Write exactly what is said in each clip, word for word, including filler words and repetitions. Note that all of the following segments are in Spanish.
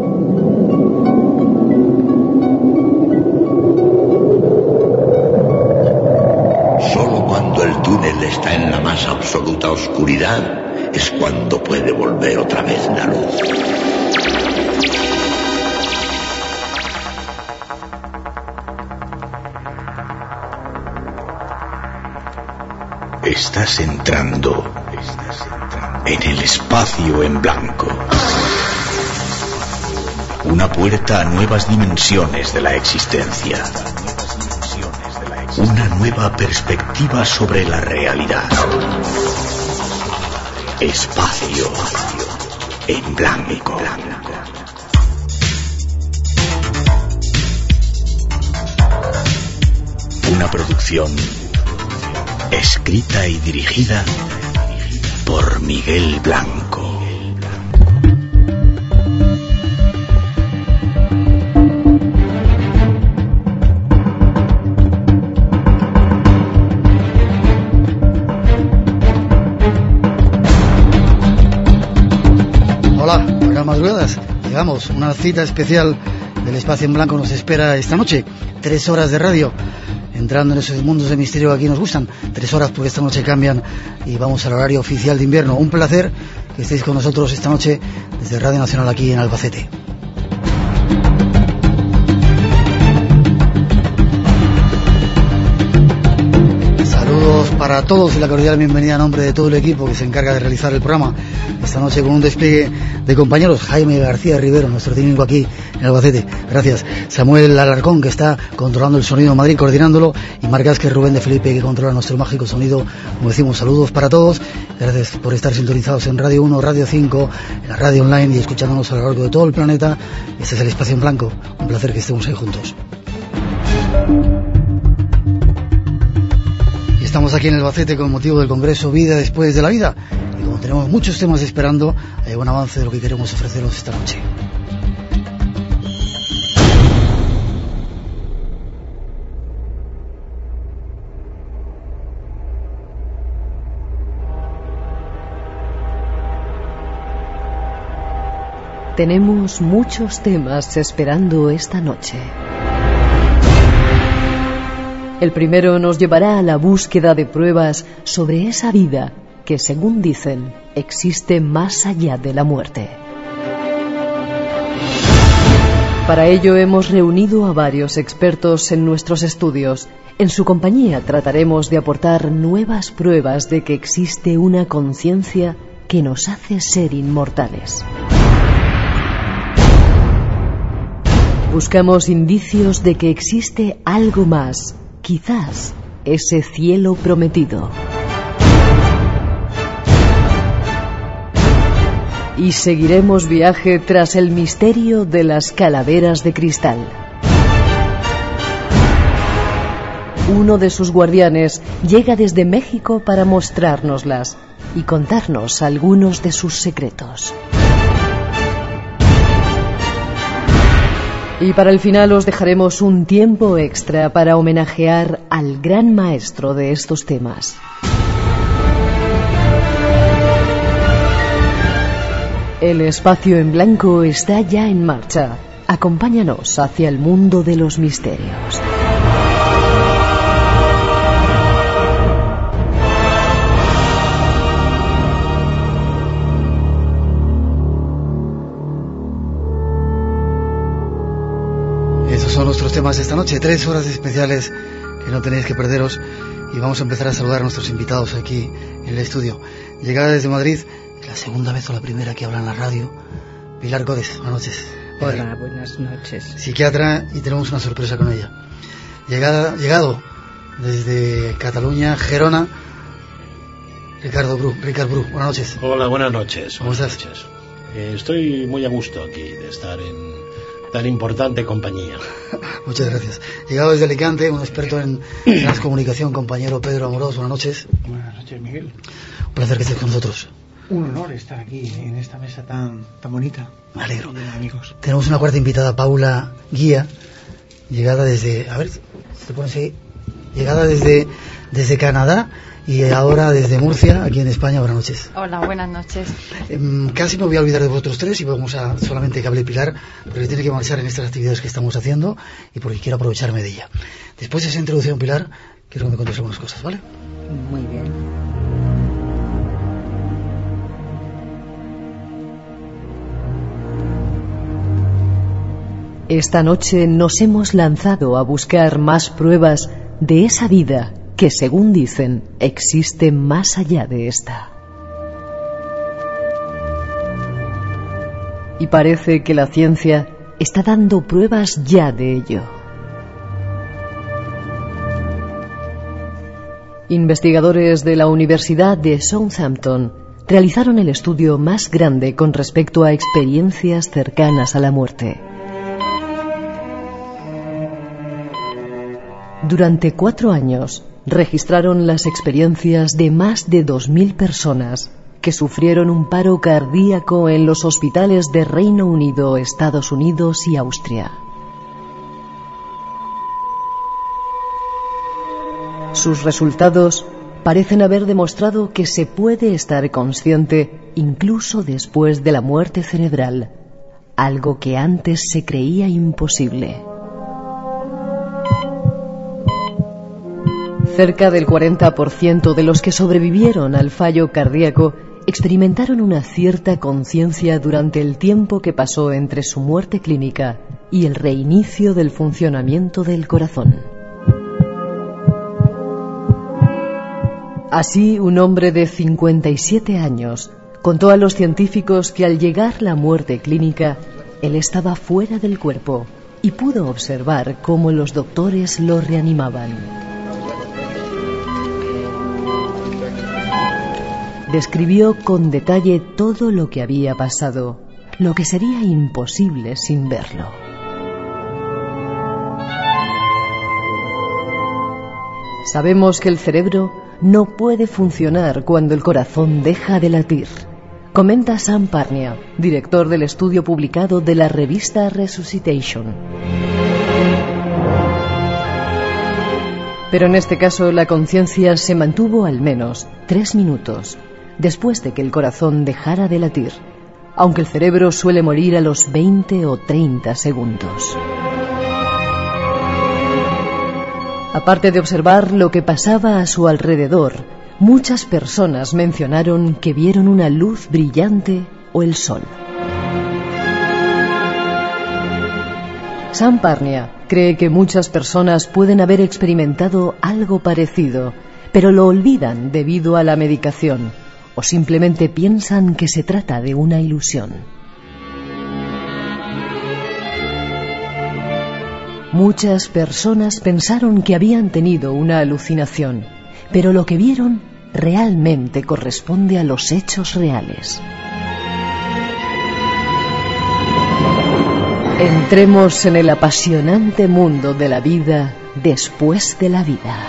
Solo cuando el túnel está en la más absoluta oscuridad es cuando puede volver otra vez la luz. Estás entrando en el espacio en blanco. Una puerta a nuevas dimensiones de la existencia. Una nueva perspectiva sobre la realidad. Espacio en blanco. Una producción escrita y dirigida por Miguel Blanco. Hola, buenas madrugadas. Llegamos, una cita especial del Espacio en Blanco nos espera esta noche. Tres horas de radio, entrando en esos mundos de misterio que aquí nos gustan. Tres horas porque esta noche cambian y vamos al horario oficial de invierno. Un placer que estéis con nosotros esta noche desde Radio Nacional aquí en Albacete. Saludos para todos y la cordial bienvenida a nombre de todo el equipo que se encarga de realizar el programa esta noche con un despliegue de compañeros. Jaime García Rivero, nuestro técnico aquí en Albacete, gracias. Samuel Alarcón, que está controlando el sonido en Madrid, coordinándolo, y Marc Vázquez, Rubén de Felipe, que controla nuestro mágico sonido. Como decimos, saludos para todos, gracias por estar sintonizados en Radio uno, Radio cinco, en la radio online y escuchándonos a lo largo de todo el planeta. Este es el Espacio en Blanco, un placer que estemos ahí juntos. Estamos aquí en Albacete con motivo del Congreso Vida Después de la Vida, y como tenemos muchos temas esperando, hay un avance de lo que queremos ofreceros esta noche. Tenemos muchos temas esperando esta noche. El primero nos llevará a la búsqueda de pruebas sobre esa vida que, según dicen, existe más allá de la muerte. Para ello hemos reunido a varios expertos en nuestros estudios. En su compañía trataremos de aportar nuevas pruebas de que existe una conciencia que nos hace ser inmortales. Buscamos indicios de que existe algo más. Quizás ese cielo prometido. Y seguiremos viaje tras el misterio de las calaveras de cristal. Uno de sus guardianes llega desde México para mostrárnoslas y contarnos algunos de sus secretos. Y para el final os dejaremos un tiempo extra para homenajear al gran maestro de estos temas. El Espacio en Blanco está ya en marcha. Acompáñanos hacia el mundo de los misterios. Son nuestros temas esta noche, tres horas especiales que no tenéis que perderos, y vamos a empezar a saludar a nuestros invitados aquí en el estudio. Llegada desde Madrid, la segunda vez o la primera que habla en la radio, Pilar Codes, buenas noches. Hola, buenas noches. Psiquiatra, y tenemos una sorpresa con ella. Llegada, llegado desde Cataluña, Gerona, Ricardo Bru, Ricard Bru, buenas noches. Hola, buenas noches. ¿Cómo buenas estás? Noches. Eh, estoy muy a gusto aquí de estar en tan importante compañía. Muchas gracias. Llegado desde Alicante, un experto en transcomunicación, compañero Pedro Amorós, buenas noches. Buenas noches, Miguel. Un placer que estés con nosotros. Un honor estar aquí en esta mesa tan tan bonita. Me alegro. Amigos. Tenemos una cuarta invitada, Paula Guía, llegada desde, a ver, se pone así, llegada desde desde Canadá, Y ahora desde Murcia, aquí en España, buenas noches. Hola, buenas noches. Eh, casi me voy a olvidar de vosotros tres y vamos a solamente que hable Pilar, porque tiene que marchar en estas actividades que estamos haciendo y porque quiero aprovecharme de ella. Después de esa introducción, Pilar, quiero que me contéis algunas cosas, ¿vale? Muy bien. Esta noche nos hemos lanzado a buscar más pruebas de esa vida que, según dicen, existe más allá de esta. Y parece que la ciencia está dando pruebas ya de ello. Investigadores de la Universidad de Southampton realizaron el estudio más grande con respecto a experiencias cercanas a la muerte. Durante cuatro años registraron las experiencias de más de dos mil personas que sufrieron un paro cardíaco en los hospitales de Reino Unido, Estados Unidos y Austria. Sus resultados parecen haber demostrado que se puede estar consciente incluso después de la muerte cerebral, algo que antes se creía imposible. Cerca del cuarenta por ciento de los que sobrevivieron al fallo cardíaco experimentaron una cierta conciencia durante el tiempo que pasó entre su muerte clínica y el reinicio del funcionamiento del corazón. Así, un hombre de cincuenta y siete años contó a los científicos que al llegar la muerte clínica, él estaba fuera del cuerpo y pudo observar cómo los doctores lo reanimaban. Describió con detalle todo lo que había pasado, lo que sería imposible sin verlo. Sabemos que el cerebro no puede funcionar cuando el corazón deja de latir, comenta Sam Parnia, director del estudio publicado de la revista Resuscitation. Pero en este caso la conciencia se mantuvo al menos tres minutos después de que el corazón dejara de latir, aunque el cerebro suele morir a los veinte o treinta segundos. Aparte de observar lo que pasaba a su alrededor, muchas personas mencionaron que vieron una luz brillante o el sol. Sam Parnia cree que muchas personas pueden haber experimentado algo parecido, pero lo olvidan debido a la medicación, o simplemente piensan que se trata de una ilusión. Muchas personas pensaron que habían tenido una alucinación, pero lo que vieron realmente corresponde a los hechos reales. Entremos en el apasionante mundo de la vida después de la vida.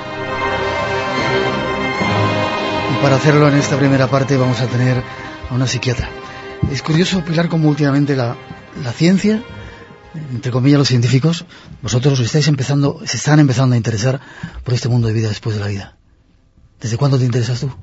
Para hacerlo en esta primera parte vamos a tener a una psiquiatra. Es curioso, Pilar, cómo últimamente la, la ciencia, entre comillas los científicos, vosotros os estáis empezando, se están empezando a interesar por este mundo de vida después de la vida. ¿Desde cuándo te interesas tú?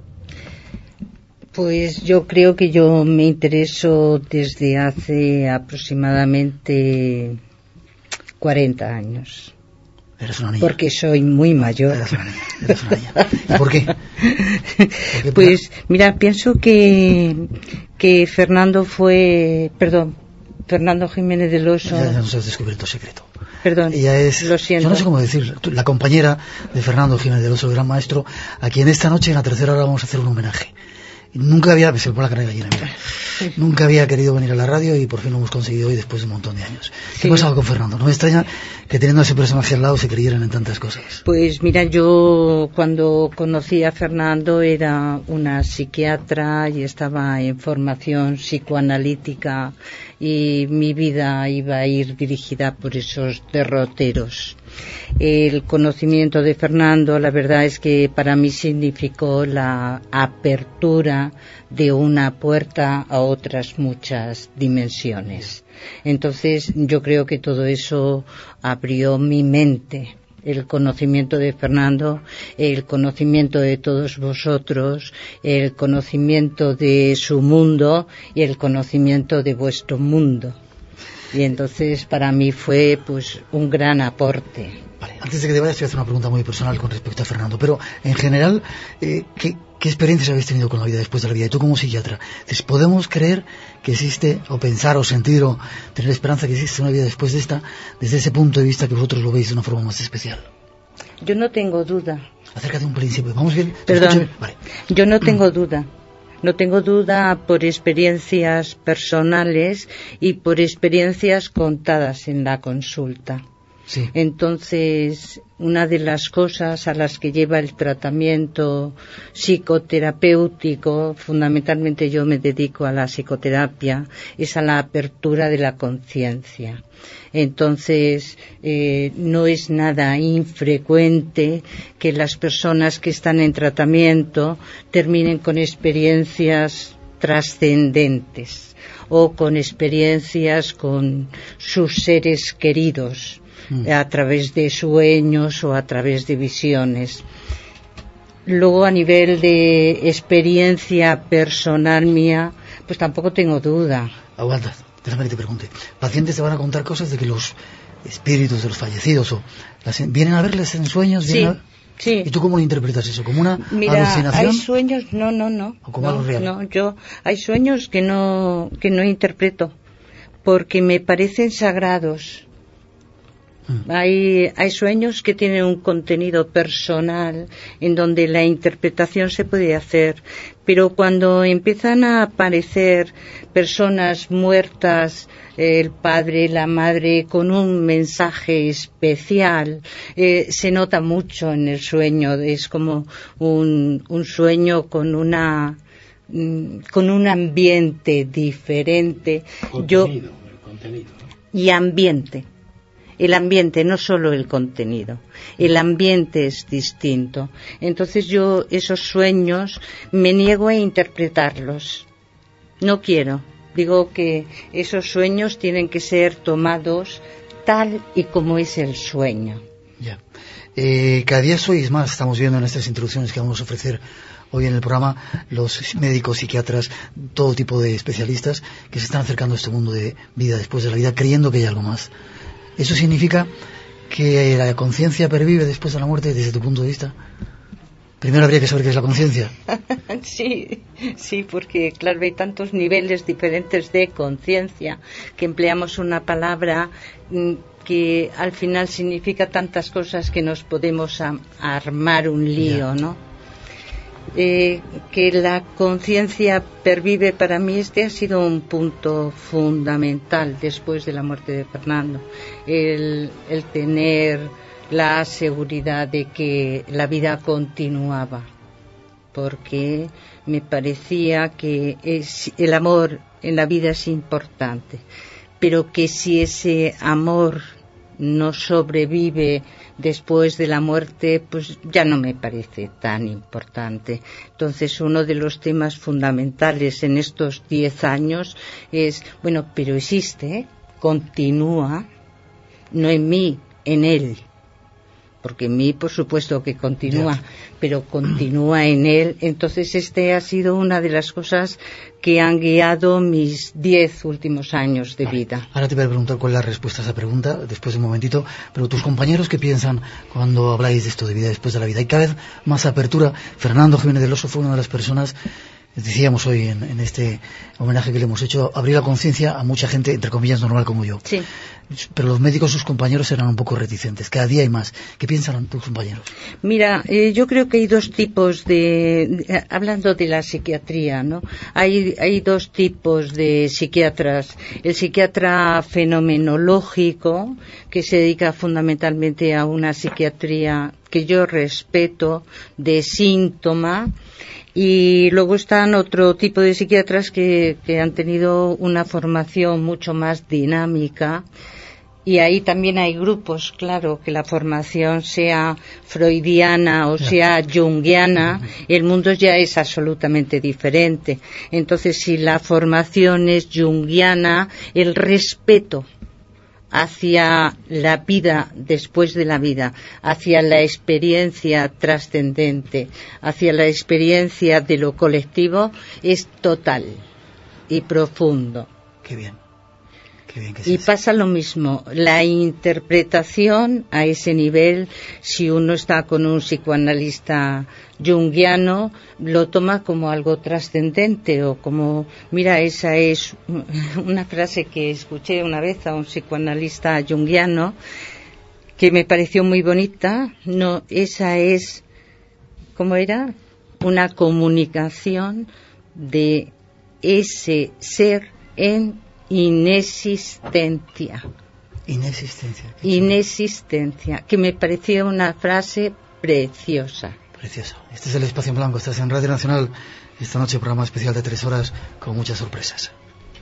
Pues yo creo que yo me intereso desde hace aproximadamente cuarenta años. Eres una niña. Porque soy muy mayor. Eres una niña, eres una niña. ¿Y por qué? ¿Por qué? Pues mira, pienso que que Fernando fue, perdón, Fernando Jiménez del Oso. Ya, ya nos has descubierto el secreto. Perdón, ella es, lo siento. Yo no sé cómo decir, la compañera de Fernando Jiménez del Oso, el gran maestro, a quien esta noche en la tercera hora vamos a hacer un homenaje. Nunca había, se me pone la cara de gallina, mira. Nunca había querido venir a la radio y por fin lo hemos conseguido hoy después de un montón de años. ¿Qué sí. pasaba con Fernando? No me extraña que teniendo a ese personaje al lado se creyeran en tantas cosas. Pues mira, yo cuando conocí a Fernando era una psiquiatra y estaba en formación psicoanalítica y mi vida iba a ir dirigida por esos derroteros. El conocimiento de Fernando, la verdad es que para mí significó la apertura de una puerta a otras muchas dimensiones. Entonces yo creo que todo eso abrió mi mente el conocimiento de Fernando, el conocimiento de todos vosotros, el conocimiento de su mundo y el conocimiento de vuestro mundo. Y entonces para mí fue pues un gran aporte. Vale, antes de que te vayas, te voy a hacer una pregunta muy personal con respecto a Fernando, pero en general, eh, ¿qué, ¿qué experiencias habéis tenido con la vida después de la vida? Y tú como psiquiatra, ¿podemos creer que existe, o pensar, o sentir, o tener esperanza que existe una vida después de esta, desde ese punto de vista que vosotros lo veis de una forma más especial? Yo no tengo duda. Acércate un principio, ¿vamos bien? Perdón, vale. Yo no tengo duda. No tengo duda por experiencias personales y por experiencias contadas en la consulta. Sí. Entonces, una de las cosas a las que lleva el tratamiento psicoterapéutico, fundamentalmente yo me dedico a la psicoterapia, es a la apertura de la conciencia. Entonces, eh, no es nada infrecuente que las personas que están en tratamiento terminen con experiencias trascendentes o con experiencias con sus seres queridos, a través de sueños o a través de visiones. Luego, a nivel de experiencia personal mía, pues tampoco tengo duda. Aguanta, déjame que te pregunte. Pacientes te van a contar cosas de que los espíritus de los fallecidos o las, vienen a verles en sueños. Sí, a... sí. ¿Y tú cómo lo interpretas eso? ¿Como una Mira, alucinación? Hay sueños, no, no, no. ¿O como no, algo real? No, yo, hay sueños que no, que no interpreto, porque me parecen sagrados. Hay, hay sueños que tienen un contenido personal en donde la interpretación se puede hacer, pero cuando empiezan a aparecer personas muertas, el padre, la madre, con un mensaje especial, eh, se nota mucho en el sueño. Es como un, un sueño con una con un ambiente diferente. Contenido, Yo, el contenido. Y ambiente. El ambiente, no solo el contenido. El ambiente es distinto. Entonces yo esos sueños me niego a interpretarlos. No quiero. Digo que esos sueños tienen que ser tomados tal y como es el sueño. Ya. Eh, cada día sois más, estamos viendo en estas introducciones que vamos a ofrecer hoy en el programa, los médicos, psiquiatras, todo tipo de especialistas que se están acercando a este mundo de vida después de la vida, creyendo que hay algo más. ¿Eso significa que la conciencia pervive después de la muerte desde tu punto de vista? Primero habría que saber qué es la conciencia. Sí, sí, porque claro, hay tantos niveles diferentes de conciencia que empleamos una palabra que al final significa tantas cosas que nos podemos a, a armar un lío, ¿no? Eh, que la conciencia pervive, para mí este ha sido un punto fundamental después de la muerte de Fernando, el, el tener la seguridad de que la vida continuaba, porque me parecía que es, el amor en la vida es importante, pero que si ese amor no sobrevive después de la muerte, pues ya no me parece tan importante. Entonces, uno de los temas fundamentales en estos diez años es, bueno, pero existe, ¿eh? Continúa, no en mí, en él. Porque en mí, por supuesto que continúa, yeah. pero continúa en él. Entonces, este ha sido una de las cosas que han guiado mis diez últimos años de vida. Ahora te voy a preguntar cuál es la respuesta a esa pregunta, después de un momentito, pero tus compañeros, ¿qué piensan cuando habláis de esto de vida después de la vida? Hay cada vez más apertura. Fernando Jiménez del Oso fue una de las personas, decíamos hoy en, en este homenaje que le hemos hecho, abrir la conciencia a mucha gente, entre comillas, normal como yo. Sí. Pero los médicos, sus compañeros, eran un poco reticentes. Cada día hay más. ¿Qué piensan tus compañeros? Mira, eh, yo creo que hay dos tipos de, de... Hablando de la psiquiatría, ¿no? Hay, hay dos tipos de psiquiatras. El psiquiatra fenomenológico, que se dedica fundamentalmente a una psiquiatría que yo respeto, de síntoma. Y luego están otro tipo de psiquiatras que, que han tenido una formación mucho más dinámica. Y ahí también hay grupos, claro, que la formación sea freudiana o sea junguiana, el mundo ya es absolutamente diferente. Entonces, si la formación es junguiana, el respeto hacia la vida después de la vida, hacia la experiencia trascendente, hacia la experiencia de lo colectivo, es total y profundo. Qué bien. Qué bien que y pasa lo mismo, la interpretación a ese nivel, si uno está con un psicoanalista junguiano, lo toma como algo trascendente o como, mira, esa es una frase que escuché una vez a un psicoanalista junguiano que me pareció muy bonita. No, esa es, ¿cómo era? Una comunicación de ese ser en inexistencia. Inexistencia. Inexistencia, que me pareció una frase preciosa. Preciosa. Este es el Espacio en Blanco, estás en Radio Nacional. Esta noche programa especial de tres horas con muchas sorpresas.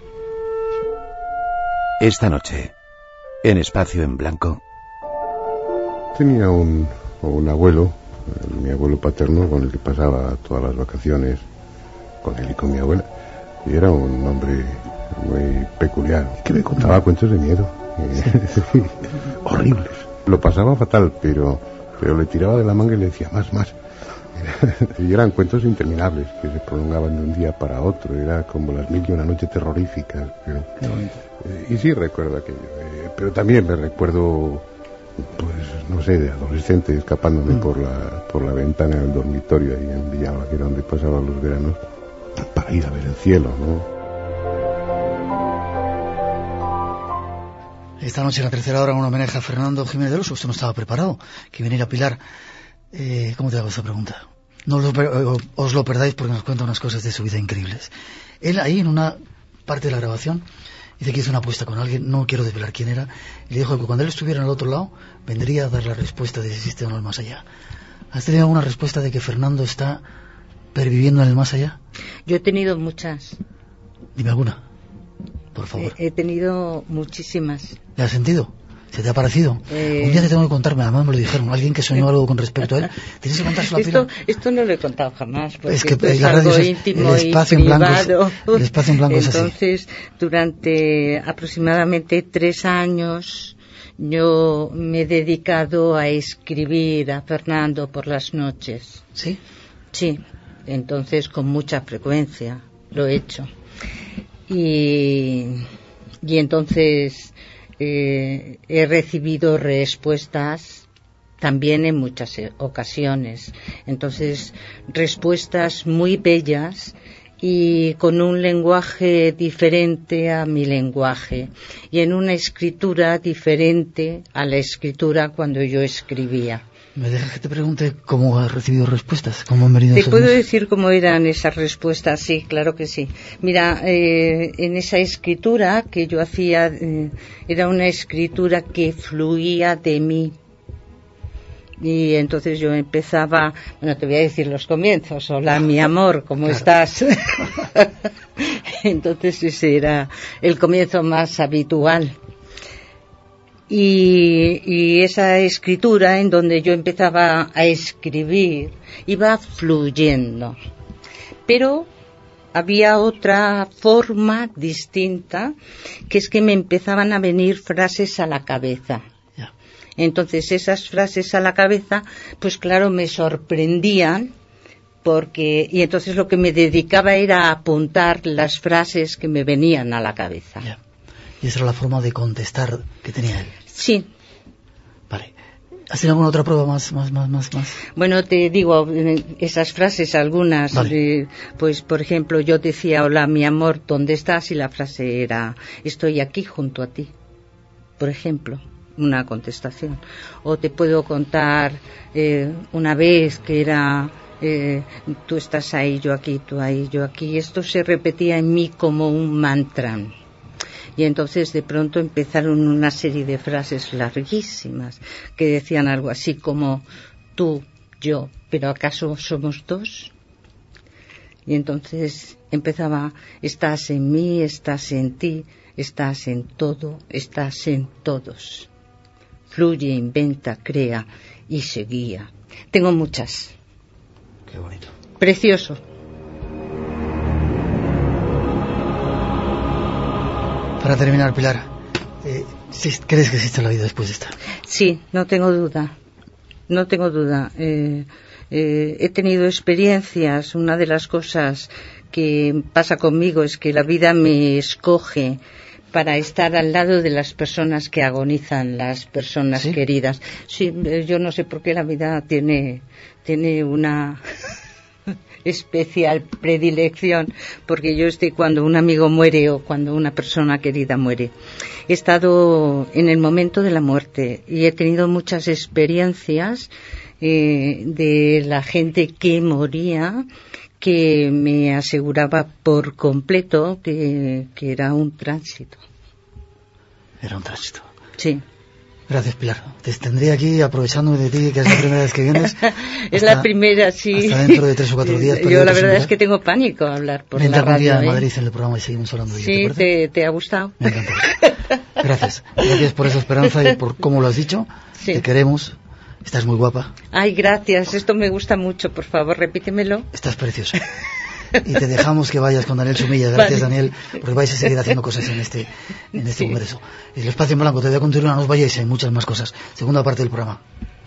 Esta noche, en Espacio en Blanco. Tenía un, un abuelo, mi abuelo paterno, con el que pasaba todas las vacaciones, con él y con mi abuela. Y era un hombre muy peculiar, que me contaba cuentos de miedo, eh, horribles. Lo pasaba fatal, pero pero le tiraba de la manga y le decía más, más. Y eran cuentos interminables que se prolongaban de un día para otro. Era como las mil y una noches terroríficas. Pero, eh, y sí recuerdo aquello, eh, pero también me recuerdo, pues no sé, de adolescente escapándome mm. por la por la ventana del dormitorio ahí en Villalba, que era donde pasaba los veranos, para ir a ver el cielo, ¿no? Esta noche, en la tercera hora, un homenaje a Fernando Jiménez del Oso. Usted no estaba preparado, que viniera Pilar. Eh, ¿Cómo te hago esta pregunta? No os lo, os lo perdáis porque nos cuenta unas cosas de su vida increíbles. Él ahí, en una parte de la grabación, dice que hizo una apuesta con alguien, no quiero desvelar quién era, y le dijo que cuando él estuviera en el otro lado, vendría a dar la respuesta de si existe o no el más allá. ¿Has tenido alguna respuesta de que Fernando está perviviendo en el más allá? Yo he tenido muchas. Dime alguna, por favor. He, he tenido muchísimas. ¿Le has sentido? ¿Se te ha parecido? Eh... Un día te tengo que contarme, además me lo dijeron, alguien que soñó algo con respecto a él. Tienes que contárselo a Pilar. Esto, esto no lo he contado jamás, porque es que esto es la algo es, íntimo el espacio y en blanco privado. Es, el espacio en blanco es así. Entonces, durante aproximadamente tres años, yo me he dedicado a escribir a Fernando por las noches. ¿Sí? Sí, entonces con mucha frecuencia lo he hecho. Y, y entonces eh, he recibido respuestas también en muchas ocasiones. Entonces, respuestas muy bellas y con un lenguaje diferente a mi lenguaje y en una escritura diferente a la escritura cuando yo escribía. ¿Me dejas que te pregunte cómo has recibido respuestas? ¿Cómo han venido Te esos puedo meses? decir cómo eran esas respuestas, sí, claro que sí. Mira, eh, en esa escritura que yo hacía, eh, era una escritura que fluía de mí. Y entonces yo empezaba, bueno, te voy a decir los comienzos. Hola, mi amor, ¿cómo claro. estás? Entonces ese era el comienzo más habitual. Y, y esa escritura en donde yo empezaba a escribir iba fluyendo. Pero había otra forma distinta, que es que me empezaban a venir frases a la cabeza. Yeah. Entonces esas frases a la cabeza, pues claro, me sorprendían, porque y entonces lo que me dedicaba era a apuntar las frases que me venían a la cabeza. Yeah. Y esa era la forma de contestar que tenía él. Sí. Vale. ¿Has tenido alguna otra prueba más, más, más, más, más? Bueno, te digo, esas frases algunas, vale. eh, pues por ejemplo, yo decía, hola mi amor, ¿dónde estás? Y la frase era, estoy aquí junto a ti. Por ejemplo, una contestación. O te puedo contar eh, una vez que era, eh, tú estás ahí, yo aquí, tú ahí, yo aquí. Esto se repetía en mí como un mantra. Y entonces de pronto empezaron una serie de frases larguísimas que decían algo así como tú, yo, ¿pero acaso somos dos? Y entonces empezaba, estás en mí, estás en ti, estás en todo, estás en todos. Fluye, inventa, crea y se guía. Tengo muchas. Qué bonito. Precioso. Para terminar, Pilar, eh, ¿Crees que existe la vida después de esta? Sí, no tengo duda. No tengo duda. Eh, eh, he tenido experiencias. Una de las cosas que pasa conmigo es que la vida me escoge para estar al lado de las personas que agonizan, las personas ¿Sí? queridas. Sí, yo no sé por qué la vida tiene, tiene una especial predilección, porque yo estoy cuando un amigo muere o cuando una persona querida muere. He estado en el momento de la muerte y he tenido muchas experiencias eh, de la gente que moría, que me aseguraba por completo que, que era un tránsito. Era un tránsito. Sí. Gracias, Pilar. Te tendría aquí aprovechándome de ti, que es la primera vez que vienes. Es hasta, la primera, sí. Hasta dentro de tres o cuatro días. Yo la verdad es que tengo pánico a hablar por Vente la radio. Vente algún día ¿eh? a Madrid en el programa y seguimos hablando de Sí, ello, ¿te, te, te ha gustado. Me encanta. Gracias. Gracias por esa esperanza y por cómo lo has dicho. Sí. Te queremos. Estás muy guapa. Ay, gracias. Esto me gusta mucho. Por favor, repítemelo. Estás preciosa. Y te dejamos que vayas con Daniel Sumilla. Gracias, vale. Daniel, porque vais a seguir haciendo cosas en este en este sí. congreso. El espacio en blanco te voy a continuar, no os vayáis, hay muchas más cosas. Segunda parte del programa.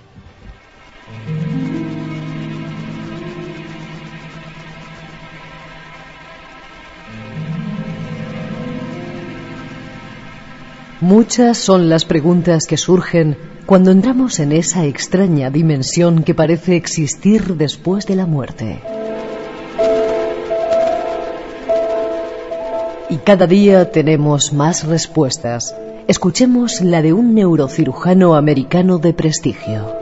Muchas son las preguntas que surgen cuando entramos en esa extraña dimensión que parece existir después de la muerte. Y cada día tenemos más respuestas. Escuchemos la de un neurocirujano americano de prestigio.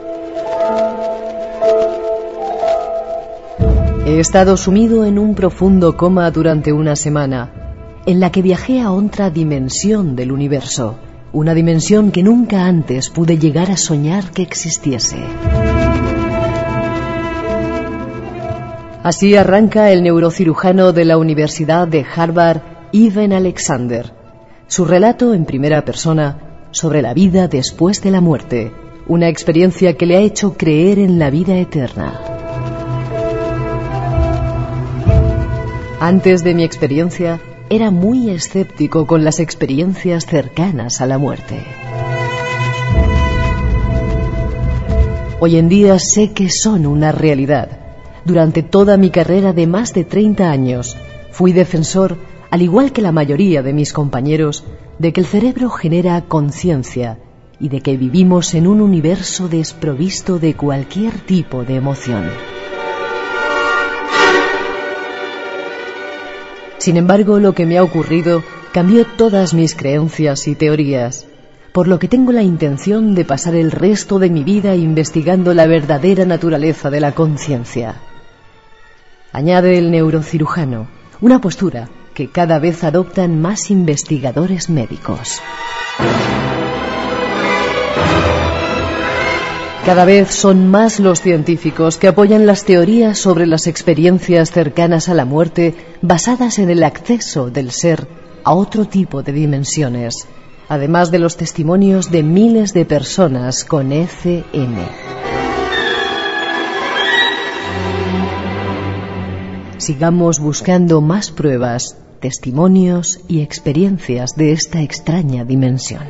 He estado sumido en un profundo coma durante una semana, en la que viajé a otra dimensión del universo, una dimensión que nunca antes pude llegar a soñar que existiese. Así arranca el neurocirujano de la Universidad de Harvard, Evan Alexander, su relato en primera persona sobre la vida después de la muerte, una experiencia que le ha hecho creer en la vida eterna. Antes de mi experiencia, era muy escéptico con las experiencias cercanas a la muerte. Hoy en día sé que son una realidad. Durante toda mi carrera de más de treinta años, fui defensor, al igual que la mayoría de mis compañeros, de que el cerebro genera conciencia y de que vivimos en un universo desprovisto de cualquier tipo de emoción. Sin embargo, lo que me ha ocurrido cambió todas mis creencias y teorías, por lo que tengo la intención de pasar el resto de mi vida investigando la verdadera naturaleza de la conciencia. Añade el neurocirujano, una postura que cada vez adoptan más investigadores médicos. Cada vez son más los científicos que apoyan las teorías sobre las experiencias cercanas a la muerte basadas en el acceso del ser a otro tipo de dimensiones, además de los testimonios de miles de personas con E C M. Sigamos buscando más pruebas, testimonios y experiencias de esta extraña dimensión.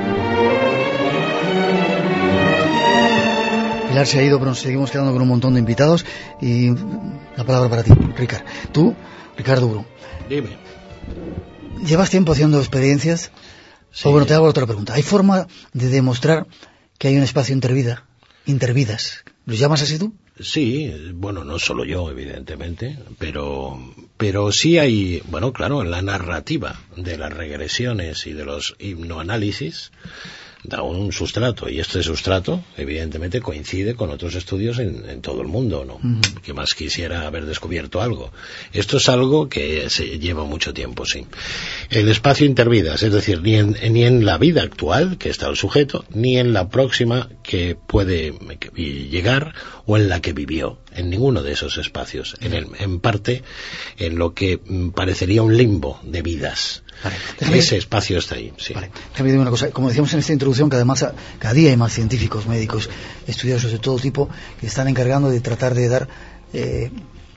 Pilar se ha ido, pero nos seguimos quedando con un montón de invitados y la palabra para ti, Ricard. Tú, Ricardo Bru. Dime. ¿Llevas tiempo haciendo experiencias? Sí. O bueno, te hago otra pregunta. ¿Hay forma de demostrar que hay un espacio intervida, intervidas? ¿Lo llamas así tú? Sí, bueno, no solo yo, evidentemente, pero pero sí hay, bueno, claro, en la narrativa de las regresiones y de los hipnoanálisis da un sustrato, y este sustrato evidentemente coincide con otros estudios en, en todo el mundo, ¿no? Uh-huh. Que más quisiera haber descubierto algo. Esto es algo que se lleva mucho tiempo, sí. El espacio intervidas, es decir, ni en, ni en la vida actual que está el sujeto, ni en la próxima que puede llegar o en la que vivió, en ninguno de esos espacios, en, el, en parte en lo que parecería un limbo de vidas. Vale. Déjame, ese espacio está ahí, sí. Vale. Déjame decir una cosa, como decíamos en esta introducción, que además cada día hay más científicos, médicos, estudiosos de todo tipo que están encargando de tratar de dar eh,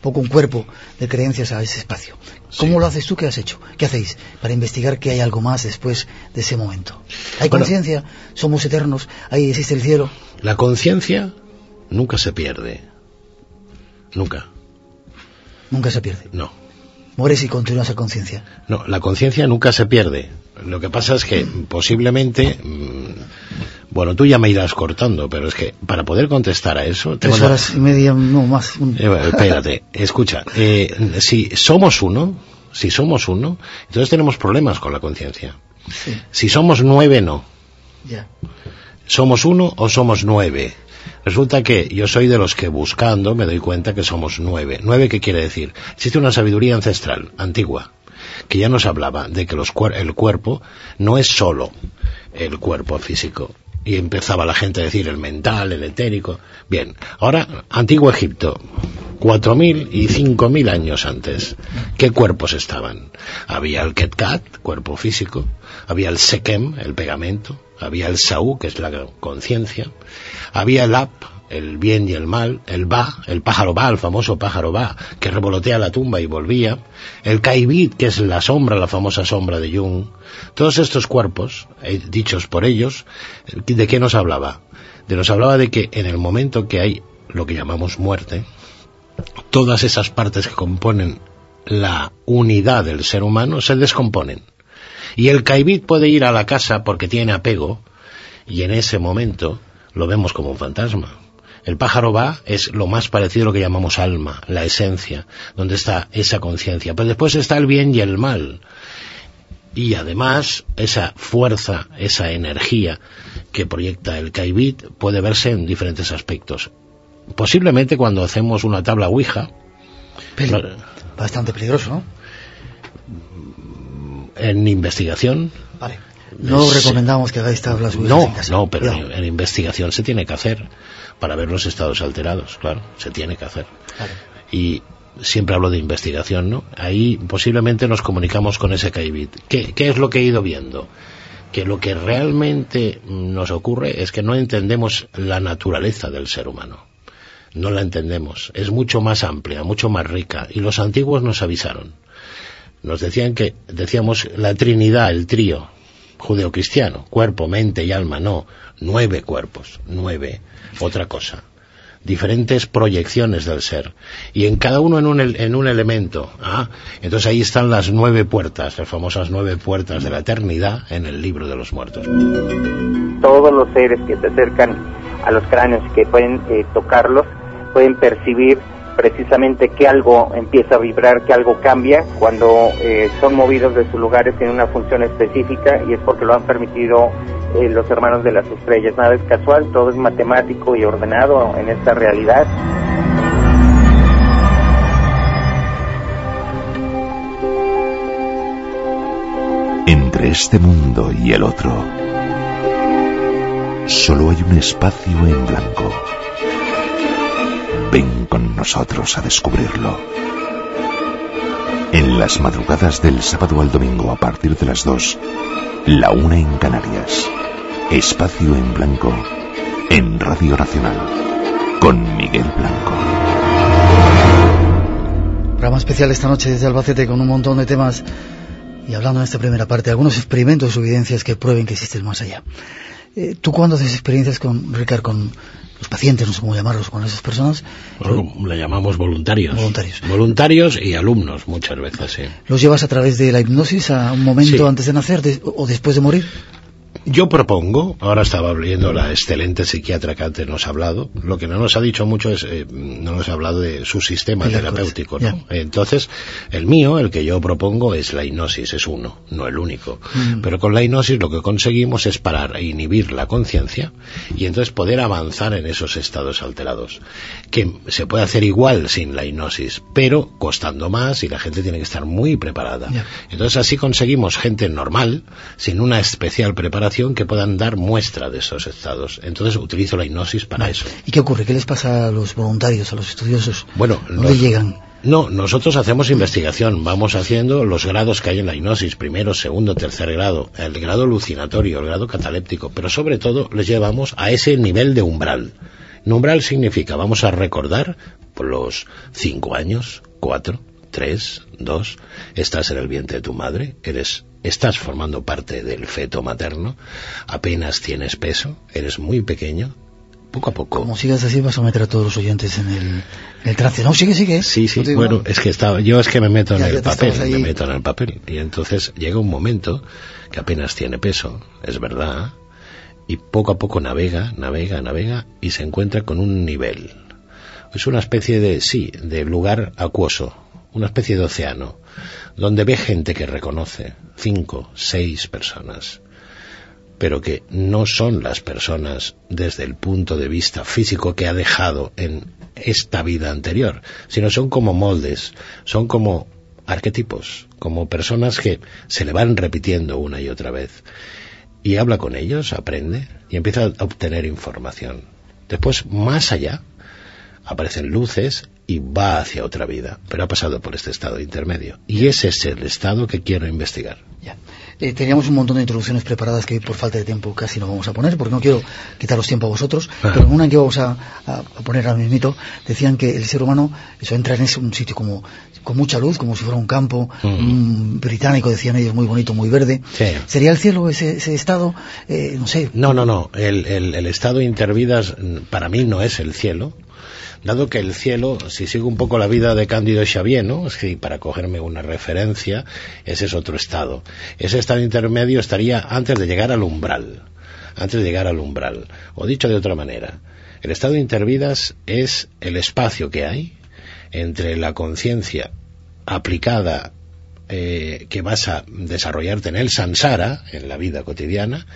poco un cuerpo de creencias a ese espacio. ¿Cómo sí. lo haces tú? ¿Qué has hecho? ¿Qué hacéis para investigar que hay algo más después de ese momento? ¿Hay bueno, conciencia? ¿Somos eternos? ¿Ahí existe el cielo? La conciencia nunca se pierde. Nunca. Nunca se pierde. No. Mueres y continúas a conciencia. No, la conciencia nunca se pierde. Lo que pasa es que posiblemente... Mmm, bueno, tú ya me irás cortando, pero es que para poder contestar a eso... Tres horas la... y media, no más. Un... Eh, espérate, escucha. Eh, si somos uno, si somos uno, entonces tenemos problemas con la conciencia. Sí. Si somos nueve, no. Ya. ¿Somos uno o somos nueve? Resulta que yo soy de los que buscando me doy cuenta que somos nueve. ¿Nueve qué quiere decir? Existe una sabiduría ancestral, antigua, que ya nos hablaba de que los cuer- el cuerpo no es solo el cuerpo físico. Y empezaba la gente a decir el mental, el etérico. Bien, ahora, Antiguo Egipto, cuatro mil y cinco mil años antes, ¿qué cuerpos estaban? Había el Ketkat, cuerpo físico, había el Sekem, el pegamento, había el Saú, que es la conciencia, había el Ap, el bien y el mal, el Ba, el pájaro Ba, el famoso pájaro Ba, que revolotea la tumba y volvía, el Kaibit, que es la sombra, la famosa sombra de Jung. Todos estos cuerpos, eh, dichos por ellos, ¿de qué nos hablaba? De nos hablaba de que en el momento que hay lo que llamamos muerte, todas esas partes que componen la unidad del ser humano se descomponen. Y el Kaibit puede ir a la casa porque tiene apego, y en ese momento lo vemos como un fantasma. El pájaro Ba es lo más parecido a lo que llamamos alma, la esencia, donde está esa conciencia. Pero después está el bien y el mal. Y además, esa fuerza, esa energía que proyecta el Kaibit puede verse en diferentes aspectos. Posiblemente cuando hacemos una tabla Ouija... Peli- no, bastante peligroso, ¿no? En investigación... Vale. No es, recomendamos que hagáis tablas Ouija no, en casa. No, pero en, en investigación se tiene que hacer para ver los estados alterados, claro, se tiene que hacer. Vale. Y siempre hablo de investigación, ¿no? Ahí posiblemente nos comunicamos con ese Kaibit. ¿Qué, ¿Qué es lo que he ido viendo? Que lo que realmente nos ocurre es que no entendemos la naturaleza del ser humano. No la entendemos. Es mucho más amplia, mucho más rica. Y los antiguos nos avisaron. Nos decían que, decíamos, la Trinidad, el trío judeocristiano, cuerpo, mente y alma, no, nueve cuerpos, nueve, otra cosa, diferentes proyecciones del ser, y en cada uno en un, en un elemento, ¿ah? Entonces ahí están las nueve puertas, las famosas nueve puertas de la eternidad en el libro de los muertos. Todos los seres que se acercan a los cráneos, que pueden eh, tocarlos, pueden percibir precisamente que algo empieza a vibrar, que algo cambia cuando eh, son movidos de sus lugares en una función específica, y es porque lo han permitido eh, los hermanos de las estrellas. Nada es casual, todo es matemático y ordenado en esta realidad. Entre este mundo y el otro, solo hay un espacio en blanco. Ven con nosotros a descubrirlo. En las madrugadas del sábado al domingo a partir de las dos, la una en Canarias. Espacio en Blanco, en Radio Nacional, con Miguel Blanco. Programa especial esta noche desde Albacete con un montón de temas y hablando en esta primera parte de algunos experimentos o evidencias que prueben que existe el más allá. Eh, ¿Tú cuándo haces experiencias con Ricard, con los pacientes, no sé cómo llamarlos, con esas personas? Bueno, le llamamos voluntarios. Voluntarios. Voluntarios y alumnos muchas veces, sí. ¿Los llevas a través de la hipnosis a un momento sí. antes de nacer de, o después de morir? Yo propongo, ahora estaba leyendo la excelente psiquiatra que antes nos ha hablado, lo que no nos ha dicho mucho es, eh, no nos ha hablado de su sistema terapéutico, ¿no? Yeah. Entonces, el mío, el que yo propongo es la hipnosis, es uno, no el único. Mm. Pero con la hipnosis lo que conseguimos es parar e inhibir la conciencia y entonces poder avanzar en esos estados alterados, que se puede hacer igual sin la hipnosis, pero costando más y la gente tiene que estar muy preparada. Yeah. Entonces así conseguimos gente normal, sin una especial preparación, que puedan dar muestra de esos estados. Entonces utilizo la hipnosis para vale. eso. ¿Y qué ocurre? ¿Qué les pasa a los voluntarios, a los estudiosos? Bueno, ¿dónde los, llegan? No, nosotros hacemos investigación, vamos haciendo los grados que hay en la hipnosis, primero, segundo, tercer grado, el grado alucinatorio, el grado cataléptico, pero sobre todo les llevamos a ese nivel de umbral. Umbral significa, vamos a recordar por los cinco años, cuatro, tres, dos, estás en el vientre de tu madre, eres, estás formando parte del feto materno, apenas tienes peso, eres muy pequeño, poco a poco. Como sigas así vas a meter a todos los oyentes en el, en el trance. No, sigue, sigue. Sí, sí, no bueno, es que estaba, yo es que me meto ya, en el papel, me meto en el papel, y entonces llega un momento que apenas tiene peso, es verdad, y poco a poco navega, navega, navega, y se encuentra con un nivel. Es una especie de, sí, de lugar acuoso, una especie de océano, donde ve gente que reconoce, cinco, seis personas, pero que no son las personas desde el punto de vista físico que ha dejado en esta vida anterior, sino son como moldes, son como arquetipos, como personas que se le van repitiendo una y otra vez. Y habla con ellos, aprende, y empieza a obtener información. Después, más allá, aparecen luces y va hacia otra vida, pero ha pasado por este estado intermedio. Y ese es el estado que quiero investigar. Ya. Eh, teníamos un montón de introducciones preparadas que por falta de tiempo casi no vamos a poner, porque no quiero quitaros tiempo a vosotros, ah. pero en una que vamos a, a, a poner al mismito, decían que el ser humano eso entra en ese, un sitio como con mucha luz, como si fuera un campo mm. un británico, decían ellos, muy bonito, muy verde. Sí. ¿Sería el cielo ese, ese estado? Eh, no sé. No, no, no. El, el, el estado intervidas para mí no es el cielo. Dado que el cielo, si sigo un poco la vida de Cándido Xavier, ¿no? Es que para cogerme una referencia, ese es otro estado. Ese estado intermedio estaría antes de llegar al umbral. Antes de llegar al umbral. O dicho de otra manera, el estado intervidas es el espacio que hay entre la conciencia aplicada eh, que vas a desarrollarte en el samsara, en la vida cotidiana,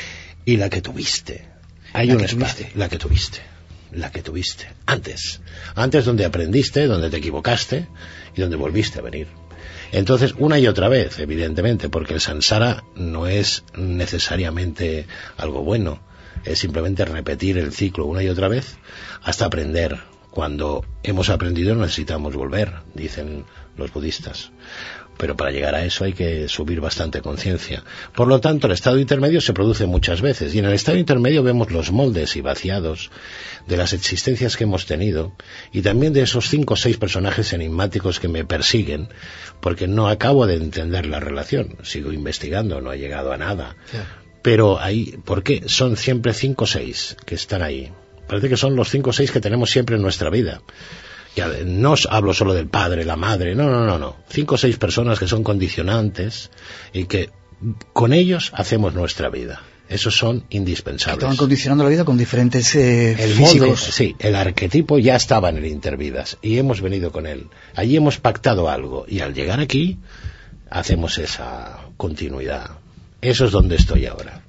y la que tuviste. Hay la un que espacio, tuviste. la que tuviste. La que tuviste, antes. Antes donde aprendiste, donde te equivocaste y donde volviste a venir. Entonces, una y otra vez, evidentemente, porque el samsara no es necesariamente algo bueno, es simplemente repetir el ciclo una y otra vez hasta aprender. Cuando hemos aprendido necesitamos volver, dicen los budistas. Pero para llegar a eso hay que subir bastante conciencia. Por lo tanto, el estado intermedio se produce muchas veces, y en el estado intermedio vemos los moldes y vaciados de las existencias que hemos tenido, y también de esos cinco o seis personajes enigmáticos que me persiguen, porque no acabo de entender la relación. Sigo investigando, no he llegado a nada. Sí. Pero ahí, ¿por qué? Son siempre cinco o seis que están ahí. Parece que son los cinco o seis que tenemos siempre en nuestra vida. Ya, no hablo solo del padre, la madre, no, no, no, no. Cinco o seis personas que son condicionantes y que con ellos hacemos nuestra vida. Esos son indispensables. Que te van condicionando la vida con diferentes eh, el físicos. Molde, sí, el arquetipo ya estaba en el intervidas y hemos venido con él. Allí hemos pactado algo y al llegar aquí hacemos esa continuidad. Eso es donde estoy ahora.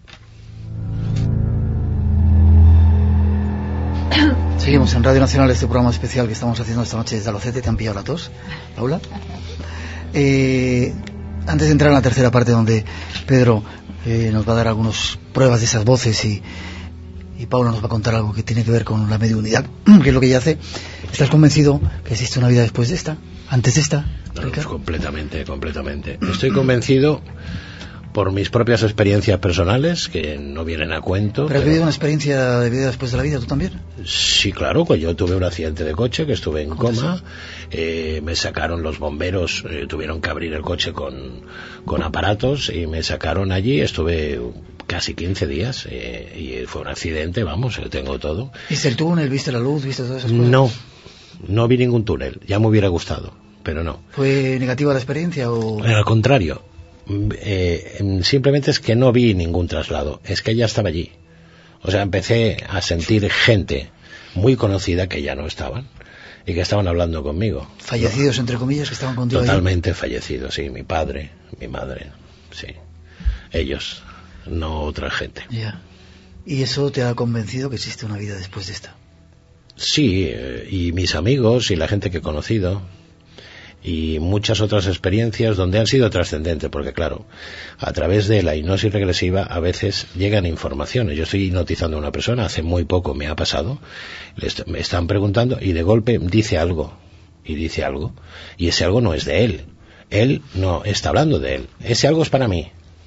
Seguimos en Radio Nacional, este programa especial que estamos haciendo esta noche desde Albacete. ¿Te han pillado la tos, Paula? Eh, antes de entrar en la tercera parte, donde Pedro eh, nos va a dar algunas pruebas de esas voces y, y Paula nos va a contar algo que tiene que ver con la mediunidad, que es lo que ella hace, ¿estás convencido que existe una vida después de esta? ¿Antes de esta? No, pues completamente, completamente. Estoy convencido por mis propias experiencias personales, que no vienen a cuento. ¿Pero has vivido una experiencia de vida después de la vida, tú también? Sí, claro, pues yo tuve un accidente de coche, que estuve en coma, eh, me sacaron los bomberos, eh, tuvieron que abrir el coche con, con aparatos, y me sacaron allí, estuve casi quince días, eh, y fue un accidente, vamos, tengo todo. ¿Viste el túnel, viste la luz, viste todas esas cosas? No, no vi ningún túnel, ya me hubiera gustado, pero no. ¿Fue negativa la experiencia o...? Al contrario. Eh, simplemente es que no vi ningún traslado, es que ella estaba allí. O sea, empecé a sentir gente muy conocida que ya no estaban y que estaban hablando conmigo. ¿Fallecidos, entre comillas, que estaban contigo? Totalmente allí? Fallecidos, sí, mi padre, mi madre, sí. Ellos, no otra gente. Ya. ¿Y eso te ha convencido que existe una vida después de esta? Sí, eh, y mis amigos y la gente que he conocido, y muchas otras experiencias donde han sido trascendentes, porque claro, a través de la hipnosis regresiva a veces llegan informaciones. Yo estoy hipnotizando a una persona, hace muy poco me ha pasado, les, me están preguntando y de golpe dice algo, y dice algo, y ese algo no es de él, él no está hablando de él, ese algo es para mí.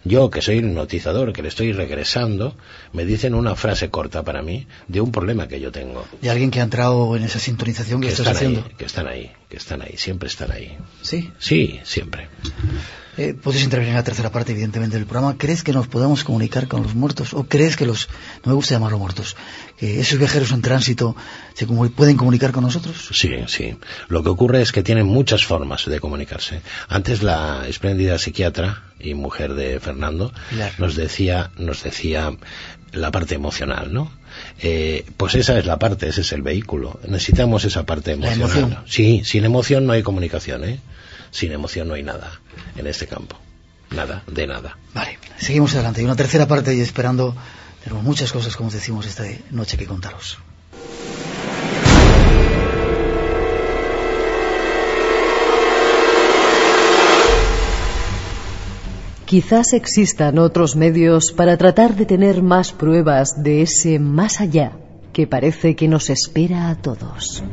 Yo, que soy el hipnotizador, que le estoy regresando, me dicen una frase corta para mí de un problema que yo tengo. De alguien que ha entrado en esa sintonización que, que estás están haciendo. Ahí, que están ahí, que están ahí, siempre están ahí. ¿Sí? Sí, siempre. Eh, puedes intervenir en la tercera parte, evidentemente, del programa. ¿Crees que nos podemos comunicar con los muertos? ¿O crees que los, no me gusta llamarlos muertos, que esos viajeros en tránsito se comu- pueden comunicar con nosotros? Sí, sí. Lo que ocurre es que tienen muchas formas de comunicarse. Antes la espléndida psiquiatra y mujer de Fernando claro. nos decía, nos decía la parte emocional, ¿no? Eh, pues esa es la parte, ese es el vehículo. Necesitamos esa parte emocional. La emoción. Sí, sin emoción no hay comunicación, ¿eh? Sin emoción no hay nada en este campo. Nada, de nada. Vale, seguimos adelante. Y una tercera parte y esperando. Tenemos muchas cosas, como decimos, esta noche que contaros. Quizás existan otros medios para tratar de tener más pruebas de ese más allá que parece que nos espera a todos.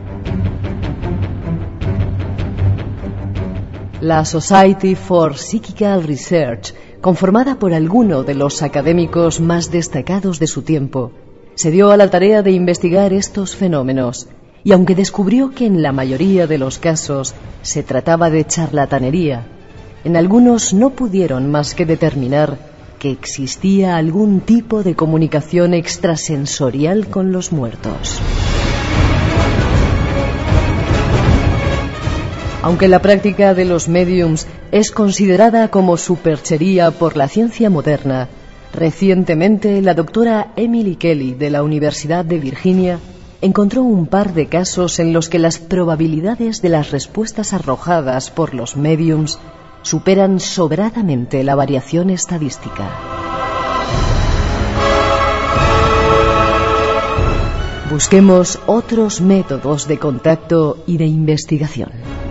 La Society for Psychical Research, conformada por alguno de los académicos más destacados de su tiempo, se dio a la tarea de investigar estos fenómenos, y aunque descubrió que en la mayoría de los casos se trataba de charlatanería, en algunos no pudieron más que determinar que existía algún tipo de comunicación extrasensorial con los muertos. Aunque la práctica de los médiums es considerada como superchería por la ciencia moderna, recientemente la doctora Emily Kelly de la Universidad de Virginia encontró un par de casos en los que las probabilidades de las respuestas arrojadas por los médiums superan sobradamente la variación estadística. Busquemos otros métodos de contacto y de investigación.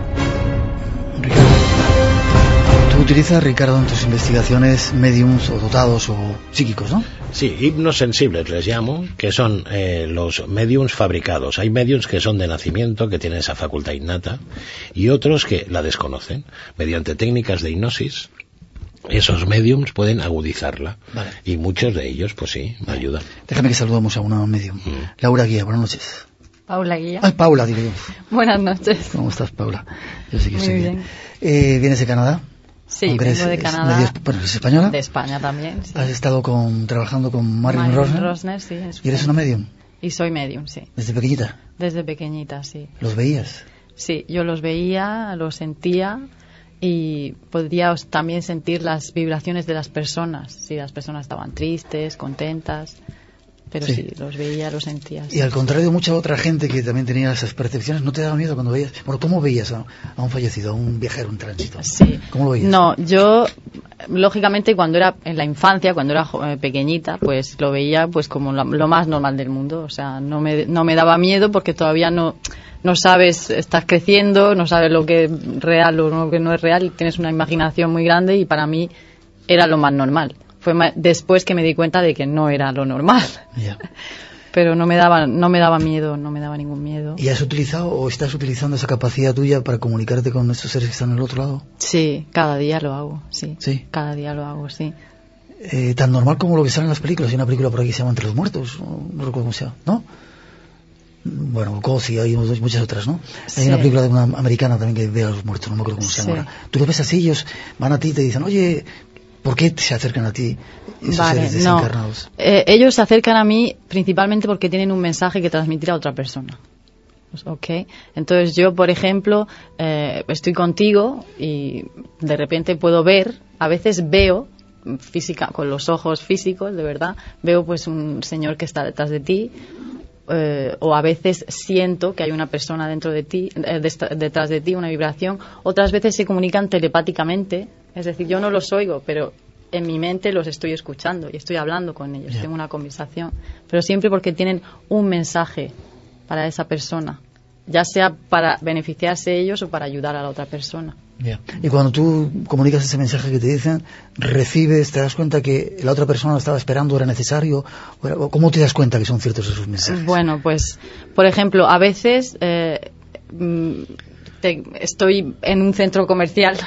Tú utilizas, Ricardo, en tus investigaciones médiums o dotados o psíquicos, ¿no? Sí, hipnosensibles les llamo, que son eh, los médiums fabricados. Hay médiums que son de nacimiento, que tienen esa facultad innata, y otros que la desconocen. Mediante técnicas de hipnosis, esos médiums pueden agudizarla. Vale. Y muchos de ellos, pues sí, me ayudan. Déjame que saludemos a una medium. Mm. Laura Guía, buenas noches. Paula Guía. Ay, Paula, digo yo. Buenas noches. ¿Cómo estás, Paula? Yo sé que Muy estoy bien. bien. Eh, ¿Vienes de Canadá? Sí, vengo eres, de Canadá. Medio, bueno, ¿eres española? De España también, sí. ¿Has estado con, trabajando con Marilyn, Marilyn Rosner? Rosner, sí. ¿Y eres una medium? Y soy medium, sí. ¿Desde pequeñita? Desde pequeñita, sí. ¿Los veías? Sí, yo los veía, los sentía y podía también sentir las vibraciones de las personas. Si las personas estaban tristes, contentas. Pero sí. sí, los veía, los sentía. Sí. Y al contrario de mucha otra gente que también tenía esas percepciones, ¿no te daba miedo cuando veías? Bueno, ¿cómo veías a, a un fallecido, a un viajero en tránsito? Sí. ¿Cómo lo veías? No, yo, lógicamente, cuando era en la infancia, cuando era eh, pequeñita, pues lo veía pues como lo, lo más normal del mundo. O sea, no me, no me daba miedo porque todavía no, no sabes, estás creciendo, no sabes lo que es real o lo que no es real, tienes una imaginación muy grande y para mí era lo más normal. Fue después que me di cuenta de que no era lo normal. Yeah. Pero no me daba no me daba miedo, no me daba ningún miedo. ¿Y has utilizado o estás utilizando esa capacidad tuya para comunicarte con estos seres que están al otro lado? Sí, cada día lo hago, sí. ¿Sí? Cada día lo hago, sí. Eh, tan normal como lo que sale en las películas. Hay una película por aquí que se llama Entre los Muertos, no recuerdo cómo se llama, ¿no? Bueno, Cosi, hay muchas otras, ¿no? Sí. Hay una película de una americana también que ve a los muertos, no me acuerdo cómo se llama. Sí. Tú lo ves así, ellos van a ti y te dicen, oye, ¿por qué se acercan a ti esos vale, seres desencarnados? No. Eh, ellos se acercan a mí principalmente porque tienen un mensaje que transmitir a otra persona. ¿Ok? Entonces yo, por ejemplo, eh, estoy contigo y de repente puedo ver, a veces veo, física, con los ojos físicos, de verdad, veo pues un señor que está detrás de ti. Eh, o a veces siento que hay una persona dentro de ti, eh, de, detrás de ti, una vibración. Otras veces se comunican telepáticamente, es decir, yo no los oigo, pero en mi mente los estoy escuchando y estoy hablando con ellos, yeah. Tengo una conversación, pero siempre porque tienen un mensaje para esa persona, ya sea para beneficiarse ellos o para ayudar a la otra persona. Yeah. Y cuando tú comunicas ese mensaje que te dicen, recibes, te das cuenta que la otra persona lo estaba esperando, era necesario, o ¿cómo te das cuenta que son ciertos esos mensajes? Bueno, pues, por ejemplo, a veces eh, te, estoy en un centro comercial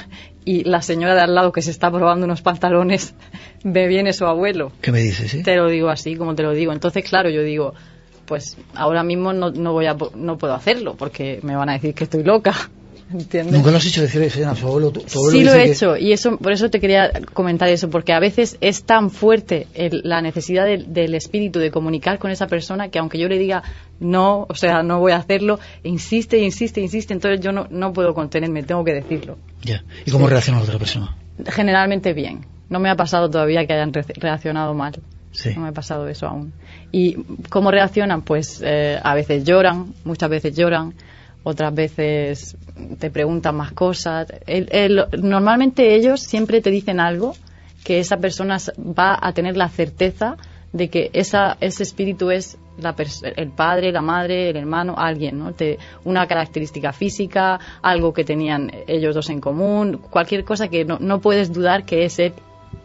y la señora de al lado que se está probando unos pantalones ve viene su abuelo. ¿Qué me dices? ¿Eh? Te lo digo así, como te lo digo. Entonces, claro, yo digo, pues ahora mismo no, no voy a no puedo hacerlo porque me van a decir que estoy loca. ¿Entiendes? ¿Nunca lo has hecho decir eso a su abuelo? Tu, tu abuelo sí lo he que... hecho, y eso por eso te quería comentar eso, porque a veces es tan fuerte el, la necesidad de, del espíritu de comunicar con esa persona que aunque yo le diga no, o sea, no voy a hacerlo, insiste, insiste, insiste, entonces yo no, no puedo contenerme, tengo que decirlo. Ya. ¿Y cómo sí. reacciona la otra persona? Generalmente bien. No me ha pasado todavía que hayan re reaccionado mal. Sí. No me ha pasado eso aún. ¿Y cómo reaccionan? Pues eh, a veces lloran, muchas veces lloran, otras veces te preguntan más cosas. El, el, normalmente ellos siempre te dicen algo que esa persona va a tener la certeza de que esa, ese espíritu es la el padre, la madre, el hermano, alguien, ¿no? Te, una característica física, algo que tenían ellos dos en común, cualquier cosa que no, no puedes dudar que es él.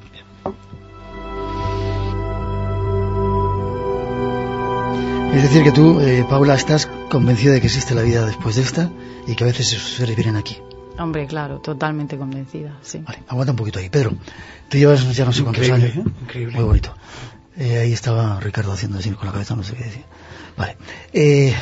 Es decir, que tú, eh, Paula, estás convencida de que existe la vida después de esta y que a veces esos seres vienen aquí. Hombre, claro, totalmente convencida, sí. Vale, aguanta un poquito ahí. Pedro, tú llevas ya no sé cuántos Increíble, años. ¿eh? Increíble. Muy bonito. Eh, ahí estaba Ricardo haciendo así con la cabeza, no sé qué decir. Vale. Eh,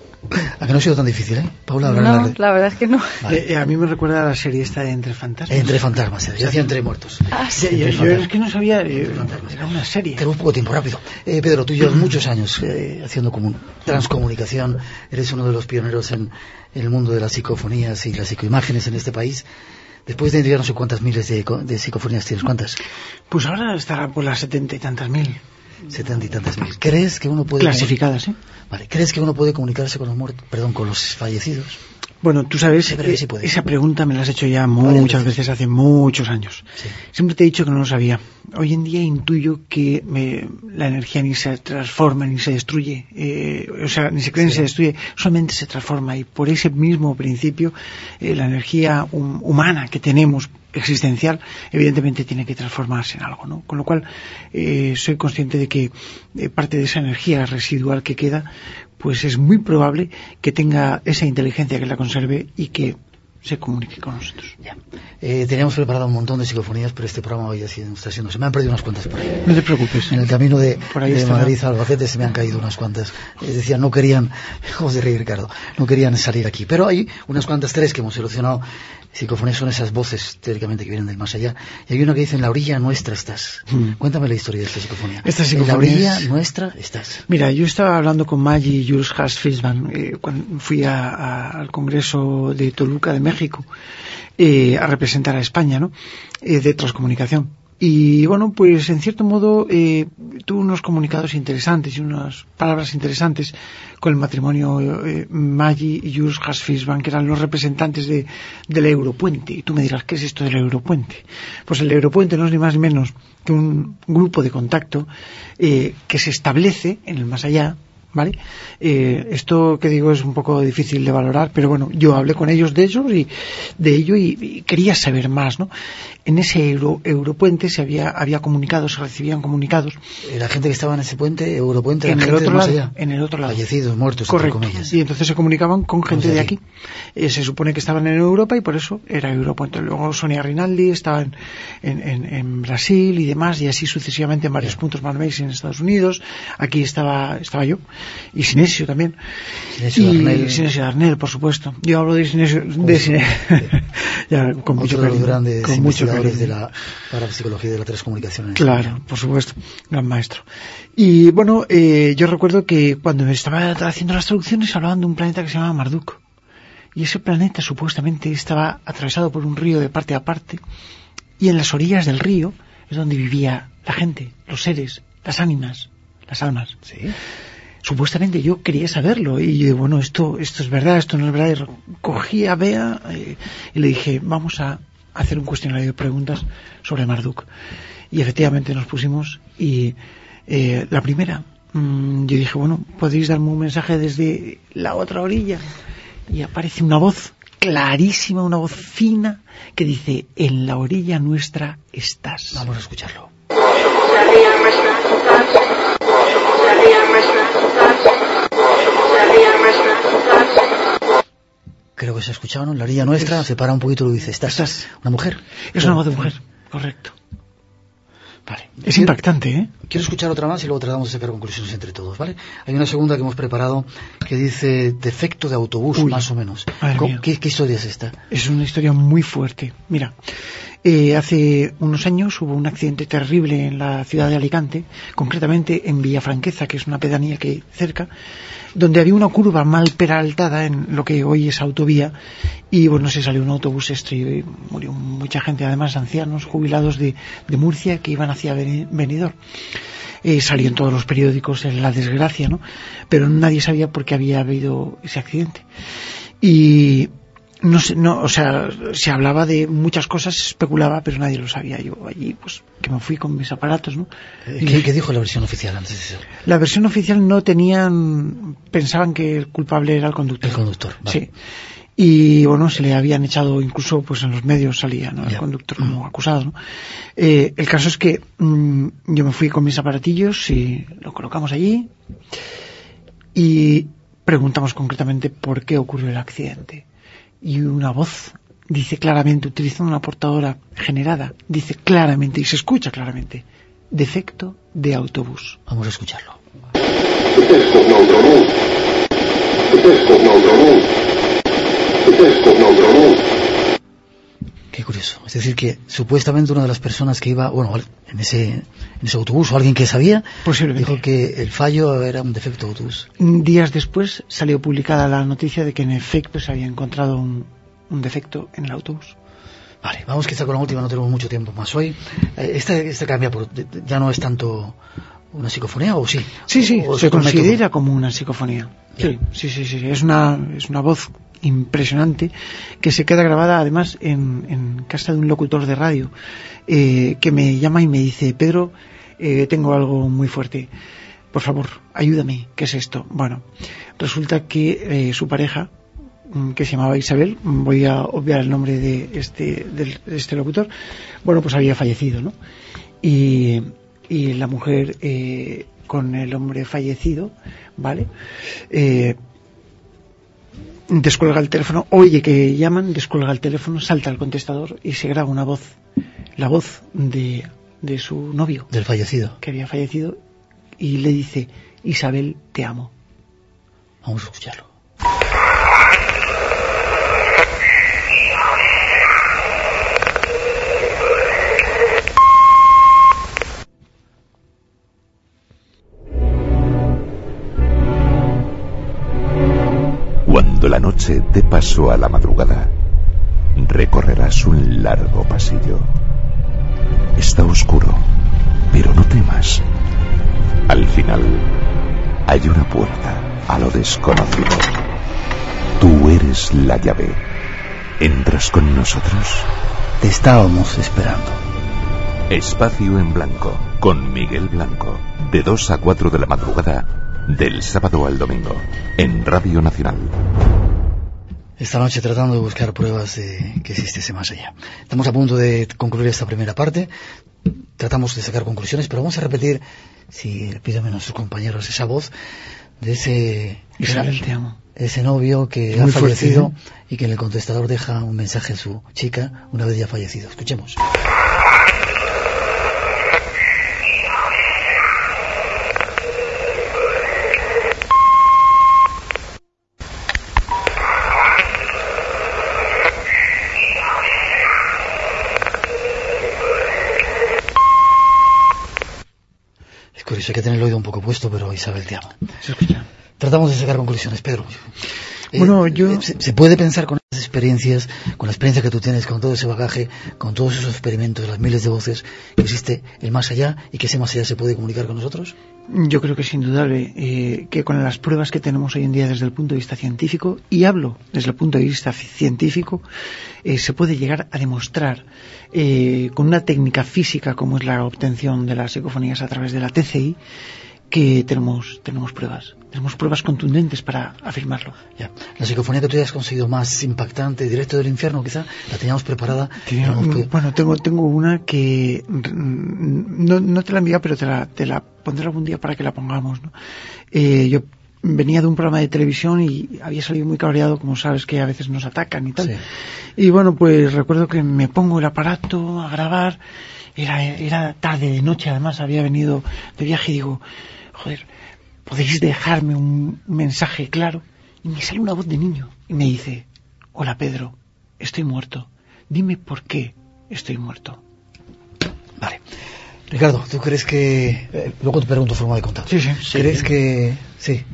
¿A que no ha sido tan difícil, eh? Paula, hablar no, en la red. la verdad es que no. Vale. Eh, eh, a mí me recuerda a la serie esta de Entre Fantasmas. Entre fantasmas, yo decía entre muertos. Ah, sí. Yo, Entre yo fantasmas. es que no sabía, eh, era una serie. Tenemos poco tiempo, rápido. Eh, Pedro, tú llevas muchos años eh, haciendo común, transcomunicación, eres uno de los pioneros en, en el mundo de las psicofonías y las psicoimágenes en este país. Después de ya no sé cuántas miles de, de psicofonías tienes, ¿cuántas? Pues ahora estará por las setenta y tantas mil. Setenta y tantas mil. ¿Crees que uno puede... Clasificadas, ¿eh? Vale. ¿Crees que uno puede comunicarse con los muertos, perdón, con los fallecidos? Bueno, tú sabes, Sí, pero que sí eh, puede. esa pregunta me la has hecho ya Varias muchas veces. veces, hace muchos años. Sí. Siempre te he dicho que no lo sabía. Hoy en día intuyo que me, la energía ni se transforma ni se destruye, eh, o sea, ni se crea ni Sí. se destruye, solamente se transforma. Y por ese mismo principio, eh, la energía hum- humana que tenemos, existencial, evidentemente tiene que transformarse en algo, ¿no? Con lo cual, eh, soy consciente de que eh, parte de esa energía residual que queda, pues es muy probable que tenga esa inteligencia que la conserve y que se comunique con nosotros. Ya. Eh, teníamos preparado un montón de psicofonías, pero este programa hoy ha sido, está siendo... Se me han perdido unas cuantas por ahí. No te preocupes. En el camino de, Por ahí de estará. Madrid a Albacete se me han caído unas cuantas. Es decir, no querían, José Rey Ricardo, no querían salir aquí. Pero hay unas cuantas, tres que hemos seleccionado. Psicofonías son esas voces, teóricamente, que vienen del más allá. Y hay una que dice, en la orilla nuestra estás. Mm. Cuéntame la historia de esta psicofonía. Esta En psicofonía la orilla es- nuestra estás. Mira, yo estaba hablando con Maggie y Jules Haas Frisman eh, cuando fui a, a, al Congreso de Toluca de México eh, a representar a España, ¿no? Eh, de transcomunicación. Y bueno, pues en cierto modo eh, tuve unos comunicados interesantes y unas palabras interesantes con el matrimonio eh, Maggie y Jules Haas Frisman, que eran los representantes de, del Europuente. Y tú me dirás, ¿qué es esto del Europuente? Pues el Europuente no es ni más ni menos que un grupo de contacto eh, que se establece en el más allá, ¿vale? Eh, esto que digo es un poco difícil de valorar, pero bueno, yo hablé con ellos de ellos y de ello y, y quería saber más, ¿no? En ese Euro, Europuente se había, había comunicados, se recibían comunicados. Eh, La gente que estaba en ese puente, Europuente, En la el gente otro del más lado, allá. en el otro lado. Fallecidos, muertos, Correcto. entre comillas. Y entonces se comunicaban con gente Los de de aquí. aquí. Eh, se supone que estaban en Europa y por eso era Europuente. Luego Sonia Rinaldi estaba en, en, en, en Brasil y demás, y así sucesivamente en varios Bien. puntos. Manuel en Estados Unidos. Aquí estaba estaba yo. Y Sinesio también. Sinesio y Darnell. Sinesio Darnell, por supuesto. Yo hablo de Sinesio. De Sinesio. ya, con mucho Otro de los cariño. grandes Con mucho investigadores cariño. de la parapsicología y de la transcomunicación. en Claro, España. por supuesto, gran maestro. Y bueno, eh, yo recuerdo que cuando me estaba haciendo las traducciones hablaban de un planeta que se llamaba Marduk. Y ese planeta supuestamente estaba atravesado por un río de parte a parte. Y en las orillas del río es donde vivía la gente, los seres, las ánimas, las almas. Sí. Supuestamente yo quería saberlo. Y yo, bueno, esto, esto es verdad, esto no es verdad. Y cogí a Bea eh, y le dije, vamos a hacer un cuestionario de preguntas sobre Marduk. Y efectivamente nos pusimos y eh, la primera, mmm, yo dije, bueno, podéis darme un mensaje desde la otra orilla. Y aparece una voz clarísima, una voz fina, que dice, en la orilla nuestra estás. Vamos a escucharlo. Creo Creo que que se ha escuchado, ¿no? La orilla nuestra es, se para un poquito y lo dice, ¿estás, ¿estás una mujer? Es una voz de mujer, correcto. Vale. Es quiero, impactante, ¿eh? Quiero escuchar otra más y luego tratamos de sacar conclusiones entre todos, ¿vale? Hay una segunda que hemos preparado que dice defecto de autobús, Uy, más o menos. ¿Qué, ¿Qué historia es esta? Es una historia muy fuerte. Mira, eh, hace unos años hubo un accidente terrible en la ciudad de Alicante, concretamente en Villafranqueza, que es una pedanía que hay cerca, donde había una curva mal peraltada en lo que hoy es autovía, y bueno, se salió un autobús estrellado y murió mucha gente, además ancianos jubilados de, de Murcia que iban hacia Benidorm. Eh, salió en todos los periódicos en la desgracia, ¿no? Pero nadie sabía por qué había habido ese accidente. Y no sé, no, o sea, se hablaba de muchas cosas, se especulaba, pero nadie lo sabía. Yo allí, pues, que me fui con mis aparatos, ¿no? ¿Qué, ¿Qué dijo la versión oficial antes de eso? La versión oficial no tenían, pensaban que el culpable era el conductor. El conductor, vale. Sí. Y bueno, se le habían echado, incluso pues en los medios salía, ¿no? El conductor como acusado, ¿no? Eh, el caso es que mmm, yo me fui con mis aparatillos y lo colocamos allí y preguntamos concretamente por qué ocurrió el accidente. Y una voz dice claramente, utilizando una portadora generada, dice claramente y se escucha claramente, defecto de autobús. Vamos a escucharlo. Qué curioso. Es decir, que supuestamente una de las personas que iba, bueno, en ese, en ese autobús, o alguien que sabía, dijo que el fallo era un defecto de autobús. Días después salió publicada la noticia de que en efecto se había encontrado un, un defecto en el autobús. Vale, vamos quizá con la última, no tenemos mucho tiempo más hoy. Esta, esta cambia, por, ya no es tanto una psicofonía, ¿o sí? Sí, sí, ¿O se considera método? Como una psicofonía. Sí, sí, sí, sí, es una, es una voz impresionante que se queda grabada además en, en casa de un locutor de radio eh, que me llama y me dice, Pedro, eh, tengo algo muy fuerte, por favor, ayúdame, ¿qué es esto? Bueno, resulta que eh, su pareja, que se llamaba Isabel, voy a obviar el nombre de este, de este locutor, bueno, pues había fallecido, ¿no? Y, y la mujer eh, con el hombre fallecido, ¿vale? Eh, descuelga el teléfono, oye que llaman, descuelga el teléfono, salta al contestador y se graba una voz, la voz de, de su novio. Del fallecido. Que había fallecido, y le dice, Isabel, te amo. Vamos a escucharlo. Cuando la noche dé paso a la madrugada, recorrerás un largo pasillo. Está oscuro, pero no temas. Al final, hay una puerta a lo desconocido. Tú eres la llave. ¿Entras con nosotros? Te estábamos esperando. Espacio en Blanco, con Miguel Blanco, de dos a cuatro de la madrugada, del sábado al domingo, en Radio Nacional. Esta noche tratando de buscar pruebas de que existe ese más allá. Estamos a punto de concluir esta primera parte. Tratamos de sacar conclusiones, pero vamos a repetir, si le pido a nuestros compañeros, esa voz de ese, Isabel, te amo. Ese novio que ha fallecido fuerte, ¿eh? Y que en el contestador deja un mensaje a su chica una vez ya fallecido. Escuchemos. Curioso, hay que tener el oído un poco puesto, pero Isabel, te amo. Se escucha. Tratamos de sacar conclusiones, Pedro. Eh, bueno, yo... Se, se puede pensar con esas experiencias, con la experiencia que tú tienes, con todo ese bagaje, con todos esos experimentos, las miles de voces, que existe el más allá y que ese más allá se puede comunicar con nosotros. Yo creo que es indudable eh, que con las pruebas que tenemos hoy en día desde el punto de vista científico, y hablo desde el punto de vista científico, eh, se puede llegar a demostrar eh, con una técnica física como es la obtención de las psicofonías a través de la T C I, que tenemos tenemos pruebas, tenemos pruebas contundentes para afirmarlo. Ya. La psicofonía que tú hayas conseguido más impactante, directo del infierno, quizá, la teníamos preparada. Tenía, que... Bueno, tengo tengo una que no, no te la he enviado, pero te la, te la pondré algún día para que la pongamos, ¿no? Eh, yo venía de un programa de televisión y había salido muy cabreado, como sabes que a veces nos atacan y tal. Sí. Y bueno, pues recuerdo que me pongo el aparato a grabar, era, era tarde de noche, además había venido de viaje y digo, joder, ¿podéis dejarme un mensaje claro? Y me sale una voz de niño y me dice, hola Pedro, estoy muerto, dime por qué estoy muerto. Vale. Ricardo, ¿tú crees que... Eh, luego te pregunto forma de contacto. Sí, sí. ¿Crees sí. que...? Sí.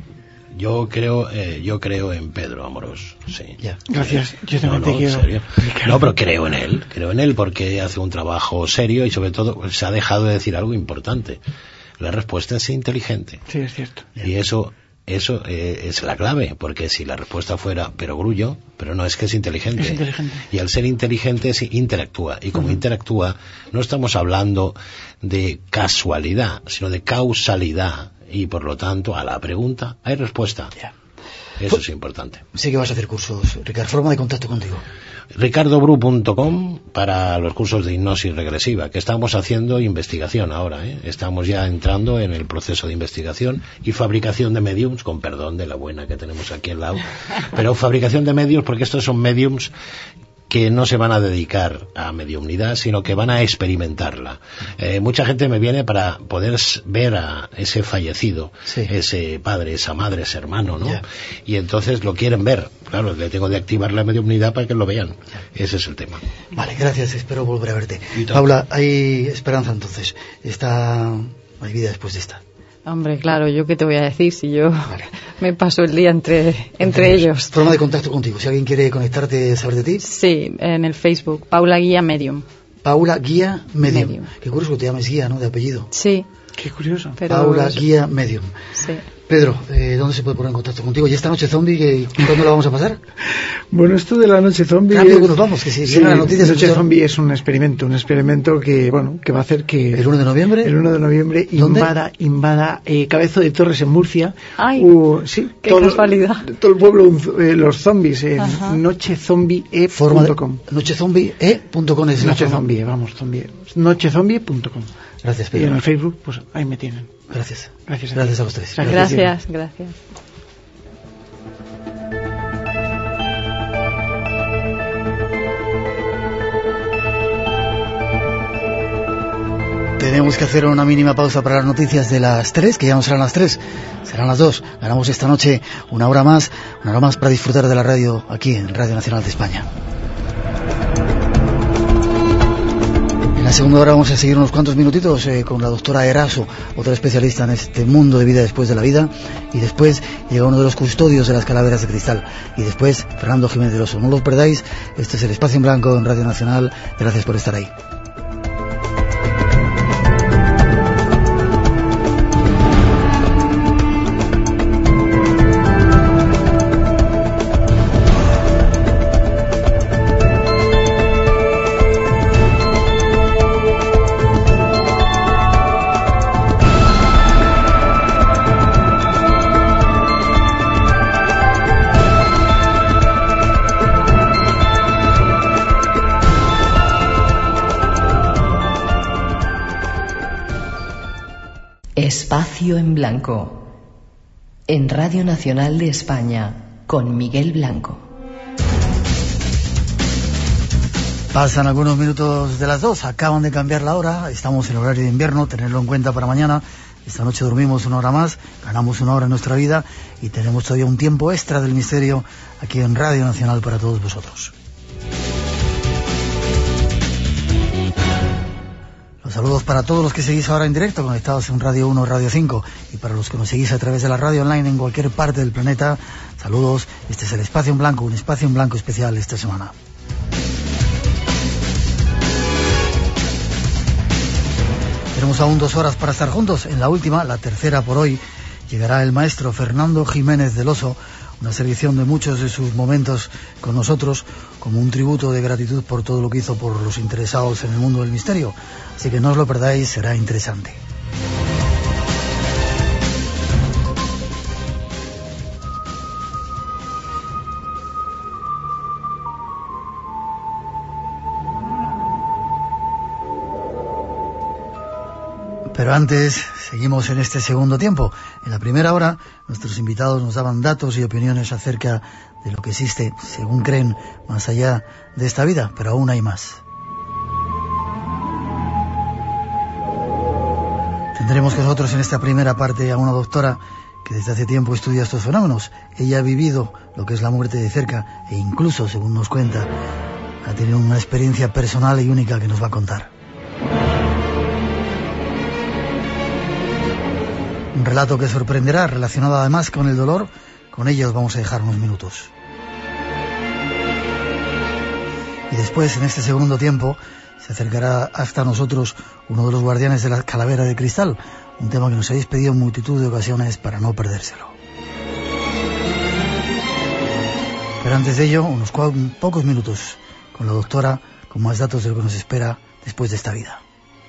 Yo creo, eh, yo creo en Pedro Amorós, sí. Ya. Gracias, yo también no, te no, quiero. en serio. Ricardo. No, pero creo en él, creo en él porque hace un trabajo serio y sobre todo se ha dejado de decir algo importante. La respuesta es inteligente. Sí, es cierto. Y eso... Eso eh, es la clave, porque si la respuesta fuera pero grullo, pero no, es que es inteligente. Es inteligente. Y al ser inteligente se interactúa. Y como uh-huh. interactúa, no estamos hablando de casualidad, sino de causalidad. Y por lo tanto, a la pregunta hay respuesta. Yeah. Eso es importante. Sí que vas a hacer cursos, Ricardo. Forma de contacto contigo. ricardo bru punto com para los cursos de hipnosis regresiva, que estamos haciendo investigación ahora, ¿eh? Estamos ya entrando en el proceso de investigación y fabricación de mediums, con perdón de la buena que tenemos aquí al lado, pero fabricación de mediums porque estos son mediums que no se van a dedicar a mediumnidad, sino que van a experimentarla. Eh, mucha gente me viene para poder ver a ese fallecido, sí. ese padre, esa madre, ese hermano, ¿no? Yeah. Y entonces lo quieren ver. Claro, le tengo de activar la mediumnidad para que lo vean. Yeah. Ese es el tema. Vale, gracias. Espero volver a verte. Paula, hay esperanza entonces. Está... hay vida después de esta. Hombre, claro, ¿yo qué te voy a decir si yo vale. me paso el día entre, entre ellos? Forma de contacto contigo, si alguien quiere conectarte, saber de ti. Sí, en el Facebook, Paula Guía Medium. Paula Guía Medium. Medium. Qué curioso que te llames Guía, ¿no? De apellido. Sí. Qué curioso. Pero Paula eso... Guía Medium. Sí. Pedro, eh, ¿dónde se puede poner en contacto contigo? ¿Y esta noche zombie, cuándo la vamos a pasar? Bueno, esto de la noche zombie... Rápido que nos vamos, que si sí, la noticia noche escuchar... zombie es un experimento, un experimento que, bueno, que va a hacer que... ¿El uno de noviembre? El uno de noviembre invada, invada eh, Cabezo de Torres en Murcia. ¡Ay! Uh, sí, ¡Qué todo, casualidad! Todo el pueblo, eh, los zombies en noche zombie e punto com. noche zombie e punto com es Noche zombie, vamos, zombie. noche zombie punto com. Gracias, Pedro. Y en el Facebook, pues ahí me tienen. Gracias. Gracias a, gracias a los tres. Gracias, gracias. gracias. Tenemos que hacer una mínima pausa para las noticias de las tres, que ya no serán las tres, serán las dos. Ganamos esta noche una hora más, una hora más para disfrutar de la radio aquí en Radio Nacional de España. En la segunda hora vamos a seguir unos cuantos minutitos eh, con la doctora Eraso, otra especialista en este mundo de vida después de la vida, y después llega uno de los custodios de las calaveras de cristal, y después Fernando Jiménez del Oso. No lo perdáis, este es el Espacio en Blanco en Radio Nacional. Gracias por estar ahí. Espacio en Blanco, en Radio Nacional de España, con Miguel Blanco. Pasan algunos minutos de las dos, acaban de cambiar la hora, estamos en horario de invierno, tenerlo en cuenta para mañana. Esta noche dormimos una hora más, ganamos una hora en nuestra vida y tenemos todavía un tiempo extra del misterio aquí en Radio Nacional para todos vosotros. Los saludos para todos los que seguís ahora en directo, conectados en Radio uno, Radio cinco, y para los que nos seguís a través de la radio online en cualquier parte del planeta, saludos. Este es el Espacio en Blanco, un Espacio en Blanco especial esta semana. Tenemos aún dos horas para estar juntos. En la última, la tercera por hoy, llegará el maestro Fernando Jiménez del Oso, una selección de muchos de sus momentos con nosotros, como un tributo de gratitud por todo lo que hizo por los interesados en el mundo del misterio. Así que no os lo perdáis, será interesante. Pero Pero antes, seguimos en este segundo tiempo. En la primera hora, nuestros invitados nos daban datos y opiniones acerca de lo que existe, según creen, más allá de esta vida, pero aún hay más. Tendremos con nosotros en esta primera parte a una doctora que desde hace tiempo estudia estos fenómenos. Ella ha vivido lo que es la muerte de cerca e incluso, según nos cuenta, ha tenido una experiencia personal y única que nos va a contar. Un relato que sorprenderá, relacionado además con el dolor. Con ello os vamos a dejar unos minutos. Y después, en este segundo tiempo, se acercará hasta nosotros uno de los guardianes de la calavera de cristal, un tema que nos habéis pedido en multitud de ocasiones para no perdérselo. Pero antes de ello, unos pocos minutos con la doctora, con más datos de lo que nos espera después de esta vida.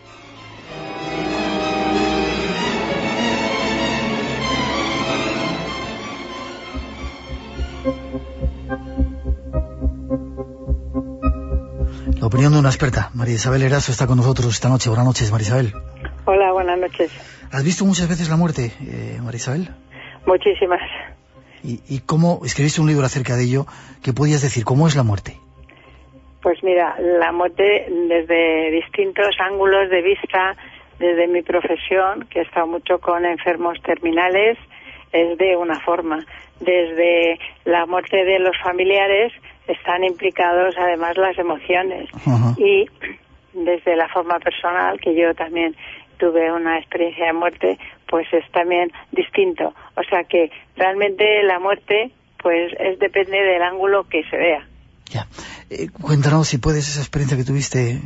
La opinión de una experta. María Isabel Eraso está con nosotros esta noche. Buenas noches, María Isabel. Hola, buenas noches. ¿Has visto muchas veces la muerte, eh, María Isabel? Muchísimas. ¿Y, ¿Y cómo escribiste un libro acerca de ello? ¿Qué podías decir? ¿Cómo es la muerte? Pues mira, la muerte desde distintos ángulos de vista, desde mi profesión, que he estado mucho con enfermos terminales, es de una forma. Desde la muerte de los familiares están implicados además las emociones. Uh-huh. Y desde la forma personal, que yo también tuve una experiencia de muerte, pues es también distinto. O sea que realmente la muerte pues es depende del ángulo que se vea. Ya. Eh, cuéntanos, si puedes, esa experiencia que tuviste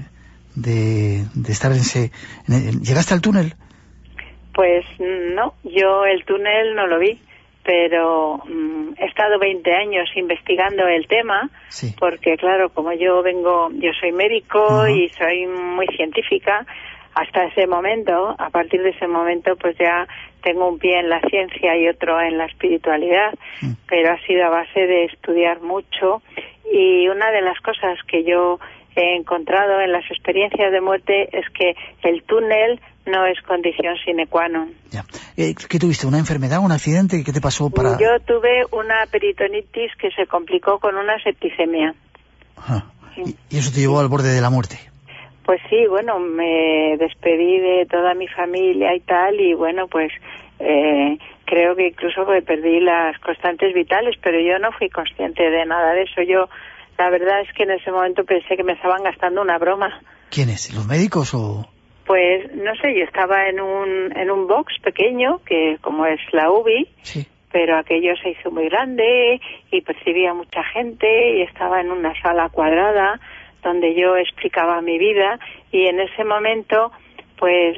de, de estar en ese... En el, ¿llegaste al túnel? Pues no, yo el túnel no lo vi, pero mmm, he estado veinte años investigando el tema, sí. Porque claro, como yo vengo, yo soy médico uh-huh. y soy muy científica, hasta ese momento, a partir de ese momento, pues ya tengo un pie en la ciencia y otro en la espiritualidad, uh-huh. pero ha sido a base de estudiar mucho, y una de las cosas que yo he encontrado en las experiencias de muerte es que el túnel no es condición sine qua non. Ya. Eh, ¿Qué tuviste? ¿Una enfermedad, un accidente? ¿Qué te pasó para...? Yo tuve una peritonitis que se complicó con una septicemia. Ajá. Sí. ¿Y eso te llevó al borde de la muerte? Pues sí, bueno, me despedí de toda mi familia y tal, y bueno, pues eh, creo que incluso me perdí las constantes vitales, pero yo no fui consciente de nada de eso. Yo, la verdad es que en ese momento pensé que me estaban gastando una broma. ¿Quiénes? ¿Los médicos o...? Pues no sé, yo estaba en un en un box pequeño, que como es la U B I, sí. Pero aquello se hizo muy grande y percibía mucha gente, y estaba en una sala cuadrada donde yo explicaba mi vida, y en ese momento, pues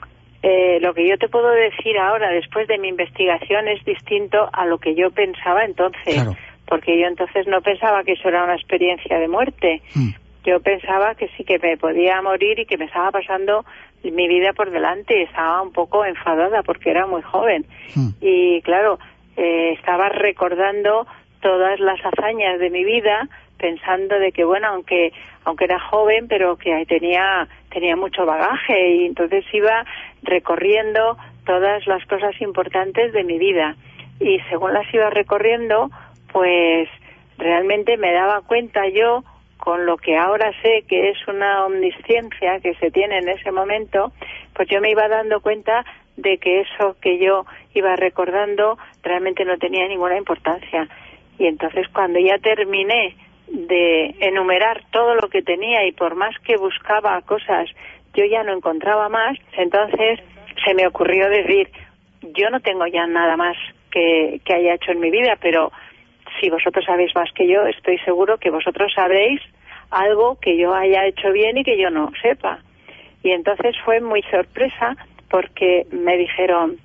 eh, lo que yo te puedo decir ahora, después de mi investigación, es distinto a lo que yo pensaba entonces, claro. Porque yo entonces no pensaba que eso era una experiencia de muerte. Mm. Yo pensaba que sí, que me podía morir y que me estaba pasando mi vida por delante. Estaba un poco enfadada porque era muy joven. Mm. Y claro, eh, estaba recordando todas las hazañas de mi vida, pensando de que, bueno, aunque aunque era joven, pero que tenía tenía mucho bagaje, y entonces iba recorriendo todas las cosas importantes de mi vida. Y según las iba recorriendo, pues realmente me daba cuenta yo, con lo que ahora sé que es una omnisciencia que se tiene en ese momento, pues yo me iba dando cuenta de que eso que yo iba recordando realmente no tenía ninguna importancia. Y entonces cuando ya terminé de enumerar todo lo que tenía, y por más que buscaba cosas, yo ya no encontraba más, entonces se me ocurrió decir, yo no tengo ya nada más que, que haya hecho en mi vida, pero si vosotros sabéis más que yo, estoy seguro que vosotros sabréis algo que yo haya hecho bien y que yo no sepa. Y entonces fue muy sorpresa, porque me dijeron,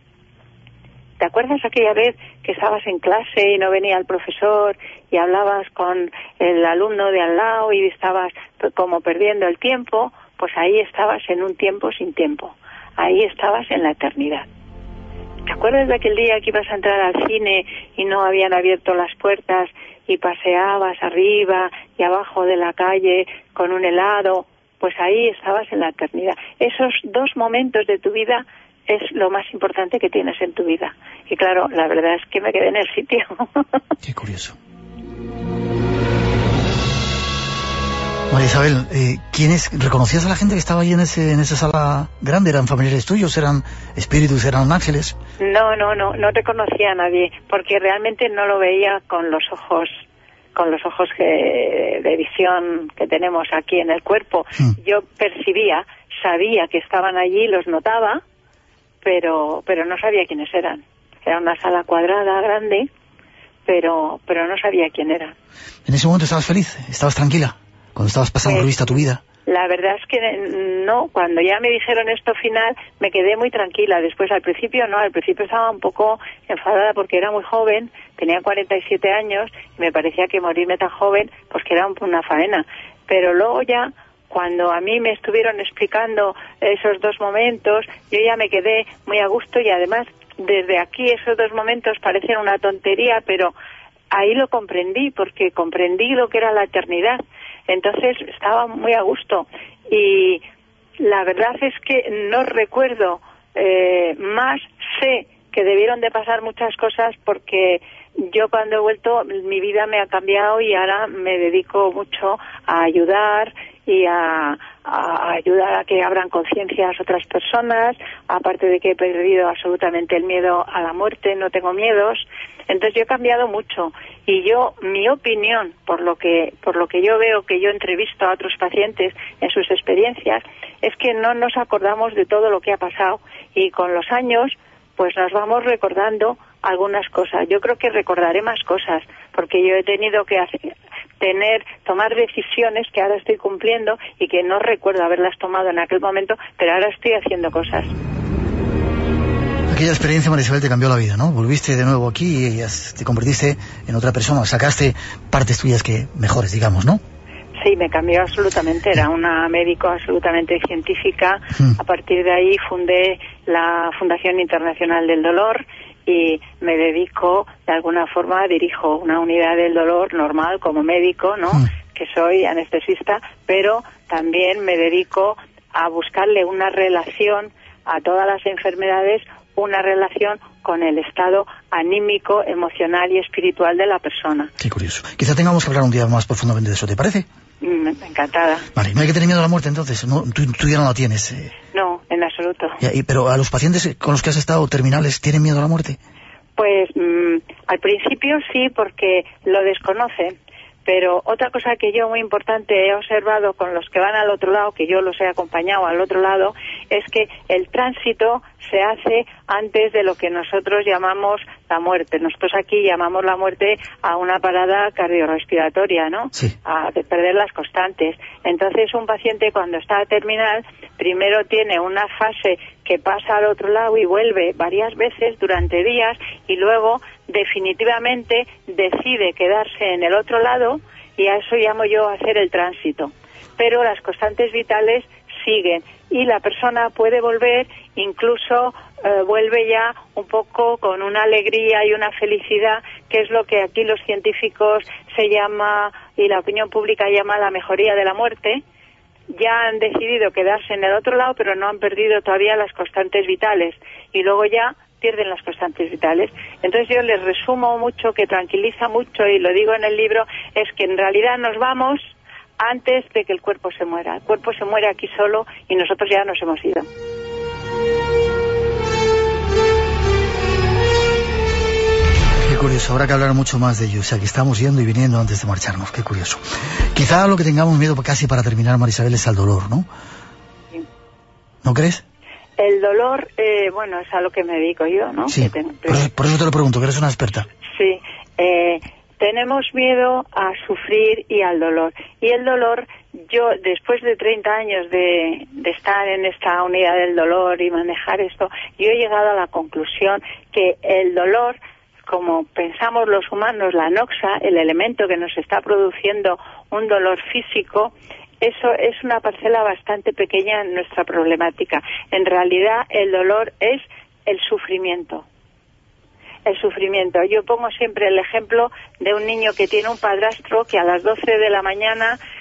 ¿te acuerdas aquella vez que estabas en clase y no venía el profesor y hablabas con el alumno de al lado y estabas como perdiendo el tiempo? Pues ahí estabas en un tiempo sin tiempo. Ahí estabas en la eternidad. ¿Te acuerdas de aquel día que ibas a entrar al cine y no habían abierto las puertas y paseabas arriba y abajo de la calle con un helado? Pues ahí estabas en la eternidad. Esos dos momentos de tu vida es lo más importante que tienes en tu vida. Y claro, la verdad es que me quedé en el sitio. Qué curioso. María Isabel, eh, ¿quiénes, reconocías a la gente que estaba allí en ese en esa sala grande? ¿Eran familiares tuyos? ¿Eran espíritus? ¿Eran ángeles? No, no, no, no reconocía a nadie, porque realmente no lo veía con los ojos con los ojos que, de visión que tenemos aquí en el cuerpo. Mm. Yo percibía, sabía que estaban allí, los notaba, pero pero no sabía quiénes eran. Era una sala cuadrada, grande, pero pero no sabía quién era. ¿En ese momento estabas feliz? ¿Estabas tranquila? Cuando estabas pasando eh, revista a tu vida. La verdad es que no, cuando ya me dijeron esto final, me quedé muy tranquila. Después, al principio no, al principio estaba un poco enfadada porque era muy joven, tenía cuarenta y siete años, y me parecía que morirme tan joven, pues que era una faena. Pero luego ya, cuando a mí me estuvieron explicando esos dos momentos, yo ya me quedé muy a gusto, y además, desde aquí esos dos momentos parecen una tontería, pero ahí lo comprendí, porque comprendí lo que era la eternidad. Entonces estaba muy a gusto, y la verdad es que no recuerdo eh, más. Sé que debieron de pasar muchas cosas, porque yo cuando he vuelto mi vida me ha cambiado y ahora me dedico mucho a ayudar y a, a ayudar a que abran conciencias otras personas, aparte de que he perdido absolutamente el miedo a la muerte, no tengo miedos. Entonces yo he cambiado mucho, y yo, mi opinión, por lo que por lo que yo veo, que yo entrevisto a otros pacientes en sus experiencias, es que no nos acordamos de todo lo que ha pasado, y con los años pues nos vamos recordando algunas cosas. Yo creo que recordaré más cosas, porque yo he tenido que hacer, tener, tomar decisiones que ahora estoy cumpliendo y que no recuerdo haberlas tomado en aquel momento, pero ahora estoy haciendo cosas. Aquella experiencia, María Isabel, te cambió la vida, ¿no? Volviste de nuevo aquí y te convertiste en otra persona, sacaste partes tuyas que mejores, digamos, ¿no? Sí, me cambió absolutamente, era una médico absolutamente científica. Mm. A partir de ahí fundé la Fundación Internacional del Dolor y me dedico, de alguna forma, dirijo una unidad del dolor normal como médico, ¿no? Mm. Que soy anestesista, pero también me dedico a buscarle una relación a todas las enfermedades, una relación con el estado anímico, emocional y espiritual de la persona. Qué curioso. Quizá tengamos que hablar un día más profundamente de eso, ¿te parece? Mm, encantada. Vale, no hay que tener miedo a la muerte entonces, no, tú, tú ya no la tienes. Eh. No, en absoluto. Ya, y, pero a los pacientes con los que has estado terminales, ¿tienen miedo a la muerte? Pues mm, al principio sí, porque lo desconocen. Pero otra cosa que yo muy importante he observado con los que van al otro lado, que yo los he acompañado al otro lado, es que el tránsito se hace antes de lo que nosotros llamamos la muerte. Nosotros aquí llamamos la muerte a una parada cardiorrespiratoria, ¿no? Sí. A de perder las constantes. Entonces un paciente cuando está terminal, primero tiene una fase que pasa al otro lado y vuelve varias veces durante días, y luego definitivamente decide quedarse en el otro lado, y a eso llamo yo hacer el tránsito. Pero las constantes vitales siguen y la persona puede volver, incluso eh, vuelve ya un poco con una alegría y una felicidad, que es lo que aquí los científicos se llama, y la opinión pública llama, la mejoría de la muerte. Ya han decidido quedarse en el otro lado, pero no han perdido todavía las constantes vitales, y luego ya pierden las constantes vitales. Entonces yo les resumo mucho, que tranquiliza mucho, y lo digo en el libro, es que en realidad nos vamos antes de que el cuerpo se muera. El cuerpo se muere aquí solo y nosotros ya nos hemos ido. Qué curioso, habrá que hablar mucho más de ello. O sea, que estamos yendo y viniendo antes de marcharnos. Qué curioso. Quizá lo que tengamos miedo casi para terminar, María Isabel, es al dolor, ¿no? Sí. ¿No crees? El dolor, eh, bueno, es a lo que me dedico yo, ¿no? Sí, tengo, por, eso, por eso te lo pregunto, que eres una experta. Sí, eh, tenemos miedo a sufrir y al dolor. Y el dolor, yo después de treinta años de, de estar en esta unidad del dolor y manejar esto, yo he llegado a la conclusión que el dolor, como pensamos los humanos, la noxa, el elemento que nos está produciendo un dolor físico, eso es una parcela bastante pequeña en nuestra problemática. En realidad, el dolor es el sufrimiento. El sufrimiento. Yo pongo siempre el ejemplo de un niño que tiene un padrastro que a las doce de la mañana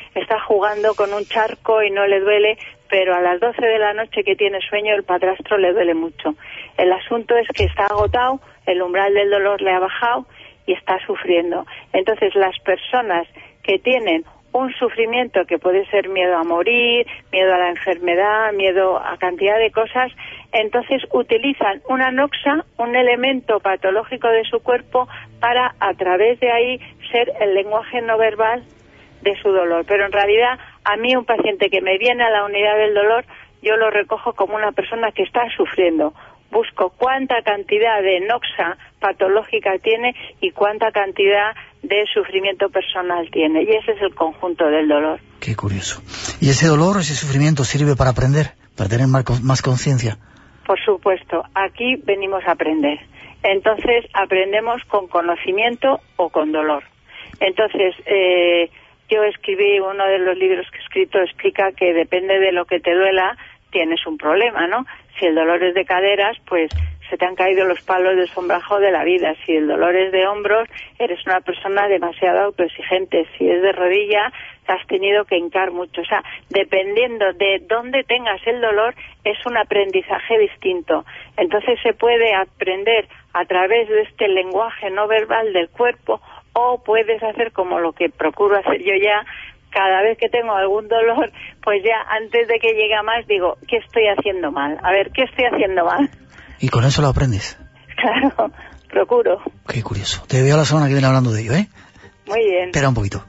está jugando con un charco y no le duele, pero a las doce de la noche que tiene sueño el padrastro le duele mucho. El asunto es que está agotado, el umbral del dolor le ha bajado y está sufriendo. Entonces las personas que tienen un sufrimiento que puede ser miedo a morir, miedo a la enfermedad, miedo a cantidad de cosas, entonces utilizan una noxa, un elemento patológico de su cuerpo, para a través de ahí ser el lenguaje no verbal de su dolor. Pero en realidad a mí un paciente que me viene a la unidad del dolor, yo lo recojo como una persona que está sufriendo. Busco cuánta cantidad de noxa patológica tiene y cuánta cantidad de sufrimiento personal tiene. Y ese es el conjunto del dolor. Qué curioso. ¿Y ese dolor, ese sufrimiento sirve para aprender, para tener más conciencia? Por supuesto. Aquí venimos a aprender. Entonces aprendemos con conocimiento o con dolor. Entonces, eh, yo escribí, uno de los libros que he escrito explica que depende de lo que te duela, tienes un problema, ¿no? Si el dolor es de caderas, pues se te han caído los palos del sombrajo de la vida. Si el dolor es de hombros, eres una persona demasiado autoexigente. Si es de rodilla, te has tenido que hincar mucho. O sea, dependiendo de dónde tengas el dolor, es un aprendizaje distinto. Entonces se puede aprender a través de este lenguaje no verbal del cuerpo, o puedes hacer como lo que procuro hacer yo ya. Cada vez que tengo algún dolor, pues ya antes de que llegue a más digo, ¿qué estoy haciendo mal? A ver, ¿qué estoy haciendo mal? ¿Y con eso lo aprendes? Claro, procuro. Qué curioso. Te veo la semana que viene hablando de ello, ¿eh? Muy bien. Espera un poquito.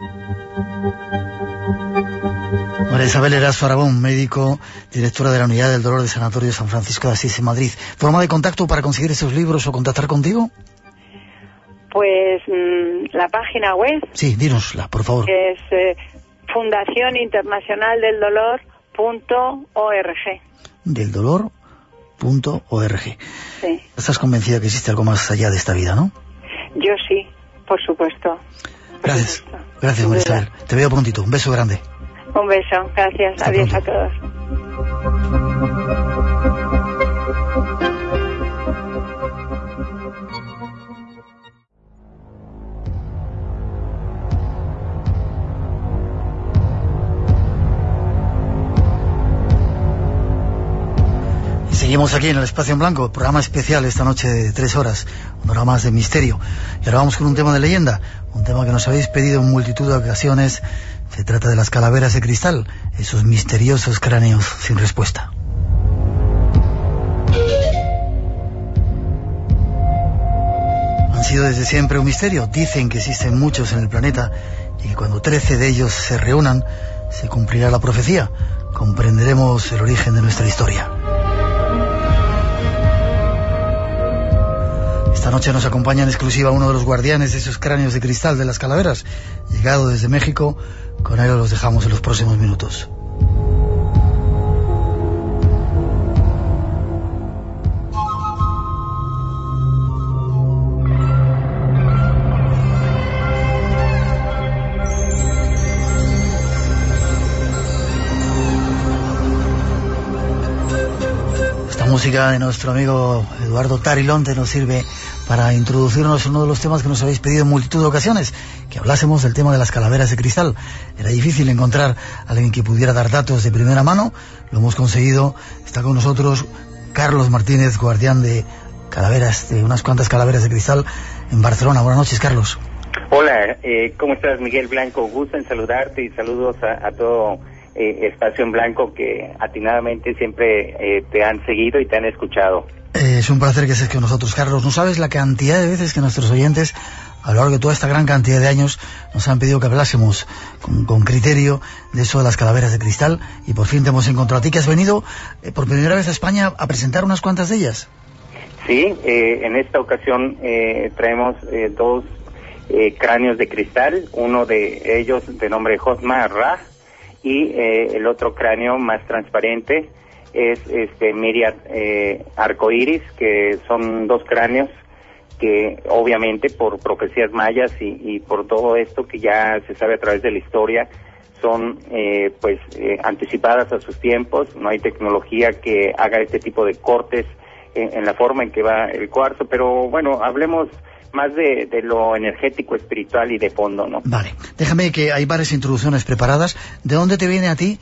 María Isabel Eraso Aragón, médico, directora de la Unidad del Dolor del Sanatorio San Francisco de Asís en Madrid. ¿Forma de contacto para conseguir esos libros o contactar contigo? Pues mmm, la página web. Sí, dínosla, por favor. Es eh, fundación internacional del dolor punto org. Del dolor punto org. Sí. ¿Estás convencida que existe algo más allá de esta vida, no? Yo sí, por supuesto. Por Gracias. supuesto. Gracias, María Isabel. Te veo prontito. Un beso grande. Un beso. Gracias. Hasta Adiós pronto. a todos. Seguimos aquí en el Espacio en Blanco, programa especial esta noche de tres horas, un programa más de misterio. Y ahora vamos con un tema de leyenda, un tema que nos habéis pedido en multitud de ocasiones. Se trata de las calaveras de cristal, esos misteriosos cráneos sin respuesta. Han sido desde siempre un misterio. Dicen que existen muchos en el planeta y que cuando trece de ellos se reúnan, se cumplirá la profecía. Comprenderemos el origen de nuestra historia. Esta noche nos acompaña en exclusiva uno de los guardianes de esos cráneos de cristal de las calaveras, llegado desde México. Con él los dejamos en los próximos minutos. Esta música de nuestro amigo Eduardo Tarilonte nos sirve para introducirnos en uno de los temas que nos habéis pedido en multitud de ocasiones, que hablásemos del tema de las calaveras de cristal. Era difícil encontrar a alguien que pudiera dar datos de primera mano. Lo hemos conseguido. Está con nosotros Carlos Martínez, guardián de calaveras, de unas cuantas calaveras de cristal en Barcelona. Buenas noches, Carlos. Hola, eh, ¿cómo estás, Miguel Blanco? Gusto en saludarte y saludos a, a todo eh, Espacio en Blanco, que atinadamente siempre eh, te han seguido y te han escuchado. Eh, es un placer que estés con nosotros, Carlos. No sabes la cantidad de veces que nuestros oyentes, a lo largo de toda esta gran cantidad de años, nos han pedido que hablásemos con, con criterio de eso de las calaveras de cristal, y por fin te hemos encontrado a ti, que has venido eh, por primera vez a España a presentar unas cuantas de ellas. Sí, eh, en esta ocasión eh, traemos eh, dos eh, cráneos de cristal, uno de ellos de nombre Hotma Ra, y eh, el otro cráneo más transparente es este Miriam eh, Arcoiris, que son dos cráneos que obviamente por profecías mayas y, y por todo esto que ya se sabe a través de la historia, son eh, pues eh, anticipadas a sus tiempos. No hay tecnología que haga este tipo de cortes en, en la forma en que va el cuarzo, pero bueno, hablemos más de, de lo energético, espiritual y de fondo, ¿no? Vale, déjame que hay varias introducciones preparadas. ¿De dónde te viene a ti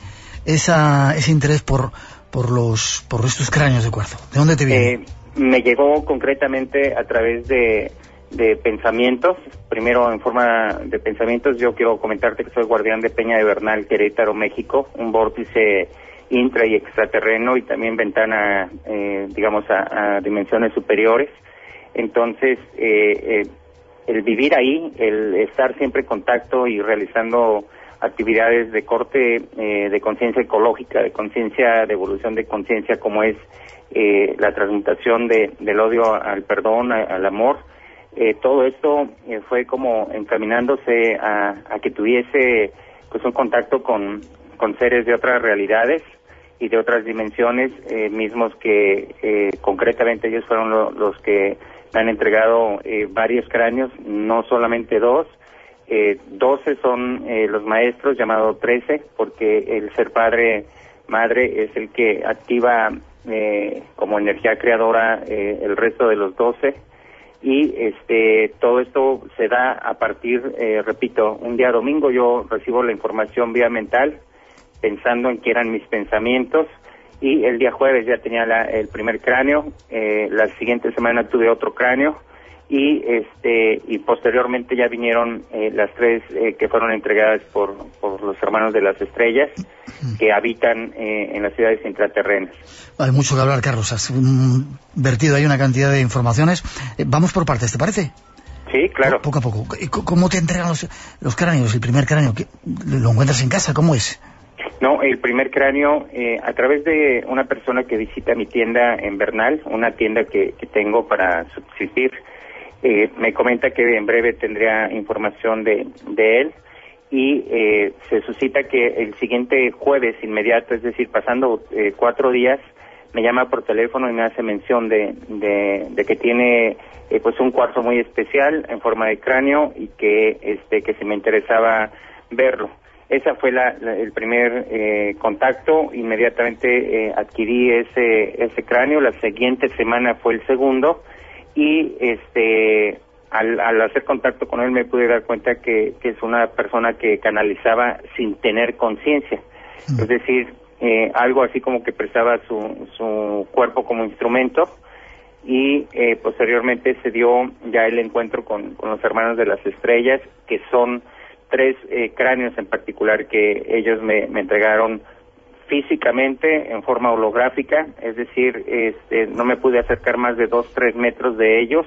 esa, ese interés por, por, los, por estos cráneos de cuarzo? ¿De dónde te viene? Eh, me llegó concretamente a través de, de pensamientos. Primero, en forma de pensamientos, yo quiero comentarte que soy guardián de Peña de Bernal, Querétaro, México, un vórtice intra y extraterreno y también ventana, eh, digamos, a, a dimensiones superiores. Entonces, eh, eh, el vivir ahí, el estar siempre en contacto y realizando actividades de corte eh, de conciencia ecológica, de conciencia, de evolución de conciencia, como es eh, la transmutación de, del odio al perdón, a, al amor, eh, todo esto eh, fue como encaminándose a, a que tuviese pues un contacto con, con seres de otras realidades y de otras dimensiones, eh, mismos que eh, concretamente ellos fueron lo, los que me han entregado eh, varios cráneos, no solamente dos. Eh, doce son eh, los maestros, llamado trece, porque el ser padre, madre, es el que activa eh, como energía creadora eh, el resto de los doce. Y este todo esto se da a partir, eh, repito, un día domingo yo recibo la información vía mental, pensando en que eran mis pensamientos, y el día jueves ya tenía la, el primer cráneo, eh, la siguiente semana tuve otro cráneo, y este y posteriormente ya vinieron eh, las tres eh, que fueron entregadas por, por los hermanos de las estrellas, que habitan eh, en las ciudades intraterrenas. Hay mucho que hablar, Carlos. Has um, vertido ahí una cantidad de informaciones. Eh, vamos por partes, ¿te parece? Sí, claro. Poco a poco. ¿Cómo te entregan los, los cráneos? El primer cráneo, ¿lo encuentras en casa? ¿Cómo es? No, el primer cráneo, eh, a través de una persona que visita mi tienda en Bernal, una tienda que, que tengo para subsistir, eh, me comenta que en breve tendría información de, de él, y eh, se suscita que el siguiente jueves inmediato, es decir, pasando eh, cuatro días, me llama por teléfono y me hace mención de, de, de que tiene eh, pues un cuarzo muy especial en forma de cráneo y que este que se me interesaba verlo. Esa fue la, la, el primer eh, contacto. Inmediatamente eh, adquirí ese ese cráneo. La siguiente semana fue el segundo, y este al, al hacer contacto con él me pude dar cuenta que, que es una persona que canalizaba sin tener conciencia. Mm. Es decir, eh, algo así como que prestaba su, su cuerpo como instrumento, y eh, posteriormente se dio ya el encuentro con, con los hermanos de las estrellas, que son tres eh, cráneos en particular que ellos me, me entregaron físicamente en forma holográfica, es decir, este, no me pude acercar más de dos, tres metros de ellos,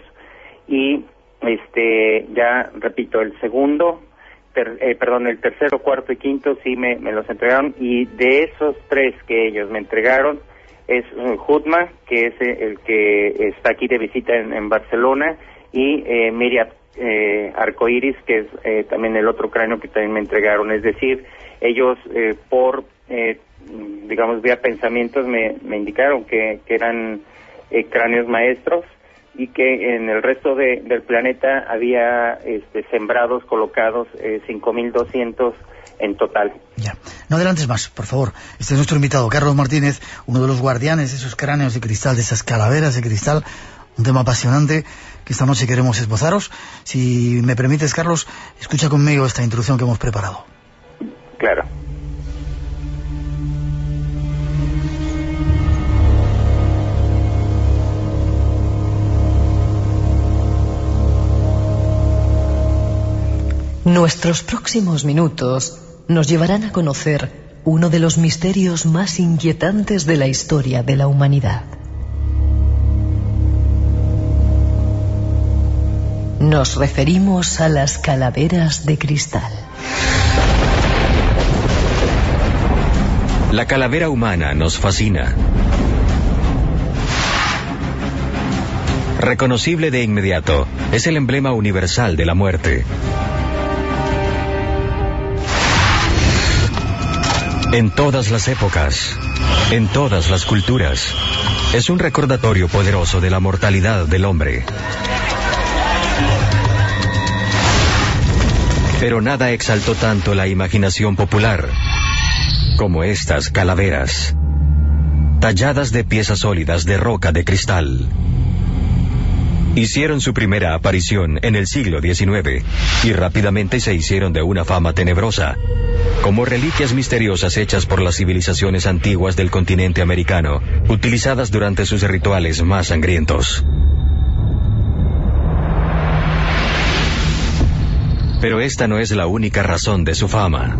y este ya repito, el segundo, ter, eh, perdón, el tercero, cuarto y quinto sí me, me los entregaron, y de esos tres que ellos me entregaron es uh, Jutma, que es el que está aquí de visita en, en Barcelona, y eh, Miriam Eh, Arcoiris, que es eh, también el otro cráneo que también me entregaron. Es decir, ellos eh, por, eh, digamos, vía pensamientos me, me indicaron que, que eran eh, cráneos maestros, y que en el resto de, del planeta había este, sembrados, colocados eh, cinco mil doscientos en total. Ya. No adelantes más, por favor. Este es nuestro invitado, Carlos Martínez, uno de los guardianes de esos cráneos de cristal, de esas calaveras de cristal. Un tema apasionante que esta noche queremos esbozaros. Si me permites, Carlos, escucha conmigo esta introducción que hemos preparado. Claro. Nuestros próximos minutos nos llevarán a conocer uno de los misterios más inquietantes de la historia de la humanidad. Nos referimos a las calaveras de cristal. La calavera humana nos fascina. Reconocible de inmediato, es el emblema universal de la muerte. En todas las épocas, en todas las culturas, es un recordatorio poderoso de la mortalidad del hombre. Pero nada exaltó tanto la imaginación popular como estas calaveras, talladas de piezas sólidas de roca de cristal. hicieron su primera aparición en el siglo diecinueve y rápidamente se hicieron de una fama tenebrosa, como reliquias misteriosas hechas por las civilizaciones antiguas del continente americano, utilizadas durante sus rituales más sangrientos. Pero esta no es la única razón de su fama.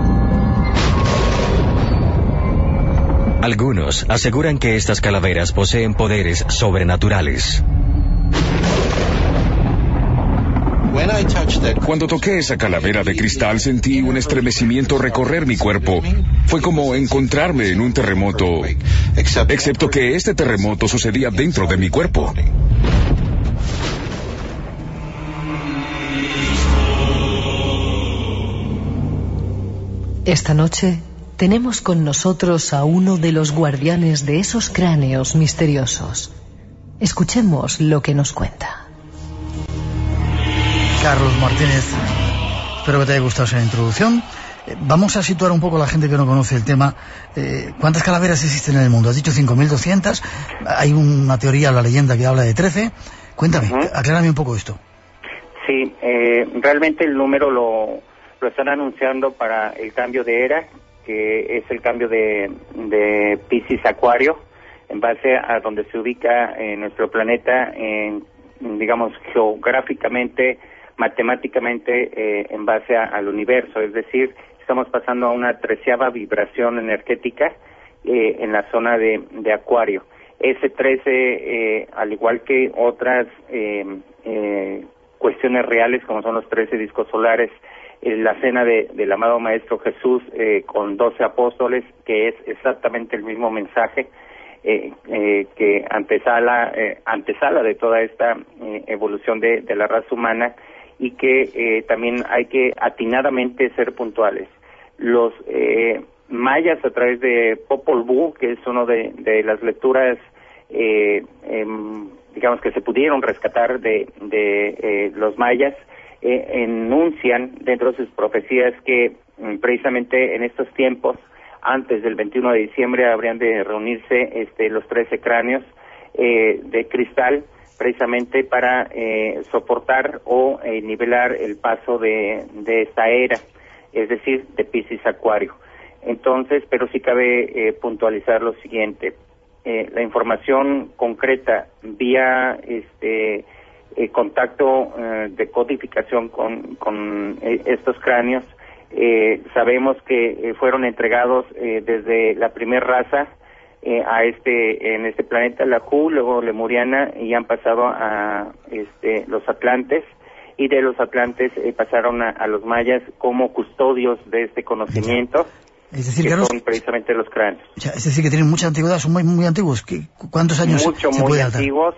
Algunos aseguran que estas calaveras poseen poderes sobrenaturales. Cuando toqué esa calavera de cristal sentí un estremecimiento recorrer mi cuerpo. Fue como encontrarme en un terremoto, excepto que este terremoto sucedía dentro de mi cuerpo. Esta noche tenemos con nosotros a uno de los guardianes de esos cráneos misteriosos. Escuchemos lo que nos cuenta. Carlos Martínez, espero que te haya gustado esa introducción. Eh, vamos a situar un poco a la gente que no conoce el tema. Eh, ¿Cuántas calaveras existen en el mundo? Has dicho cinco mil doscientas. Hay una teoría, la leyenda, que habla de trece. Cuéntame, uh-huh. aclárame un poco esto. Sí, eh, realmente el número lo, lo están anunciando para el cambio de era, que es el cambio de, de Piscis Acuario, en base a donde se ubica eh, nuestro planeta, en, digamos, geográficamente, matemáticamente, eh, en base a, al universo. Es decir, estamos pasando a una treceava vibración energética eh, en la zona de, de Acuario. Ese trece, eh, al igual que otras eh, eh, cuestiones reales, como son los trece discos solares, la cena de, del amado Maestro Jesús eh, con doce apóstoles, que es exactamente el mismo mensaje eh, eh, que antesala, eh, antesala de toda esta eh, evolución de, de la raza humana, y que eh, también hay que atinadamente ser puntuales. Los eh, mayas, a través de Popol Vuh, que es uno de, de las lecturas eh, eh, digamos que se pudieron rescatar de, de eh, los mayas, Eh, enuncian dentro de sus profecías que mm, precisamente en estos tiempos, antes del veintiuno de diciembre, habrían de reunirse este, los trece cráneos eh, de cristal, precisamente para eh, soportar o eh, nivelar el paso de, de esta era, es decir, de Piscis Acuario. Entonces, pero sí cabe eh, puntualizar lo siguiente: eh, la información concreta vía este Eh, contacto eh, de codificación con, con eh, estos cráneos, eh, sabemos que eh, fueron entregados eh, desde la primer raza eh, a este en este planeta, la Ju, luego Lemuriana, y han pasado a este los Atlantes, y de los Atlantes eh, pasaron a, a los mayas como custodios de este conocimiento. Es decir, que Carlos, son precisamente los cráneos. O sea, es decir, que tienen mucha antigüedad, son muy muy antiguos. ¿Cuántos años Mucho, se muy puede datar? antiguos.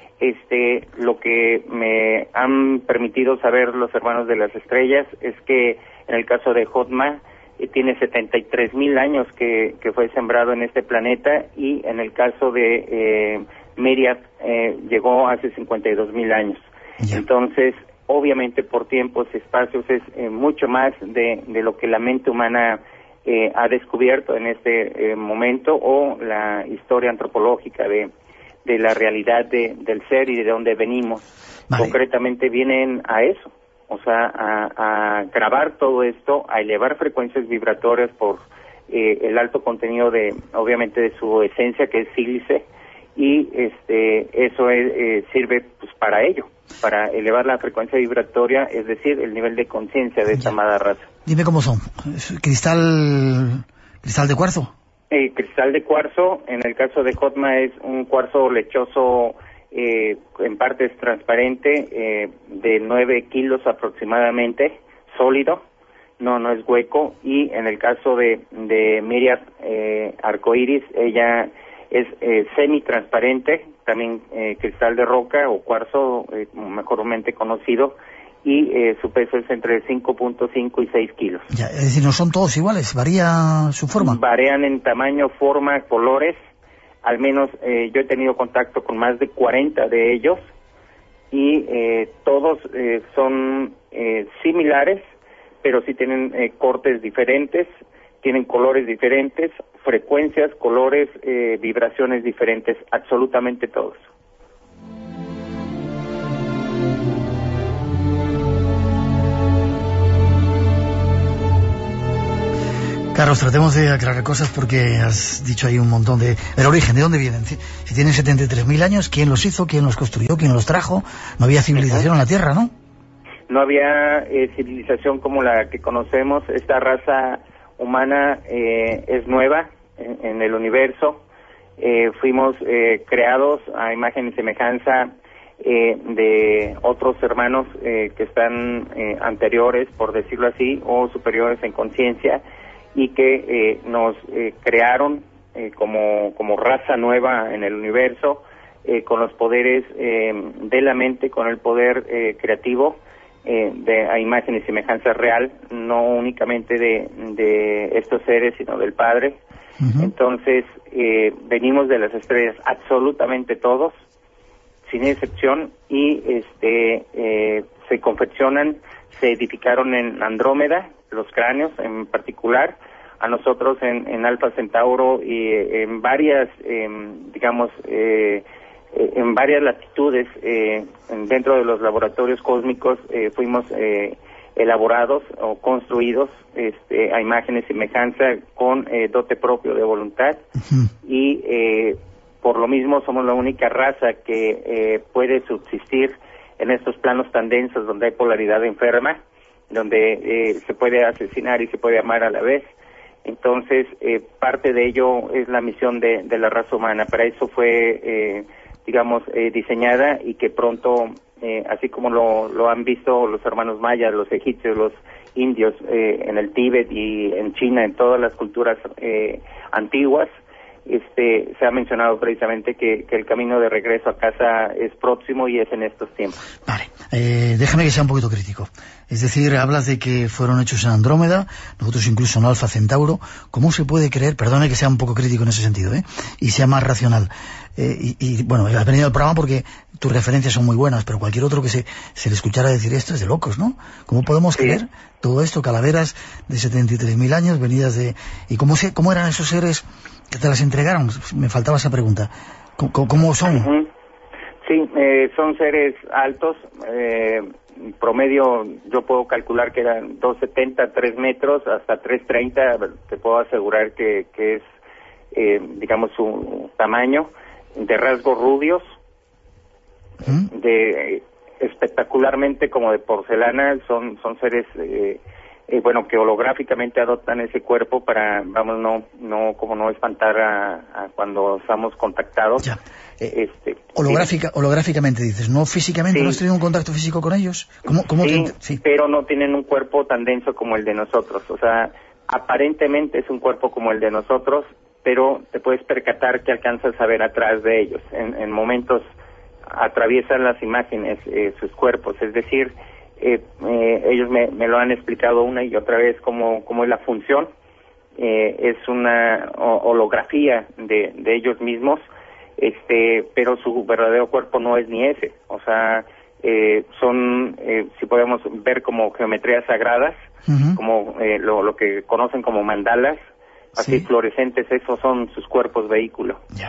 Este, lo que me han permitido saber los hermanos de las estrellas es que en el caso de Jotma eh, tiene setenta y tres mil años que, que fue sembrado en este planeta, y en el caso de eh, Miriam eh, llegó hace cincuenta y dos mil años. Ya. Entonces, obviamente por tiempos, espacios, es eh, mucho más de, de lo que la mente humana eh, ha descubierto en este eh, momento, o la historia antropológica de de la realidad de, del ser y de dónde venimos. Vale. Concretamente vienen a eso, o sea, a, a grabar todo esto, a elevar frecuencias vibratorias por eh, el alto contenido de, obviamente, de su esencia, que es sílice, y este eso es, eh, sirve pues para ello, para elevar la frecuencia vibratoria, es decir, el nivel de conciencia de esta amada raza. Dime cómo son. ¿Cristal, cristal de cuarzo? Eh, cristal de cuarzo. En el caso de Jotma es un cuarzo lechoso, eh, en parte es transparente, eh, de nueve kilos aproximadamente, sólido, no no es hueco. Y en el caso de, de Miriam eh, Arcoiris, ella es eh, semi-transparente, también eh, cristal de roca o cuarzo, eh, mejormente conocido, y eh, su peso es entre cinco punto cinco y seis kilos. Ya, es decir, no son todos iguales, varía su forma. Varían en tamaño, forma, colores. Al menos eh, yo he tenido contacto con más de cuarenta de ellos, y eh, todos eh, son eh, similares, pero sí tienen eh, cortes diferentes, tienen colores diferentes, frecuencias, colores, eh, vibraciones diferentes, absolutamente todos. Carlos, tratemos de aclarar cosas porque has dicho ahí un montón de... El origen, ¿de dónde vienen? Si tienen setenta y tres mil años, ¿quién los hizo? ¿Quién los construyó? ¿Quién los trajo? No había civilización en la Tierra, ¿no? No había eh, civilización como la que conocemos. Esta raza humana eh, es nueva en, en el universo. Eh, fuimos eh, creados a imagen y semejanza eh, de otros hermanos eh, que están eh, anteriores, por decirlo así, o superiores en conciencia, y que eh, nos eh, crearon eh, como, como raza nueva en el universo, eh, con los poderes eh, de la mente, con el poder eh, creativo, eh, de a imagen y semejanza real, no únicamente de, de estos seres, sino del Padre. Uh-huh. Entonces, eh, venimos de las estrellas, absolutamente todos, sin excepción, y este eh, se confeccionan, se edificaron en Andrómeda, los cráneos en particular, a nosotros en, en Alfa Centauro y en varias, eh, digamos, eh, en varias latitudes eh, dentro de los laboratorios cósmicos eh, fuimos eh, elaborados o construidos este, a imagen y semejanza con eh, dote propio de voluntad. Uh-huh. Y eh, por lo mismo somos la única raza que eh, puede subsistir en estos planos tan densos donde hay polaridad enferma, donde eh, se puede asesinar y se puede amar a la vez. Entonces, eh, parte de ello es la misión de, de la raza humana. Para eso fue, eh, digamos, eh, diseñada, y que pronto, eh, así como lo, lo han visto los hermanos mayas, los egipcios, los indios, eh, en el Tíbet y en China, en todas las culturas eh, antiguas, este se ha mencionado precisamente que, que el camino de regreso a casa es próximo y es en estos tiempos. Vale, eh, déjame que sea un poquito crítico. Es decir, hablas de que fueron hechos en Andrómeda, nosotros incluso en Alfa Centauro. ¿Cómo se puede creer, perdone que sea un poco crítico en ese sentido, ¿eh? y sea más racional? Eh, y, y bueno, has venido al programa porque tus referencias son muy buenas, pero cualquier otro que se, se le escuchara decir esto es de locos, ¿no? ¿Cómo podemos sí. creer todo esto? Calaveras de setenta y tres mil años, venidas de... ¿Y cómo, se, cómo eran esos seres que te las entregaron? Me faltaba esa pregunta. ¿Cómo, cómo son? Uh-huh. Sí, eh, son seres altos, eh, promedio yo puedo calcular que eran dos setenta, tres metros, hasta tres treinta, te puedo asegurar que, que es, eh, digamos, su tamaño, de rasgos rubios, ¿Mm? de eh, espectacularmente como de porcelana. Son, son seres... Eh, Eh, bueno, que holográficamente adoptan ese cuerpo para, vamos, no, no, como no espantar a, a cuando estamos contactados. Ya. Eh, este, holográfica, sí. Holográficamente dices, ¿no físicamente? Sí. ¿No has tenido un contacto físico con ellos? ¿Cómo, cómo sí, te... sí, pero no tienen un cuerpo tan denso como el de nosotros. O sea, aparentemente es un cuerpo como el de nosotros, pero te puedes percatar que alcanzas a ver atrás de ellos. En, en momentos atraviesan las imágenes eh, sus cuerpos, es decir... Eh, eh, ellos me, me lo han explicado una y otra vez cómo, cómo es la función. Eh, es una holografía de, de ellos mismos, este, pero su verdadero cuerpo no es ni ese. O sea, eh, son, eh, si podemos ver, como geometrías sagradas, uh-huh. como eh, lo, lo que conocen como mandalas, así sí. fluorescentes. Esos son sus cuerpos vehículo. Ya.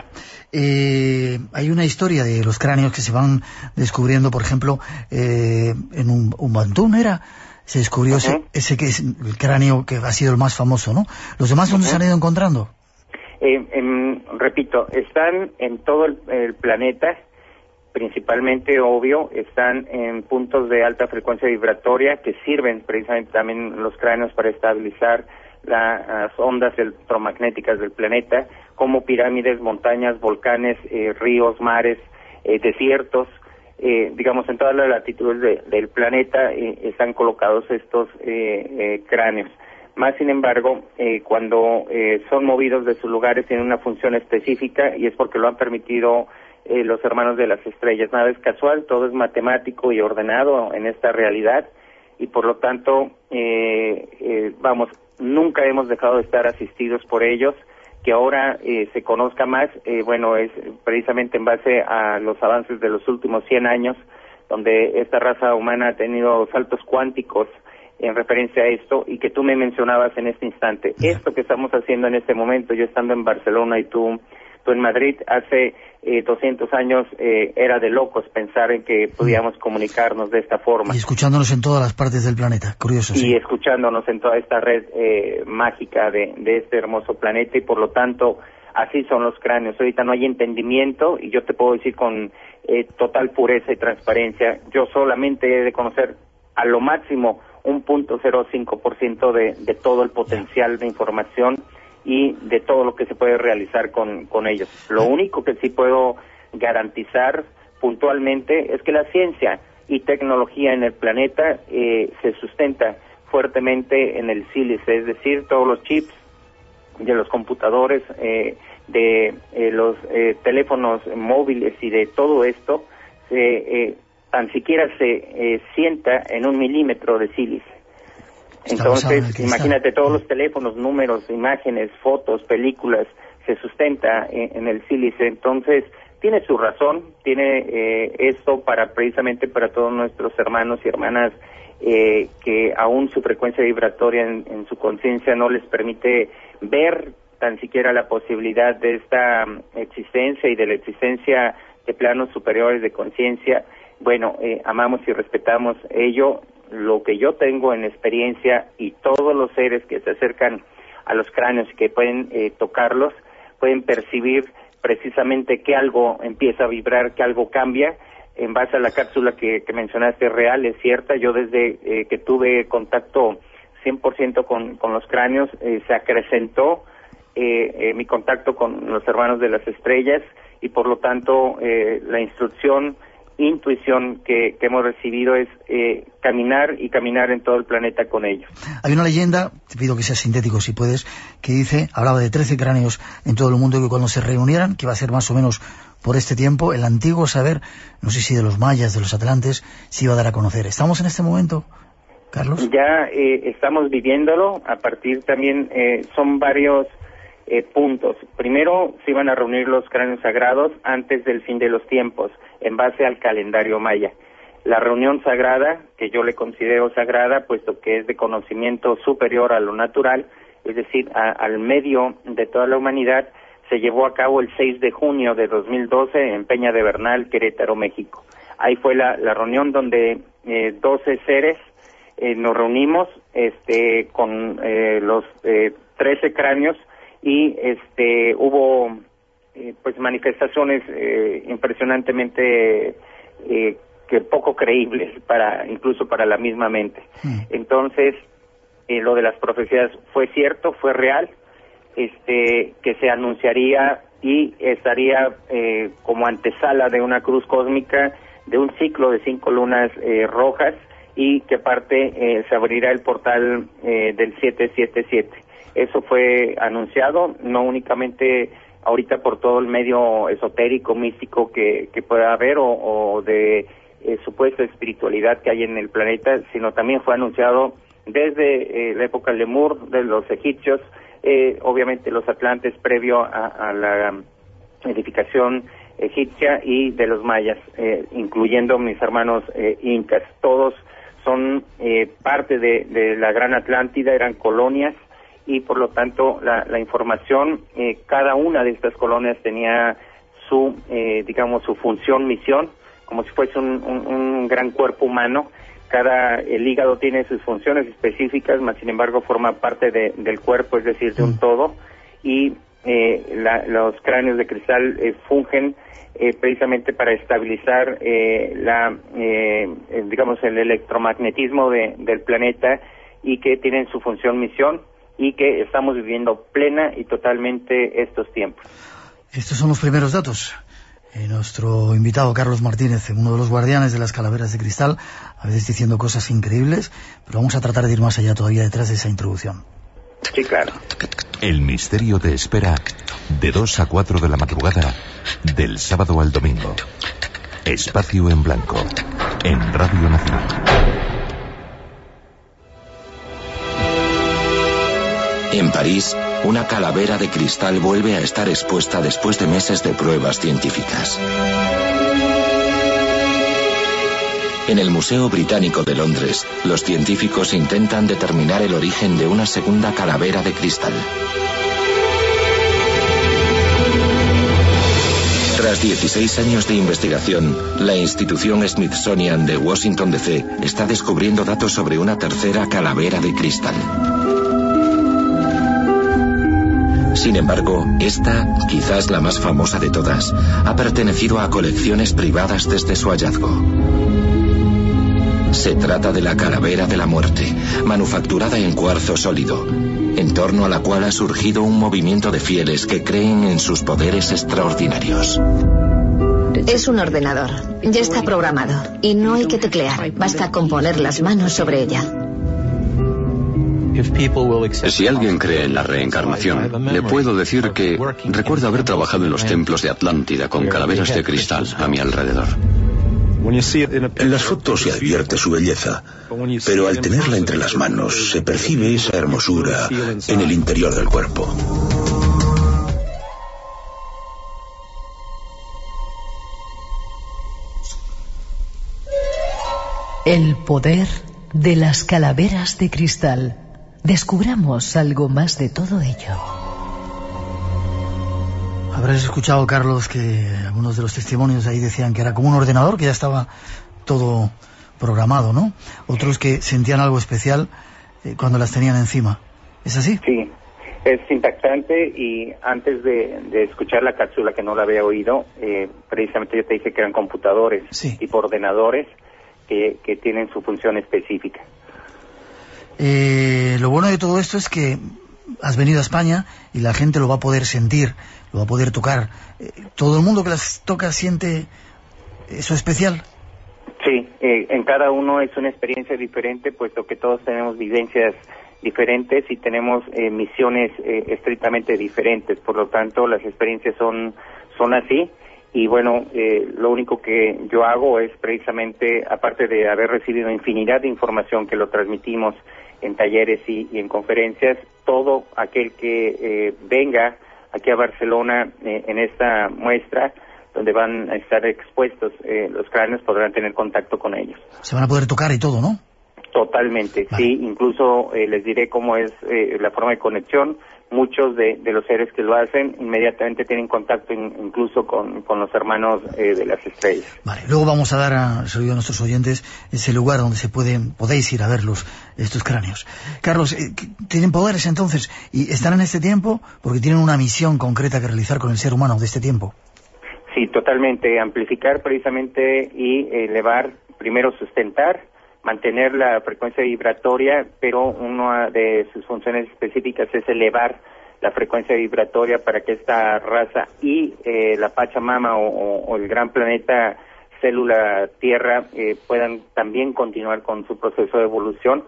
Eh, hay una historia de los cráneos que se van descubriendo, por ejemplo, eh, en un, un Bantún era, se descubrió uh-huh. ese, ese que es el cráneo que ha sido el más famoso, ¿no? ¿Los demás dónde uh-huh. se han ido encontrando? Eh, en, repito, están en todo el, el planeta, principalmente, obvio, están en puntos de alta frecuencia vibratoria que sirven precisamente también los cráneos para estabilizar las ondas electromagnéticas del planeta, como pirámides, montañas, volcanes, eh, ríos, mares, eh, desiertos, eh, digamos, en todas las latitudes de, del planeta eh, están colocados estos eh, eh, cráneos. Más sin embargo, eh, cuando eh, son movidos de sus lugares tienen una función específica, y es porque lo han permitido eh, los hermanos de las estrellas. Nada es casual, todo es matemático y ordenado en esta realidad, y por lo tanto, eh, eh, vamos, nunca hemos dejado de estar asistidos por ellos. Que ahora eh, se conozca más, eh, bueno, es precisamente en base a los avances de los últimos cien años, donde esta raza humana ha tenido saltos cuánticos en referencia a esto, y que tú me mencionabas en este instante. Esto que estamos haciendo en este momento, yo estando en Barcelona y tú Tú en Madrid hace eh, doscientos años eh, era de locos pensar en que podíamos comunicarnos de esta forma. Y escuchándonos en todas las partes del planeta, curioso. Y sí. escuchándonos en toda esta red eh, mágica de, de este hermoso planeta, y por lo tanto así son los cráneos. Ahorita no hay entendimiento, y yo te puedo decir con eh, total pureza y transparencia, yo solamente he de conocer a lo máximo un punto cero cinco por ciento de, de todo el potencial de información y de todo lo que se puede realizar con, con ellos. Lo único que sí puedo garantizar puntualmente es que la ciencia y tecnología en el planeta eh, se sustenta fuertemente en el sílice, es decir, todos los chips de los computadores, eh, de eh, los eh, teléfonos móviles y de todo esto, eh, eh, tan siquiera se eh, sienta en un milímetro de sílice. Entonces, imagínate, todos los teléfonos, números, imágenes, fotos, películas, se sustenta en, en el sílice. Entonces, tiene su razón, tiene eh, esto para precisamente para todos nuestros hermanos y hermanas eh, que aún su frecuencia vibratoria en, en su conciencia no les permite ver tan siquiera la posibilidad de esta um, existencia y de la existencia de planos superiores de conciencia. Bueno, eh, amamos y respetamos ello. Lo que yo tengo en experiencia, y todos los seres que se acercan a los cráneos y que pueden eh, tocarlos, pueden percibir precisamente que algo empieza a vibrar, que algo cambia. En base a la cápsula que, que mencionaste, real, es cierta. Yo desde eh, que tuve contacto cien por ciento con, con los cráneos, eh, se acrecentó eh, eh, mi contacto con los hermanos de las estrellas, y por lo tanto eh, la instrucción, intuición que, que hemos recibido es eh, caminar y caminar en todo el planeta con ellos. Hay una leyenda, te pido que seas sintético si puedes, que dice, hablaba de trece cráneos en todo el mundo, que cuando se reunieran, que va a ser más o menos por este tiempo, el antiguo saber, no sé si de los mayas, de los atlantes, se iba a dar a conocer. ¿Estamos en este momento, Carlos? Ya eh, estamos viviéndolo, a partir también, eh, son varios eh, puntos. Primero, se iban a reunir los cráneos sagrados antes del fin de los tiempos, en base al calendario maya. La reunión sagrada, que yo le considero sagrada, puesto que es de conocimiento superior a lo natural, es decir, a, al medio de toda la humanidad, se llevó a cabo el seis de junio de dos mil doce en Peña de Bernal, Querétaro, México. Ahí fue la, la reunión donde eh, doce seres eh, nos reunimos este, con eh, los eh, trece cráneos, y este, hubo Eh, pues manifestaciones eh, impresionantemente eh, que poco creíbles para incluso para la misma mente. Mm. Entonces eh, lo de las profecías fue cierto, fue real, este que se anunciaría y estaría eh, como antesala de una cruz cósmica, de un ciclo de cinco lunas eh, rojas, y que parte eh, se abrirá el portal eh, del siete siete siete. Eso fue anunciado, no únicamente ahorita por todo el medio esotérico, místico que, que pueda haber, o, o de eh, supuesta espiritualidad que hay en el planeta, sino también fue anunciado desde eh, la época de Lemur, de los egipcios, eh, obviamente los atlantes previo a, a la edificación egipcia, y de los mayas, eh, incluyendo mis hermanos eh, incas. Todos son eh, parte de, de la Gran Atlántida, eran colonias, y por lo tanto la, la información, eh, cada una de estas colonias tenía su, eh, digamos, su función, misión, como si fuese un, un, un gran cuerpo humano. Cada, el hígado tiene sus funciones específicas, mas sin embargo forma parte de, del cuerpo, es decir, de un todo, y eh, la, los cráneos de cristal eh, fungen eh, precisamente para estabilizar eh, la, eh, digamos, el electromagnetismo de, del planeta, y que tienen su función, misión, y que estamos viviendo plena y totalmente estos tiempos. Estos son los primeros datos. Eh, nuestro invitado Carlos Martínez, uno de los guardianes de las calaveras de cristal, a veces diciendo cosas increíbles, pero vamos a tratar de ir más allá todavía detrás de esa introducción. Sí, claro. El misterio te espera de dos a cuatro de la madrugada, del sábado al domingo. Espacio en blanco, en Radio Nacional. En París, una calavera de cristal vuelve a estar expuesta después de meses de pruebas científicas. En el Museo Británico de Londres, los científicos intentan determinar el origen de una segunda calavera de cristal. Tras dieciséis años de investigación, la institución Smithsonian de Washington D C está descubriendo datos sobre una tercera calavera de cristal. Sin embargo, esta, quizás la más famosa de todas, ha pertenecido a colecciones privadas desde su hallazgo. Se trata de la calavera de la muerte, manufacturada en cuarzo sólido, en torno a la cual ha surgido un movimiento de fieles que creen en sus poderes extraordinarios. Es un ordenador, ya está programado, y no hay que teclear, basta con poner las manos sobre ella. Si alguien cree en la reencarnación, le puedo decir que recuerdo haber trabajado en los templos de Atlántida con calaveras de cristal a mi alrededor. En las fotos se advierte su belleza, pero al tenerla entre las manos se percibe esa hermosura en el interior del cuerpo. El poder de las calaveras de cristal. Descubramos algo más de todo ello. Habrás escuchado, Carlos, que algunos de los testimonios ahí decían que era como un ordenador, que ya estaba todo programado, ¿no? Otros que sentían algo especial eh, cuando las tenían encima. ¿Es así? Sí, es impactante, y antes de, de escuchar la cápsula, que no la había oído, eh, precisamente yo te dije que eran computadores, sí, tipo ordenadores que, que tienen su función específica. Eh, lo bueno de todo esto es que has venido a España y la gente lo va a poder sentir, lo va a poder tocar. Eh, ¿Todo el mundo que las toca siente eso especial? Sí, eh, en cada uno es una experiencia diferente, puesto que todos tenemos vivencias diferentes y tenemos eh, misiones eh, estrictamente diferentes. Por lo tanto, las experiencias son, son así. Y bueno, eh, lo único que yo hago es precisamente, aparte de haber recibido infinidad de información que lo transmitimos en talleres y, y en conferencias, todo aquel que eh, venga aquí a Barcelona eh, en esta muestra, donde van a estar expuestos eh, los cráneos, podrán tener contacto con ellos. Se van a poder tocar y todo, ¿no? Totalmente, vale. Sí, incluso eh, les diré cómo es eh, la forma de conexión. Muchos de, de los seres que lo hacen inmediatamente tienen contacto in, incluso con, con los hermanos eh, de las estrellas. Vale, luego vamos a dar a, a nuestros oyentes ese lugar donde se pueden, podéis ir a verlos, estos cráneos. Carlos, eh, ¿tienen poderes entonces? ¿Y están en este tiempo porque tienen una misión concreta que realizar con el ser humano de este tiempo? Sí, totalmente. Amplificar precisamente y elevar, primero sustentar, mantener la frecuencia vibratoria, pero una de sus funciones específicas es elevar la frecuencia vibratoria para que esta raza y eh, la Pachamama o, o, o el gran planeta célula Tierra eh, puedan también continuar con su proceso de evolución.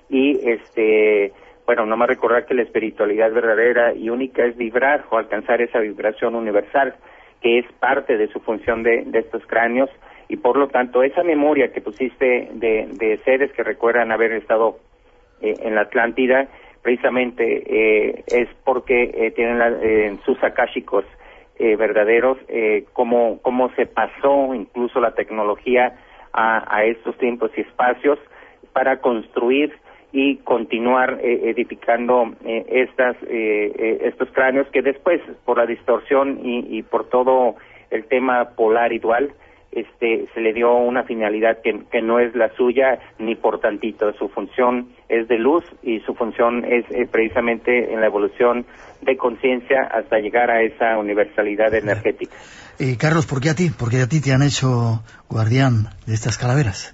Y este bueno, nomás recordar que la espiritualidad verdadera y única es vibrar o alcanzar esa vibración universal, que es parte de su función de, de estos cráneos. Y por lo tanto, esa memoria que pusiste de, de seres que recuerdan haber estado eh, en la Atlántida, precisamente eh, es porque eh, tienen la, eh, sus akáshicos eh, verdaderos, eh, cómo, cómo se pasó incluso la tecnología a, a estos tiempos y espacios para construir y continuar eh, edificando eh, estas eh, eh, estos cráneos que después, por la distorsión y, y por todo el tema polar y dual, Este, se le dio una finalidad que, que no es la suya ni por tantito. Su función es de luz y su función es, es precisamente en la evolución de conciencia hasta llegar a esa universalidad energética. Eh, Carlos, ¿por qué a ti? ¿Por qué a ti te han hecho guardián de estas calaveras?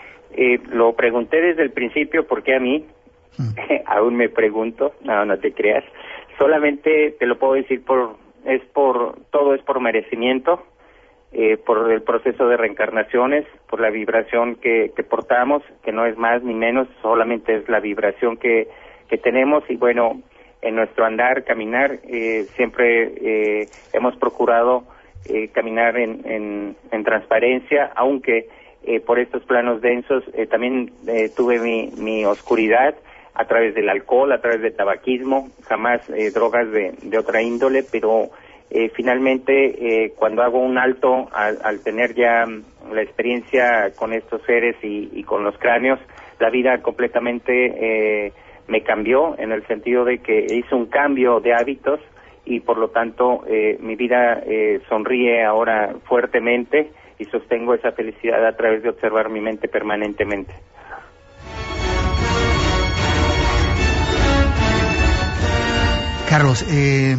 Eh, lo pregunté desde el principio, ¿por qué a mí? Hmm. Aún me pregunto, no, no te creas. Solamente te lo puedo decir por, es por, todo es por merecimiento. Eh, por el proceso de reencarnaciones, por la vibración que, que portamos, que no es más ni menos, solamente es la vibración que, que tenemos. Y bueno, en nuestro andar, caminar, eh, siempre eh, hemos procurado eh, caminar en, en, en transparencia, aunque eh, por estos planos densos eh, también eh, tuve mi, mi oscuridad a través del alcohol, a través del tabaquismo, jamás eh, drogas de, de otra índole, pero Eh, finalmente, eh, cuando hago un alto al, al tener ya la experiencia con estos seres y, y con los cráneos, la vida completamente eh, me cambió en el sentido de que hice un cambio de hábitos y por lo tanto eh, mi vida eh, sonríe ahora fuertemente y sostengo esa felicidad a través de observar mi mente permanentemente. Carlos, eh,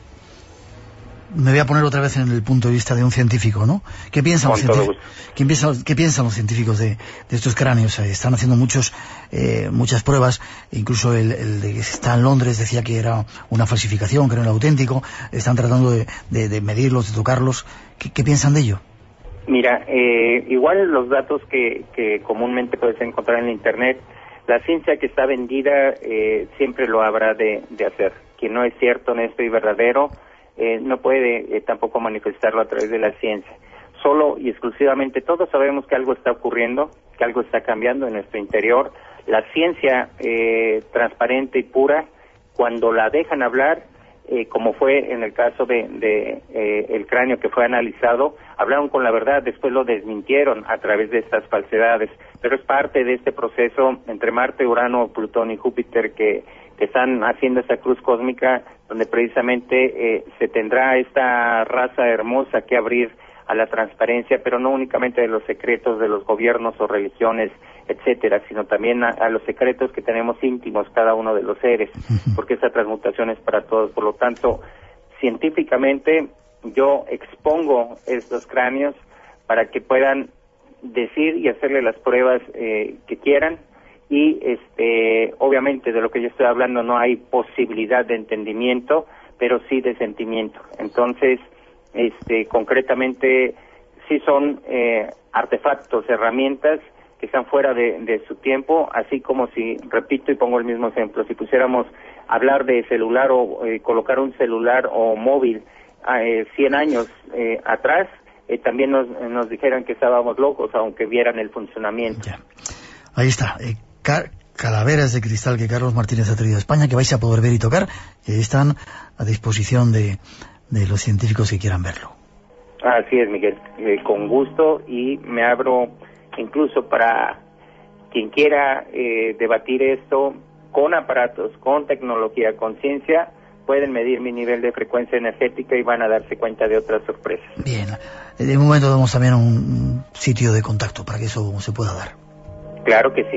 me voy a poner otra vez en el punto de vista de un científico, ¿no? ¿Qué piensan, los, científicos, ¿qué piensan, ¿qué piensan los científicos de, de estos cráneos? Eh, están haciendo muchos, eh, muchas pruebas, incluso el, el de que está en Londres decía que era una falsificación, que no era auténtico. Están tratando de, de, de medirlos, de tocarlos. ¿Qué, qué piensan de ello? Mira, eh, igual los datos que, que comúnmente puedes encontrar en Internet, la ciencia que está vendida eh, siempre lo habrá de, de hacer. Quien no es cierto, honesto y verdadero, eh, no puede eh, tampoco manifestarlo a través de la ciencia. Solo y exclusivamente todos sabemos que algo está ocurriendo, que algo está cambiando en nuestro interior. La ciencia eh, transparente y pura, cuando la dejan hablar, eh, como fue en el caso de, de eh, el cráneo que fue analizado, hablaron con la verdad, después lo desmintieron a través de estas falsedades. Pero es parte de este proceso entre Marte, Urano, Plutón y Júpiter que, que están haciendo esta cruz cósmica, donde precisamente eh, se tendrá esta raza hermosa que abrir a la transparencia, pero no únicamente de los secretos de los gobiernos o religiones, etcétera, sino también a, a los secretos que tenemos íntimos cada uno de los seres, porque esa transmutación es para todos. Por lo tanto, científicamente yo expongo estos cráneos para que puedan decir y hacerle las pruebas eh, que quieran, y este obviamente de lo que yo estoy hablando no hay posibilidad de entendimiento, pero sí de sentimiento. Entonces, este concretamente sí son eh, artefactos, herramientas que están fuera de, de su tiempo, así como si, repito y pongo el mismo ejemplo, si pusiéramos hablar de celular o eh, colocar un celular o móvil eh, cien años eh, atrás, eh, también nos, nos dijeran que estábamos locos, aunque vieran el funcionamiento. Ya. Ahí está, eh, ca calaveras de cristal que Carlos Martínez ha traído a España, que vais a poder ver y tocar, y están a disposición de, de los científicos que quieran verlo. Así es, Miguel, eh, con gusto, y me abro incluso para quien quiera eh, debatir esto con aparatos, con tecnología, con ciencia. Pueden medir mi nivel de frecuencia energética y van a darse cuenta de otras sorpresas. Bien, en un momento damos también un sitio de contacto para que eso se pueda dar. Claro que sí.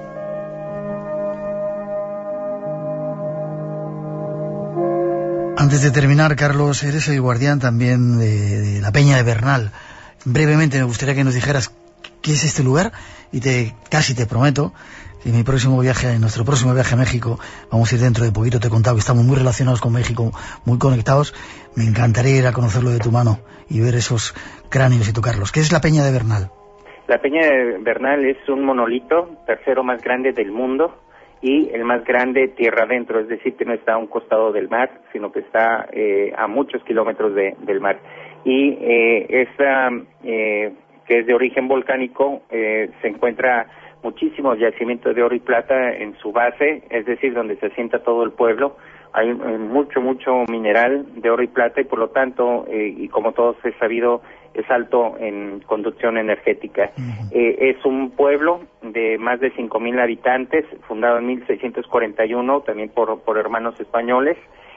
Antes de terminar, Carlos, eres el guardián también de, de la Peña de Bernal. Brevemente me gustaría que nos dijeras qué es este lugar, y te casi te prometo que en mi próximo viaje, en nuestro próximo viaje a México, vamos a ir dentro de poquito. Te he contado que estamos muy relacionados con México, muy conectados. Me encantaría ir a conocerlo de tu mano y ver esos cráneos y tocarlos. ¿Qué es la Peña de Bernal? La Peña de Bernal es un monolito, tercero más grande del mundo y el más grande tierra adentro, es decir, que no está a un costado del mar, sino que está eh, a muchos kilómetros de, del mar. Y eh, esta, eh, que es de origen volcánico, eh, se encuentra muchísimos yacimientos de oro y plata en su base, es decir, donde se asienta todo el pueblo. Hay eh, mucho, mucho mineral de oro y plata, y por lo tanto, eh, y como todos es sabido, es alto en conducción energética. Uh-huh. Eh, es un pueblo de más de cinco mil habitantes, fundado en mil seiscientos cuarenta y uno, también por, por hermanos españoles,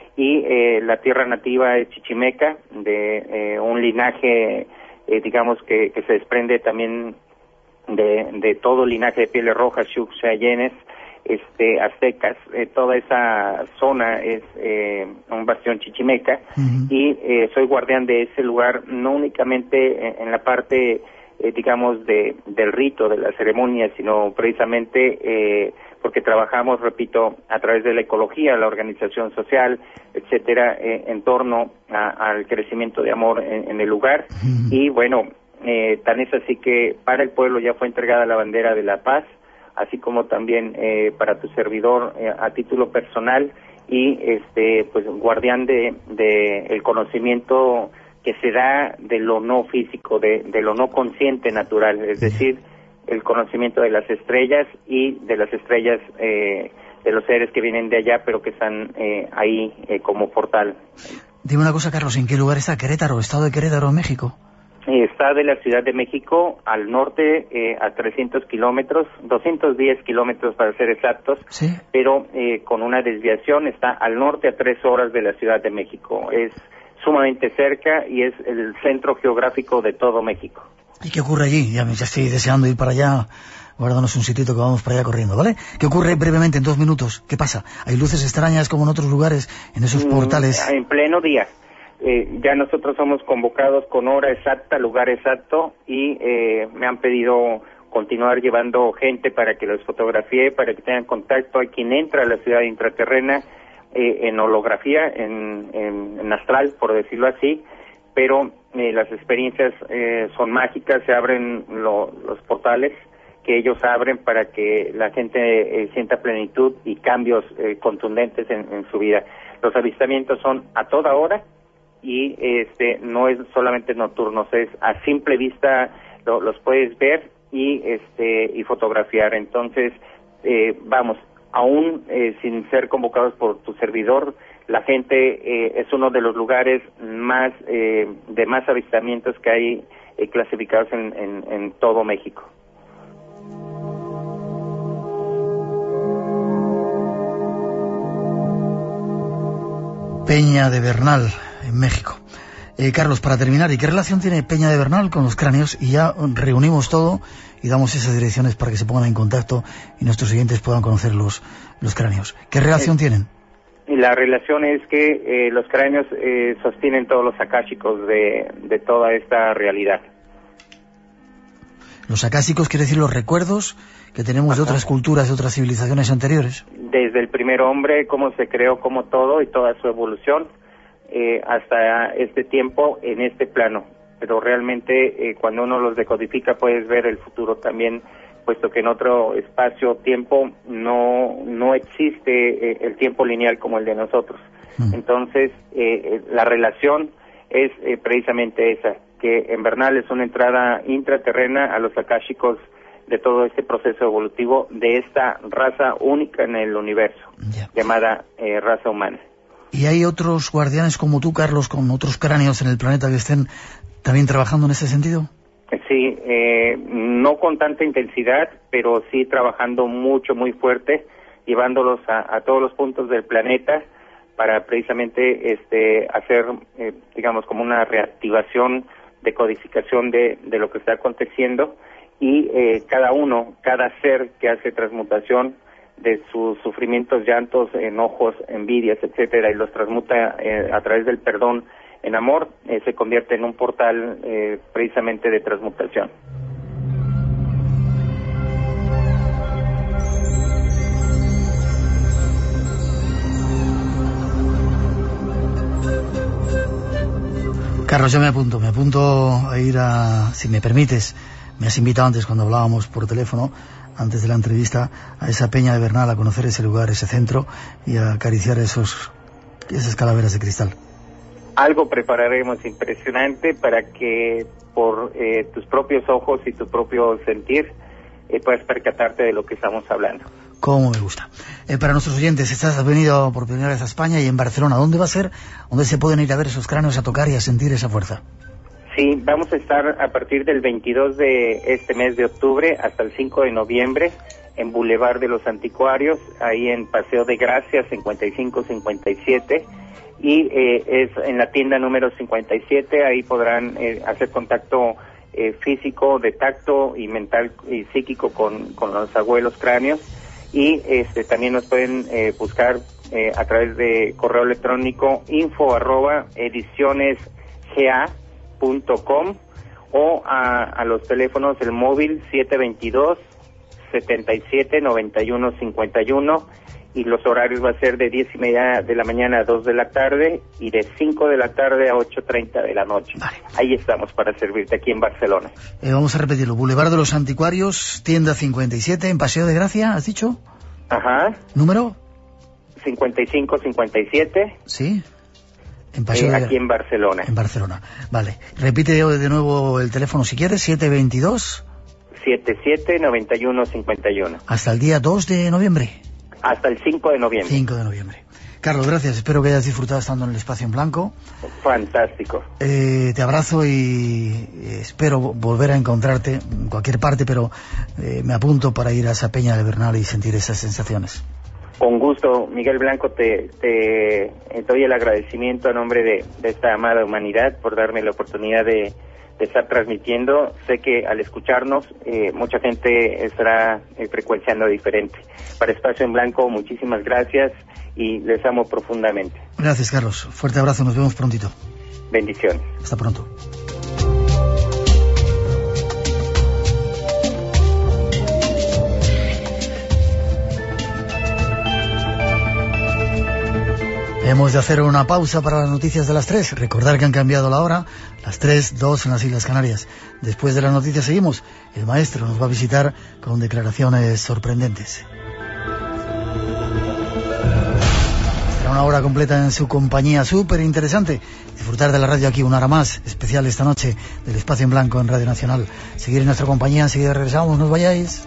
y eh, la tierra nativa es chichimeca, de eh, un linaje, eh, digamos, que, que se desprende también de, de todo linaje de pieles rojas, sioux, cheyennes, este, aztecas. Eh, toda esa zona es eh, un bastión chichimeca. Uh-huh. Y eh, soy guardián de ese lugar, no únicamente en, en la parte, eh, digamos, de, del rito, de la ceremonia, sino precisamente eh, porque trabajamos, repito, a través de la ecología, la organización social, etcétera, eh, en torno a, al crecimiento de amor en, en el lugar. Uh-huh. Y bueno, eh, tan es así que para el pueblo ya fue entregada la bandera de la paz, así como también eh, para tu servidor eh, a título personal, y este pues guardián de, de el conocimiento que se da de lo no físico, de, de lo no consciente natural, es decir, el conocimiento de las estrellas y de las estrellas eh, de los seres que vienen de allá, pero que están eh, ahí eh, como portal. Dime una cosa, Carlos, ¿en qué lugar está Querétaro, estado de Querétaro, México? Eh, está de la Ciudad de México al norte eh, a trescientos kilómetros, doscientos diez kilómetros para ser exactos, ¿sí? Pero eh, con una desviación está al norte a tres horas de la Ciudad de México. Es sumamente cerca y es el centro geográfico de todo México. ¿Y qué ocurre allí? Ya, ya estoy deseando ir para allá. Guárdanos un sitito que vamos para allá corriendo, ¿vale? ¿Qué ocurre brevemente en dos minutos? ¿Qué pasa? ¿Hay luces extrañas como en otros lugares, en esos portales? En pleno día. Eh, ya nosotros somos convocados con hora exacta, lugar exacto, y eh, me han pedido continuar llevando gente para que los fotografíe, para que tengan contacto. Hay quien entra a la ciudad intraterrena eh, en holografía, en, en, en astral, por decirlo así, pero eh, las experiencias eh, son mágicas, se abren lo, los portales que ellos abren para que la gente eh, sienta plenitud y cambios eh, contundentes en, en su vida. Los avistamientos son a toda hora y este no es solamente nocturnos, es a simple vista lo, los puedes ver y este y fotografiar. Entonces, eh, vamos, aún eh, sin ser convocados por tu servidor, la gente eh, es uno de los lugares más eh, de más avistamientos que hay eh, clasificados en, en, en todo México. Peña de Bernal, en México. Eh, Carlos, para terminar, ¿y qué relación tiene Peña de Bernal con los cráneos? Y ya reunimos todo y damos esas direcciones para que se pongan en contacto y nuestros siguientes puedan conocer los, los cráneos. ¿Qué relación eh, tienen? La relación es que eh, los cráneos eh, sostienen todos los akáshicos de, de toda esta realidad. Los akáshicos quiere decir los recuerdos que tenemos Ajá. de otras culturas, de otras civilizaciones anteriores. Desde el primer hombre, cómo se creó, cómo todo y toda su evolución, eh, hasta este tiempo en este plano. Pero realmente eh, cuando uno los decodifica puedes ver el futuro también, puesto que en otro espacio-tiempo no, no existe eh, el tiempo lineal como el de nosotros. Mm. Entonces, eh, la relación es eh, precisamente esa, que en Bernal es una entrada intraterrena a los akáshicos de todo este proceso evolutivo de esta raza única en el universo, yeah. llamada eh, raza humana. ¿Y hay otros guardianes como tú, Carlos, con otros cráneos en el planeta que estén también trabajando en ese sentido? Sí, eh, no con tanta intensidad, pero sí trabajando mucho, muy fuerte, llevándolos a, a todos los puntos del planeta para precisamente este hacer, eh, digamos, como una reactivación de codificación de, de lo que está aconteciendo. Y eh, cada uno, cada ser que hace transmutación de sus sufrimientos, llantos, enojos, envidias, etcétera, y los transmuta eh, a través del perdón en amor, eh, se convierte en un portal eh, precisamente de transmutación. Carlos, yo me apunto, me apunto a ir a, si me permites, me has invitado antes cuando hablábamos por teléfono, antes de la entrevista, a esa Peña de Bernal, a conocer ese lugar, ese centro, y a acariciar esos, esas calaveras de cristal. Algo prepararemos impresionante para que por eh, tus propios ojos y tu propio sentir eh, puedas percatarte de lo que estamos hablando. Cómo me gusta. Eh, para nuestros oyentes, estás has venido por primera vez a España y en Barcelona. ¿Dónde va a ser? ¿Dónde se pueden ir a ver esos cráneos, a tocar y a sentir esa fuerza? Sí, vamos a estar a partir del veintidós de este mes de octubre hasta el cinco de noviembre en Boulevard de los Anticuarios, ahí en Paseo de Gracia cincuenta y cinco cincuenta y siete, y eh, es en la tienda número cincuenta y siete. Ahí podrán eh, hacer contacto eh, físico, de tacto y mental y psíquico con, con los abuelos cráneos, y este también nos pueden eh, buscar eh, a través de correo electrónico info arroba ediciones ga punto com o a, a los teléfonos el móvil siete veintidós, setenta y siete, noventa y uno, cincuenta y uno, y los horarios va a ser de diez y media de la mañana a dos de la tarde y de cinco de la tarde a ocho treinta de la noche. Vale. Ahí estamos para servirte aquí en Barcelona. Eh, vamos a repetirlo, Boulevard de los Anticuarios, tienda cincuenta y siete, en Paseo de Gracia, ¿has dicho? Ajá. ¿Número? cincuenta y cinco cincuenta y siete. Sí. En Paseo eh, de... aquí en Barcelona. En Barcelona, vale. Repite de nuevo el teléfono si quieres, siete veintidós. setenta y siete, noventa y uno, cincuenta y uno. Hasta el día dos de noviembre. Hasta el cinco de noviembre. cinco de noviembre. Carlos, gracias. Espero que hayas disfrutado estando en el Espacio en Blanco. Fantástico. Eh, te abrazo y espero volver a encontrarte en cualquier parte, pero eh, me apunto para ir a esa peña de Bernal y sentir esas sensaciones. Con gusto, Miguel Blanco, te, te doy el agradecimiento a nombre de, de esta amada humanidad por darme la oportunidad de, de estar transmitiendo. Sé que al escucharnos, eh, mucha gente estará eh, frecuenciando diferente. Para Espacio en Blanco, muchísimas gracias y les amo profundamente. Gracias, Carlos. Fuerte abrazo, nos vemos prontito. Bendiciones. Hasta pronto. Hemos de hacer una pausa para las noticias de las tres. Recordar que han cambiado la hora, las tres, dos en las Islas Canarias. Después de las noticias seguimos. El maestro nos va a visitar con declaraciones sorprendentes. Será una hora completa en su compañía, súper interesante. Disfrutar de la radio aquí una hora más, especial esta noche del Espacio en Blanco en Radio Nacional. Seguir en nuestra compañía, enseguida regresamos, no os vayáis.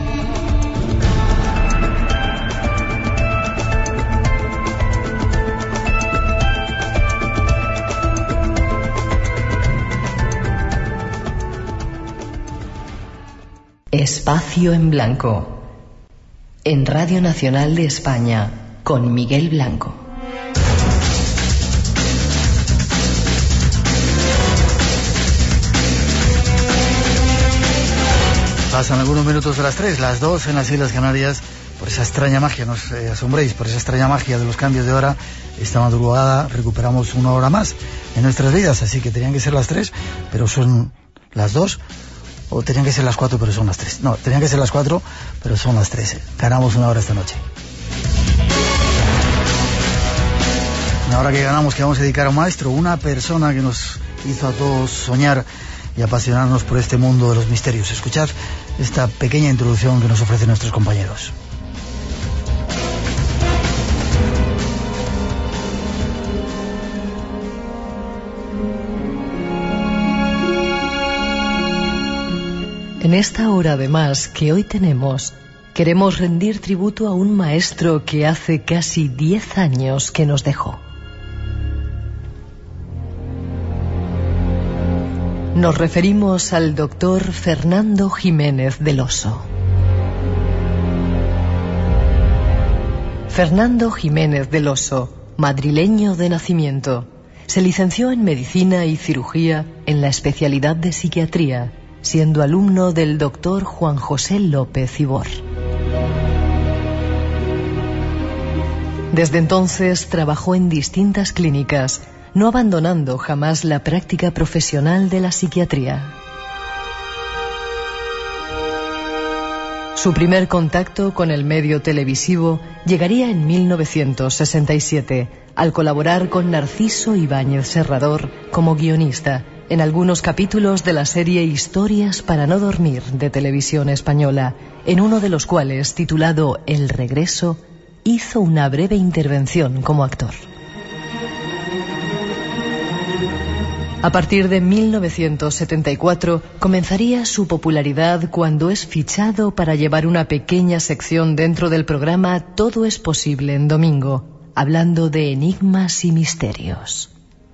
Espacio en Blanco, en Radio Nacional de España, con Miguel Blanco. Pasan algunos minutos de las tres, las dos en las Islas Canarias. Por esa extraña magia, no os eh, asombréis, por esa extraña magia de los cambios de hora, esta madrugada recuperamos una hora más en nuestras vidas, así que tenían que ser las tres, pero son las dos. O tenían que ser las cuatro, pero son las tres. No, tenían que ser las cuatro, pero son las tres. Ganamos una hora esta noche. Una hora que ganamos, que vamos a dedicar a un maestro, una persona que nos hizo a todos soñar y apasionarnos por este mundo de los misterios. Escuchad esta pequeña introducción que nos ofrecen nuestros compañeros. En esta hora además que hoy tenemos, queremos rendir tributo a un maestro que hace casi diez años que nos dejó. Nos referimos al doctor Fernando Jiménez del Oso. Fernando Jiménez del Oso, madrileño de nacimiento, se licenció en Medicina y Cirugía en la especialidad de Psiquiatría, siendo alumno del doctor Juan José López Ibor. Desde entonces trabajó en distintas clínicas, no abandonando jamás la práctica profesional de la psiquiatría. Su primer contacto con el medio televisivo llegaría en mil novecientos sesenta y siete, al colaborar con Narciso Ibáñez Serrador como guionista en algunos capítulos de la serie Historias para no dormir de Televisión Española, en uno de los cuales, titulado El Regreso, hizo una breve intervención como actor. A partir de mil novecientos setenta y cuatro comenzaría su popularidad cuando es fichado para llevar una pequeña sección dentro del programa Todo es posible en domingo, hablando de enigmas y misterios.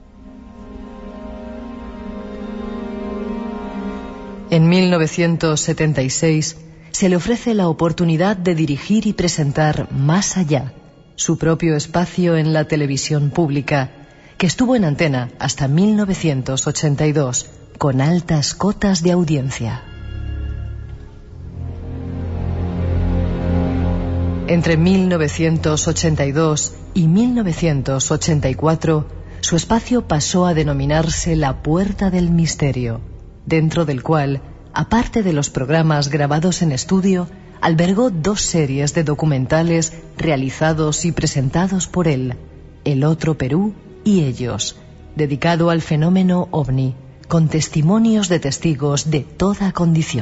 En mil novecientos setenta y seis se le ofrece la oportunidad de dirigir y presentar Más Allá, su propio espacio en la televisión pública, que estuvo en antena hasta mil novecientos ochenta y dos, con altas cotas de audiencia. Entre mil novecientos ochenta y dos y mil novecientos ochenta y cuatro, su espacio pasó a denominarse La Puerta del Misterio, dentro del cual, aparte de los programas grabados en estudio, albergó dos series de documentales realizados y presentados por él, El Otro Perú y Ellos, dedicado al fenómeno ovni, con testimonios de testigos de toda condición.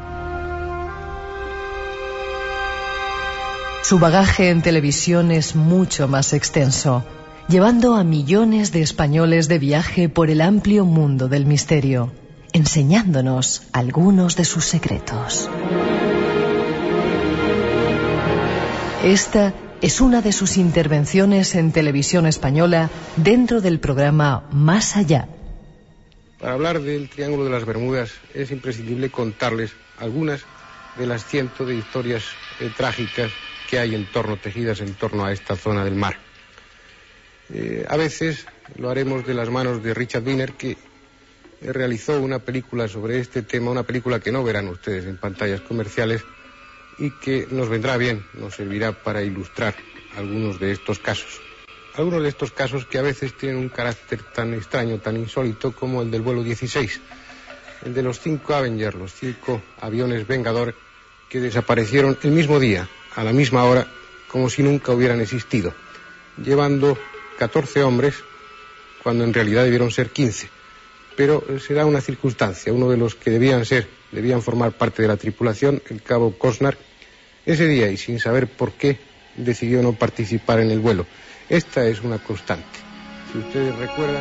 Su bagaje en televisión es mucho más extenso, llevando a millones de españoles de viaje por el amplio mundo del misterio, enseñándonos algunos de sus secretos. Esta es una de sus intervenciones en televisión española dentro del programa Más Allá. Para hablar del Triángulo de las Bermudas es imprescindible contarles algunas de las cientos de historias eh, trágicas que hay en torno, tejidas en torno a esta zona del mar. Eh, a veces lo haremos de las manos de Richard Wiener, que eh, realizó una película sobre este tema, una película que no verán ustedes en pantallas comerciales y que nos vendrá bien, nos servirá para ilustrar algunos de estos casos. Algunos de estos casos que a veces tienen un carácter tan extraño, tan insólito como el del vuelo dieciséis, el de los cinco Avenger, los cinco aviones Vengador que desaparecieron el mismo día, a la misma hora, como si nunca hubieran existido, llevando catorce hombres, cuando en realidad debieron ser quince. Pero se da una circunstancia, uno de los que debían ser, debían formar parte de la tripulación, el cabo Costner, ese día, y sin saber por qué, decidió no participar en el vuelo. Esta es una constante. Si ustedes recuerdan...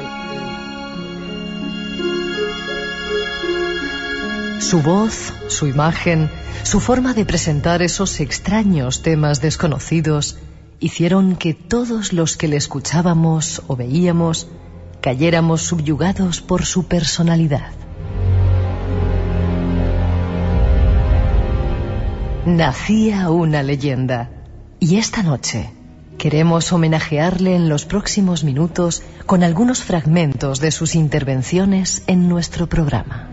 Su voz, su imagen, su forma de presentar esos extraños temas desconocidos hicieron que todos los que le escuchábamos o veíamos cayéramos subyugados por su personalidad. Nacía una leyenda, y esta noche queremos homenajearle en los próximos minutos con algunos fragmentos de sus intervenciones en nuestro programa.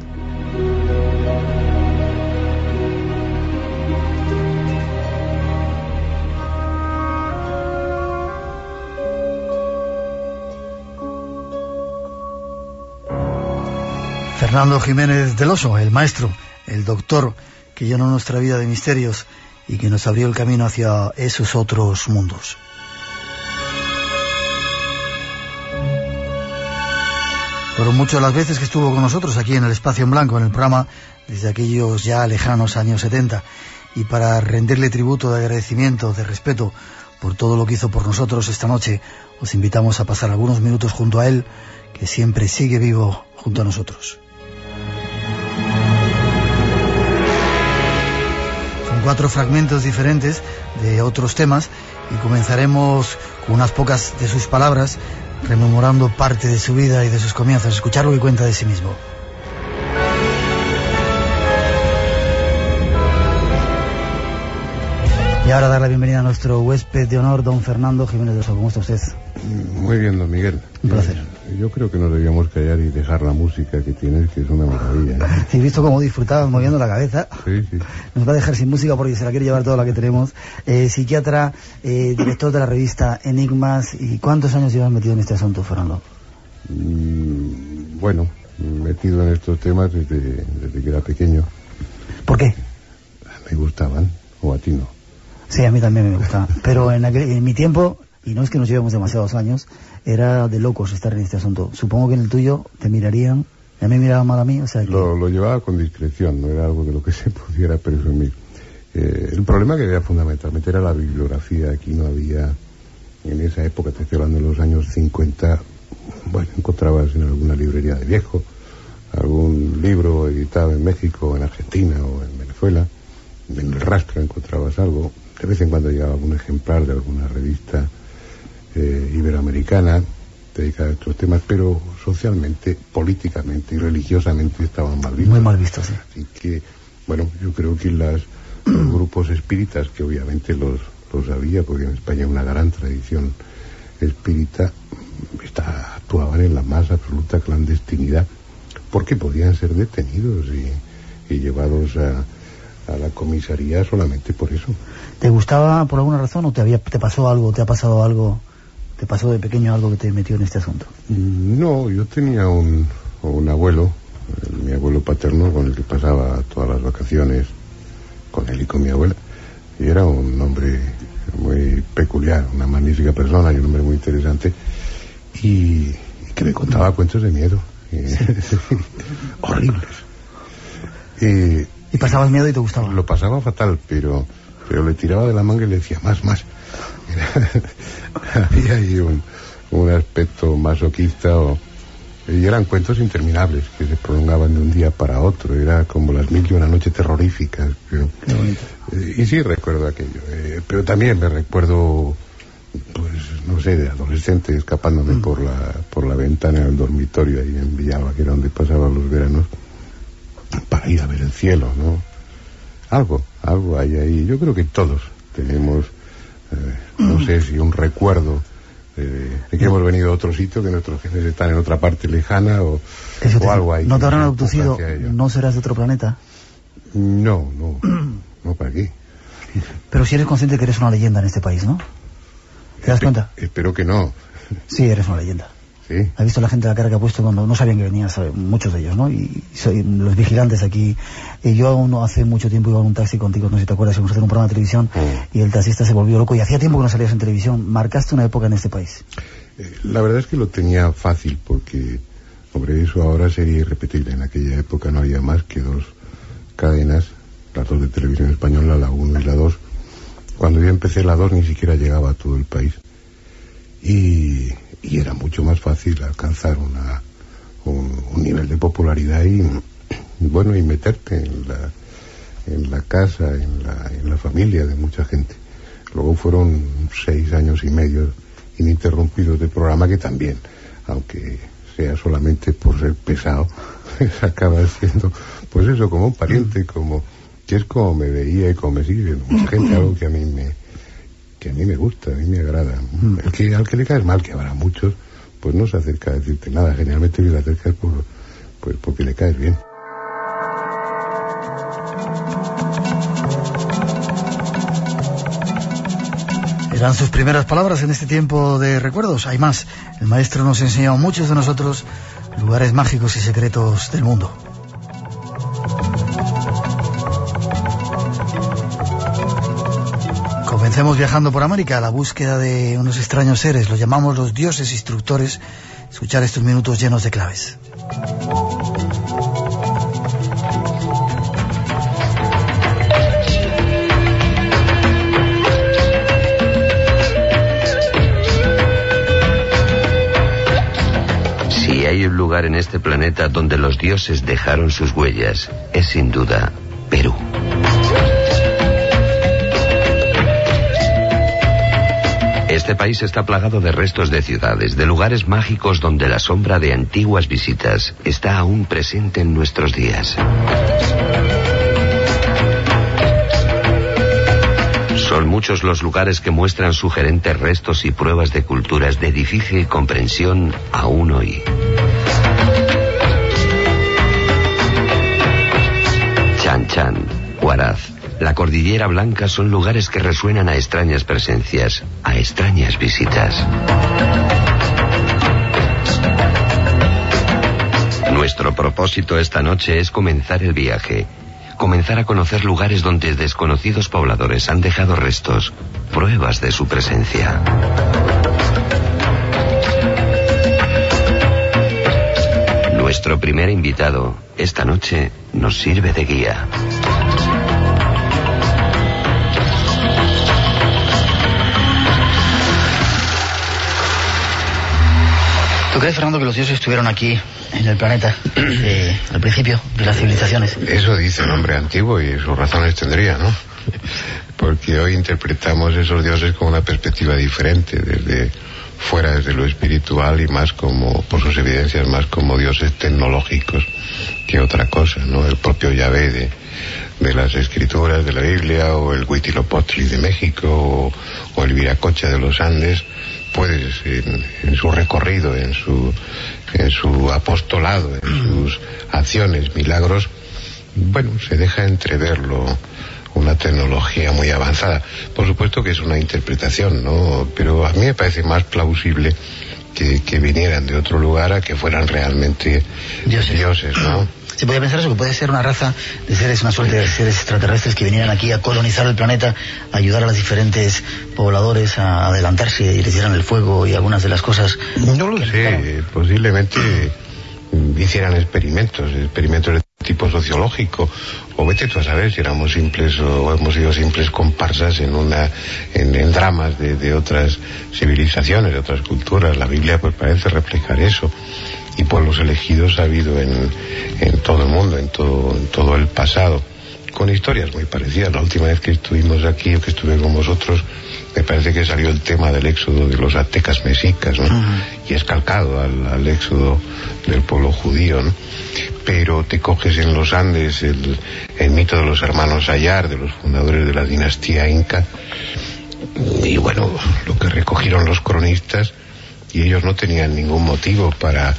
Fernando Jiménez del Oso, el maestro, el doctor que llenó nuestra vida de misterios y que nos abrió el camino hacia esos otros mundos. Fueron muchas las veces que estuvo con nosotros aquí en el Espacio en Blanco, en el programa, desde aquellos ya lejanos años setenta, y para rendirle tributo de agradecimiento, de respeto por todo lo que hizo por nosotros esta noche, os invitamos a pasar algunos minutos junto a él, que siempre sigue vivo junto a nosotros. Son cuatro fragmentos diferentes de otros temas y comenzaremos con unas pocas de sus palabras, rememorando parte de su vida y de sus comienzos, escuchar lo que cuenta de sí mismo. Y ahora dar la bienvenida a nuestro huésped de honor, don Fernando Jiménez del Oso. ¿Cómo está usted? Muy bien, don Miguel. Un placer. Eh, yo creo que nos debíamos callar y dejar la música que tienes, que es una maravilla. ¿eh? Sí, he visto cómo disfrutabas moviendo la cabeza. Sí, sí. Nos va a dejar sin música porque se la quiere llevar toda la que tenemos. Eh, psiquiatra, eh, director de la revista Enigmas. ¿Y cuántos años llevas metido en este asunto, Fernando? Mm, bueno, metido en estos temas desde, desde que era pequeño. ¿Por qué? Me gustaban, o a ti no. Sí, a mí también me gustaba. Pero en, aquel, en mi tiempo, y no es que nos llevemos demasiados años, era de locos estar en este asunto. Supongo que en el tuyo te mirarían, ya me miraban mal a mí, o sea que... Lo, lo llevaba con discreción, no era algo de lo que se pudiera presumir. Eh, el problema que había fundamentalmente era la bibliografía. Aquí no había, en esa época, te estoy hablando de los años cincuenta, bueno, encontrabas en alguna librería de viejo algún libro editado en México, en Argentina o en Venezuela. En el rastro encontrabas algo. De vez en cuando llegaba algún ejemplar de alguna revista eh, iberoamericana dedicada a estos temas, pero socialmente, políticamente y religiosamente estaban mal vistos. Muy mal vistos, sí. Así que, bueno, yo creo que las, los grupos espíritas, que obviamente los, los había, porque en España hay una gran tradición espírita, está, actuaban en la más absoluta clandestinidad, porque podían ser detenidos y, y llevados a... a la comisaría solamente por eso. ¿Te gustaba por alguna razón o te había te pasó algo, te ha pasado algo, te pasó de pequeño algo que te metió en este asunto? No, yo tenía un, un abuelo, mi abuelo paterno, con el que pasaba todas las vacaciones, con él y con mi abuela, y era un hombre muy peculiar, una magnífica persona y un hombre muy interesante, y, y que me contaba cuentos de miedo, horribles. Y, ¿Y pasabas miedo y te gustaba? Lo pasaba fatal, pero pero le tiraba de la manga y le decía más, más. Había ahí un, un aspecto masoquista, o, y eran cuentos interminables que se prolongaban de un día para otro. Era como las mil y una noches terroríficas. Pero, Qué bonito. Eh, y sí recuerdo aquello. Eh, pero también me recuerdo, pues no sé, de adolescente escapándome mm. por la por la ventana del dormitorio ahí en Villalba, que era donde pasaban los veranos, para ir a ver el cielo, ¿no? Algo, algo hay ahí. Yo creo que todos tenemos, eh, no mm. sé si un recuerdo eh, de que hemos venido a otro sitio, que nuestros jefes están en otra parte lejana, o, o algo ahí. ¿No te habrán abducido? ¿No serás de otro planeta? No, no, no, ¿para qué? Pero si eres consciente que eres una leyenda en este país, ¿no? ¿Te das cuenta? Espero que no. Sí, eres una leyenda. ¿Sí? ¿Has visto la gente la cara que ha puesto cuando no sabían que venías? Muchos de ellos, ¿no? Y soy, los vigilantes aquí. Y yo aún hace mucho tiempo iba en un taxi contigo, no sé si te acuerdas, íbamos a hacer un programa de televisión mm. y el taxista se volvió loco y hacía tiempo que no salías en televisión. Marcaste una época en este país. Eh, la verdad es que lo tenía fácil porque, hombre, eso ahora sería irrepetible. En aquella época no había más que dos cadenas, las dos de televisión española, la uno y la dos. Cuando yo empecé la dos ni siquiera llegaba a todo el país. Y, y era mucho más fácil alcanzar una, un, un nivel de popularidad y, bueno, y meterte en la, en la casa, en la, en la familia de mucha gente. Luego fueron seis años y medio ininterrumpidos de programa que también, aunque sea solamente por ser pesado, acaba siendo, pues eso, como un pariente, como que es como me veía y como me sigue viendo mucha gente, algo que a mí me que a mí me gusta, a mí me agrada. El que al que le caes mal, que habrá muchos, pues no se acerca a decirte nada. Generalmente se acerca por, pues porque le caes bien. Eran sus primeras palabras en este tiempo de recuerdos. Hay más. El maestro nos enseñó a muchos de nosotros lugares mágicos y secretos del mundo. Comencemos viajando por América a la búsqueda de unos extraños seres. Los llamamos los dioses instructores. Escuchar estos minutos llenos de claves. Si hay un lugar en este planeta donde los dioses dejaron sus huellas, es sin duda Perú. Este país está plagado de restos de ciudades, de lugares mágicos donde la sombra de antiguas visitas está aún presente en nuestros días. Son muchos los lugares que muestran sugerentes restos y pruebas de culturas de difícil comprensión aún hoy. Chan Chan, Huaraz, la Cordillera Blanca son lugares que resuenan a extrañas presencias, a extrañas visitas. Nuestro propósito esta noche es comenzar el viaje, comenzar a conocer lugares donde desconocidos pobladores han dejado restos, pruebas de su presencia. Nuestro primer invitado esta noche nos sirve de guía. ¿Tú crees, Fernando, que los dioses estuvieron aquí, en el planeta, eh, al principio de las civilizaciones? Eso dice el hombre antiguo y sus razones tendría, ¿no? Porque hoy interpretamos esos dioses con una perspectiva diferente, desde fuera, desde lo espiritual y más como, por sus evidencias, más como dioses tecnológicos que otra cosa, ¿no? El propio Yahvé de, de las escrituras de la Biblia, o el Huitzilopochtli de México, o, o el Viracocha de los Andes, pues en, en su recorrido, en su, en su apostolado, en sus acciones, milagros, bueno, se deja entreverlo una tecnología muy avanzada. Por supuesto que es una interpretación, ¿no? Pero a mí me parece más plausible que, que vinieran de otro lugar a que fueran realmente dioses, dioses, ¿no? Se podría pensar eso, que puede ser una raza de seres, una suerte de seres extraterrestres que vinieran aquí a colonizar el planeta, a ayudar a los diferentes pobladores a adelantarse y les dieran el fuego y algunas de las cosas. No lo sé, posiblemente hicieran experimentos, experimentos de tipo sociológico, o vete tú a saber si éramos simples o hemos sido simples comparsas en una en, en dramas de, de otras civilizaciones, de otras culturas. La Biblia pues parece reflejar eso. Y pueblos elegidos ha habido en, en todo el mundo, en todo, en todo el pasado. con historias muy parecidas. La última vez que estuvimos aquí, o que estuve con vosotros, me parece que salió el tema del éxodo de los aztecas mexicas, ¿no? Uh-huh. Y es calcado al, al éxodo del pueblo judío, ¿no? Pero te coges en los Andes el, el mito de los hermanos Ayar, de los fundadores de la dinastía inca, y bueno, lo que recogieron los cronistas, y ellos no tenían ningún motivo para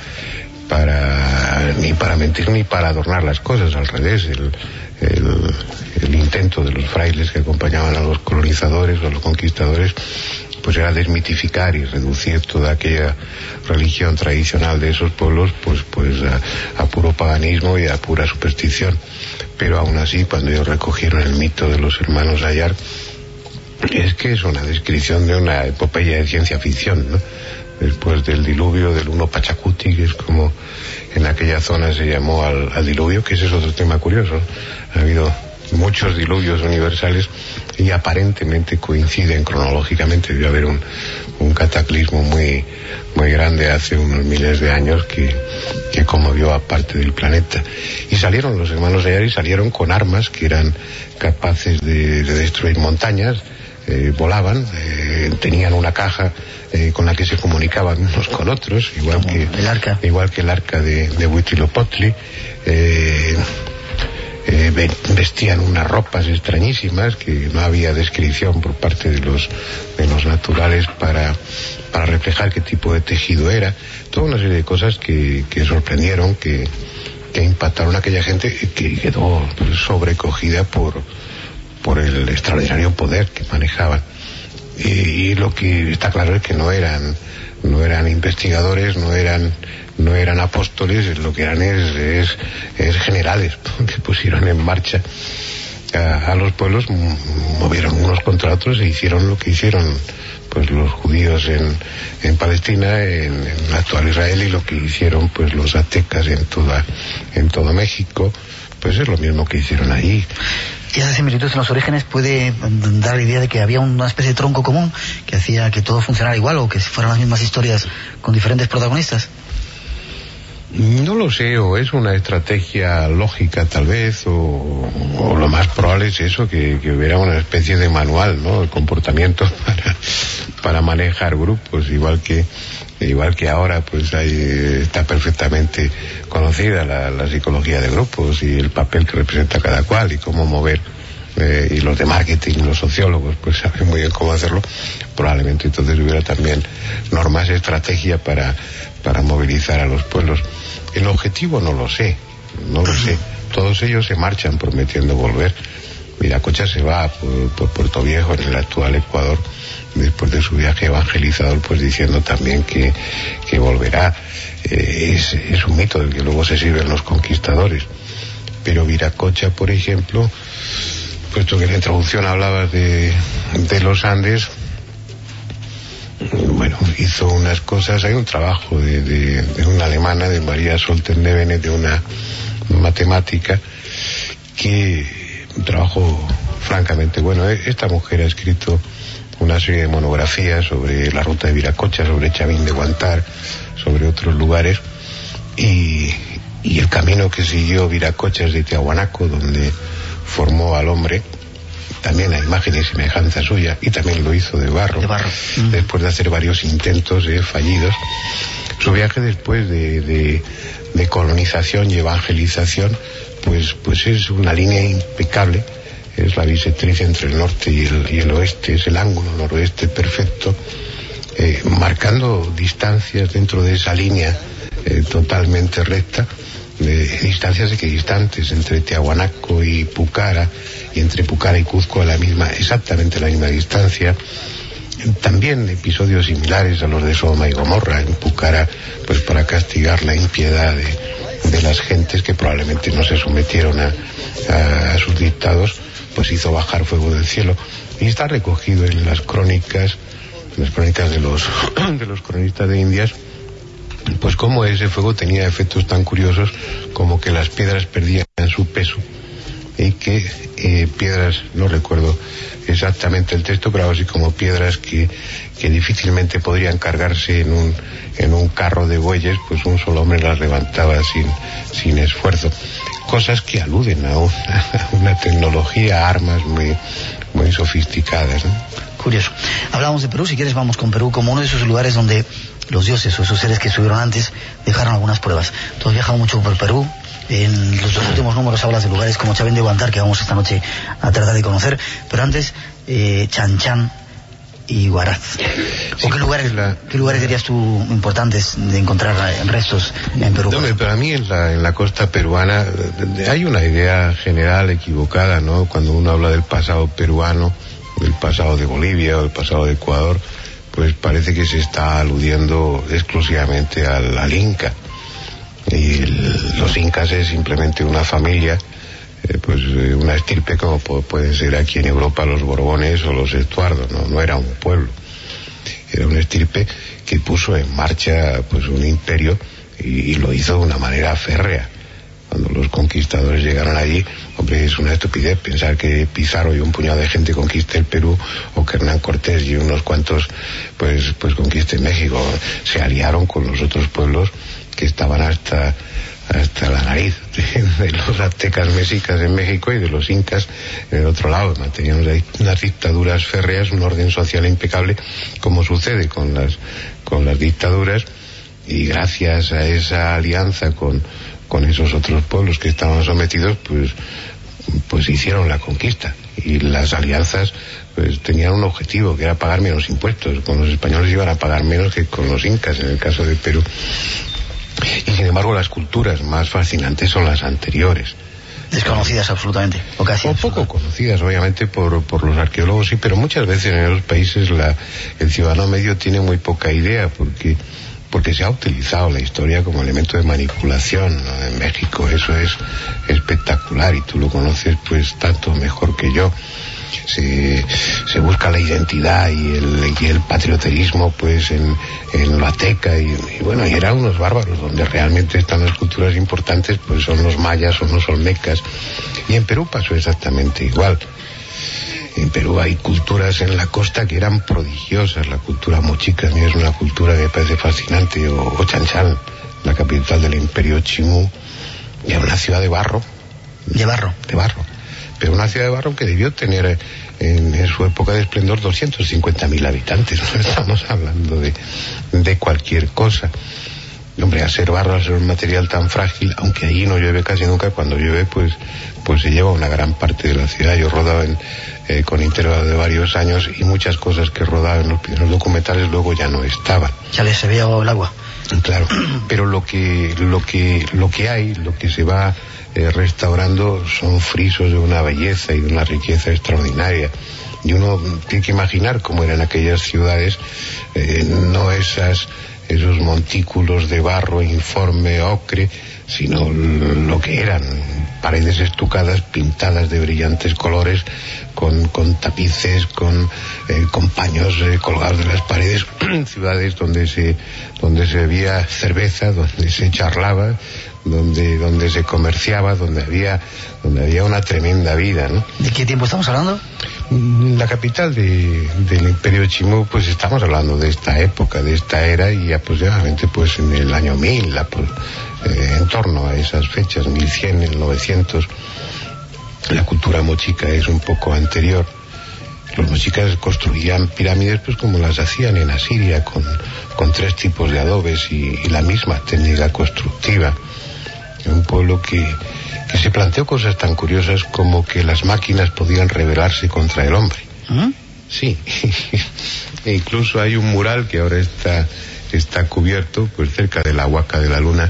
para ni para mentir ni para adornar las cosas, al revés. El, el, el intento de los frailes que acompañaban a los colonizadores o a los conquistadores pues era desmitificar y reducir toda aquella religión tradicional de esos pueblos pues pues a, a puro paganismo y a pura superstición. Pero aún así, cuando ellos recogieron el mito de los hermanos Ayar, es que es una descripción de una epopeya de ciencia ficción, ¿no? Después del diluvio del Uno Pachacuti, que es como en aquella zona se llamó al, al diluvio, que ese es otro tema curioso. Ha habido muchos diluvios universales y aparentemente coinciden cronológicamente. Debe haber un, un cataclismo muy muy grande hace unos miles de años que, que conmovió a parte del planeta. Y salieron los hermanos Ayar y salieron con armas que eran capaces de, de destruir montañas. Eh, volaban, eh, tenían una caja eh, con la que se comunicaban unos con otros, igual Como que el arca, igual que el arca de, de Huitzilopochtli. Eh, eh, vestían unas ropas extrañísimas que no había descripción por parte de los de los naturales para para reflejar qué tipo de tejido era. Toda una serie de cosas que, que sorprendieron, que, que impactaron a aquella gente que quedó pues, sobrecogida por por el extraordinario poder que manejaban. Y, y lo que está claro es que no eran no eran investigadores, no eran no eran apóstoles, lo que eran es, es, es generales que pusieron en marcha a, a los pueblos, movieron unos contra otros e hicieron lo que hicieron pues los judíos en, en Palestina, en, en el actual Israel, y lo que hicieron pues los aztecas en toda en todo México, pues es lo mismo que hicieron allí. Y esa similitud en los orígenes puede dar la idea de que había una especie de tronco común que hacía que todo funcionara igual, o que fueran las mismas historias con diferentes protagonistas. No lo sé, o es una estrategia lógica tal vez, o, o lo más probable es eso, que, que hubiera una especie de manual, ¿no?, de comportamiento para, para manejar grupos, igual que igual que ahora pues hay, está perfectamente conocida la, la psicología de grupos y el papel que representa cada cual y cómo mover, eh, y los de marketing, los sociólogos pues saben muy bien cómo hacerlo. Probablemente entonces hubiera también normas, estrategia para, para movilizar a los pueblos. El objetivo no lo sé, no lo sé. Todos ellos se marchan prometiendo volver. Viracocha se va por, por Puerto Viejo, en el actual Ecuador, después de su viaje evangelizador, pues diciendo también que, que volverá. Eh, es, es un mito del que luego se sirven los conquistadores. Pero Viracocha, por ejemplo, puesto que en la introducción hablabas de, de los Andes, bueno, hizo unas cosas. Hay un trabajo de, de, de una alemana, de María Soltern-Nevenet, de una matemática, que un trabajo francamente bueno. Esta mujer ha escrito una serie de monografías sobre la ruta de Viracocha, sobre Chavín de Guantar, sobre otros lugares, y, y el camino que siguió Viracocha desde Tiahuanaco, donde formó al hombre, también a imagen y semejanza suya, y también lo hizo de barro, de barro. Mm. Después de hacer varios intentos eh, fallidos. Su viaje después de, de, de colonización y evangelización, pues, pues es una línea impecable. Es la bisectriz entre el norte y el, y el oeste, es el ángulo noroeste perfecto, eh, marcando distancias dentro de esa línea eh, totalmente recta, eh, distancias equidistantes entre Tiahuanaco y Pucara, y entre Pucara y Cuzco la misma, exactamente la misma distancia. También episodios similares a los de Sodoma y Gomorra, en Pucara, pues para castigar la impiedad de, de las gentes que probablemente no se sometieron a, a, a sus dictados, pues hizo bajar fuego del cielo. Y está recogido en las crónicas, en las crónicas de los de los cronistas de Indias, pues cómo ese fuego tenía efectos tan curiosos como que las piedras perdían su peso, y, y que eh, piedras, no recuerdo exactamente el texto, pero así como piedras que, que difícilmente podrían cargarse en un, en un carro de bueyes, pues un solo hombre las levantaba sin, sin esfuerzo. Cosas que aluden a una, a una tecnología, a armas muy, muy sofisticadas, ¿no? Curioso. Hablamos de Perú, si quieres vamos con Perú como uno de esos lugares donde los dioses o esos seres que estuvieron antes dejaron algunas pruebas. Tú has viajado mucho por Perú. En los dos últimos números hablas de lugares como Chavén de Guantar, que vamos esta noche a tratar de conocer, pero antes eh, Chan Chan y Huaraz. ¿O qué lugares, la... qué lugares dirías tú importantes de encontrar restos en Perú? No, pero a mí en la, en la costa peruana hay una idea general equivocada, ¿no? Cuando uno habla del pasado peruano, del pasado de Bolivia o del pasado de Ecuador, pues parece que se está aludiendo exclusivamente al, al Inca. Y el, los incas es simplemente una familia, eh, pues eh, una estirpe como po pueden ser aquí en Europa los Borbones o los Estuardos, ¿no? No era un pueblo, era una estirpe que puso en marcha pues un imperio y, y lo hizo de una manera férrea. Cuando los conquistadores llegaron allí, hombre, es una estupidez pensar que Pizarro y un puñado de gente conquiste el Perú, o que Hernán Cortés y unos cuantos pues pues conquisten México. Se aliaron con los otros pueblos que estaban hasta hasta la nariz de, de los aztecas mexicas en México y de los incas en el otro lado. Mantenían unas dictaduras férreas, un orden social impecable, como sucede con las con las dictaduras, y gracias a esa alianza con con esos otros pueblos que estaban sometidos, pues pues hicieron la conquista. Y las alianzas pues tenían un objetivo, que era pagar menos impuestos. Con los españoles iban a pagar menos que con los incas, en el caso de Perú. Y sin embargo las culturas más fascinantes son las anteriores. Desconocidas absolutamente, o casi. O poco conocidas, obviamente, por, por los arqueólogos, sí, pero muchas veces en esos países la, el ciudadano medio tiene muy poca idea, porque porque se ha utilizado la historia como elemento de manipulación, ¿no? En México eso es espectacular y tú lo conoces pues tanto mejor que yo. Se, se busca la identidad y el, y el patrioterismo pues en, en lo azteca y, y bueno, y eran unos bárbaros. Donde realmente están las culturas importantes pues son los mayas, son los olmecas, y en Perú pasó exactamente igual. En Perú hay culturas en la costa que eran prodigiosas. La cultura mochica a mí es una cultura que me parece fascinante, o, o Chan Chan, la capital del imperio Chimú, y era una ciudad de barro. De barro. De barro. Pero una ciudad de barro que debió tener en, en su época de esplendor doscientos cincuenta mil habitantes. No estamos hablando de, de cualquier cosa. Hombre, al ser barro, al ser un material tan frágil, aunque allí no llueve casi nunca, cuando llueve pues pues se lleva una gran parte de la ciudad. Yo rodaba en, eh, con intervalo de varios años, y muchas cosas que rodaba en los primeros documentales luego ya no estaban. Ya les se veía el agua. Claro, pero lo que lo que lo que hay, lo que se va eh, restaurando son frisos de una belleza y de una riqueza extraordinaria. Y uno tiene que imaginar cómo eran aquellas ciudades, eh, no esas esos montículos de barro informe, ocre, sino lo que eran paredes estucadas, pintadas de brillantes colores, con, con tapices, con, eh, con paños eh, colgados de las paredes, ciudades donde se, donde se bebía cerveza, donde se charlaba, donde, donde se comerciaba, donde había, donde había una tremenda vida, ¿no? ¿De qué tiempo estamos hablando? La capital de, del Imperio Chimú, pues estamos hablando de esta época, de esta era, y aproximadamente pues en el año mil, la, pues, eh, en torno a esas fechas, mil cien, mil novecientos. La cultura mochica es un poco anterior. Los mochicas construían pirámides pues como las hacían en Asiria, con, con tres tipos de adobes y, y la misma técnica constructiva. Un pueblo que, que se planteó cosas tan curiosas como que las máquinas podían rebelarse contra el hombre. ¿Ah? Sí. E incluso hay un mural que ahora está, está cubierto pues cerca de la Huaca de la Luna,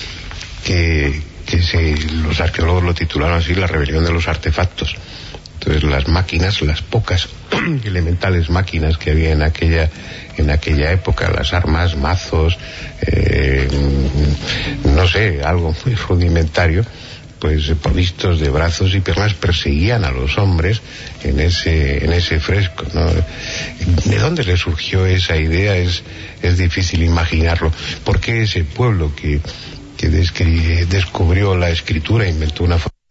que, que se, los arqueólogos lo titularon así: la rebelión de los artefactos. Entonces las máquinas, las pocas elementales máquinas que había en aquella en aquella época, las armas, mazos, eh, no sé, algo muy rudimentario, pues provistos de brazos y piernas, perseguían a los hombres en ese en ese fresco, ¿no? ¿De dónde le surgió esa idea? Es es difícil imaginarlo. ¿Por qué ese pueblo que que descubrió la escritura, inventó una forma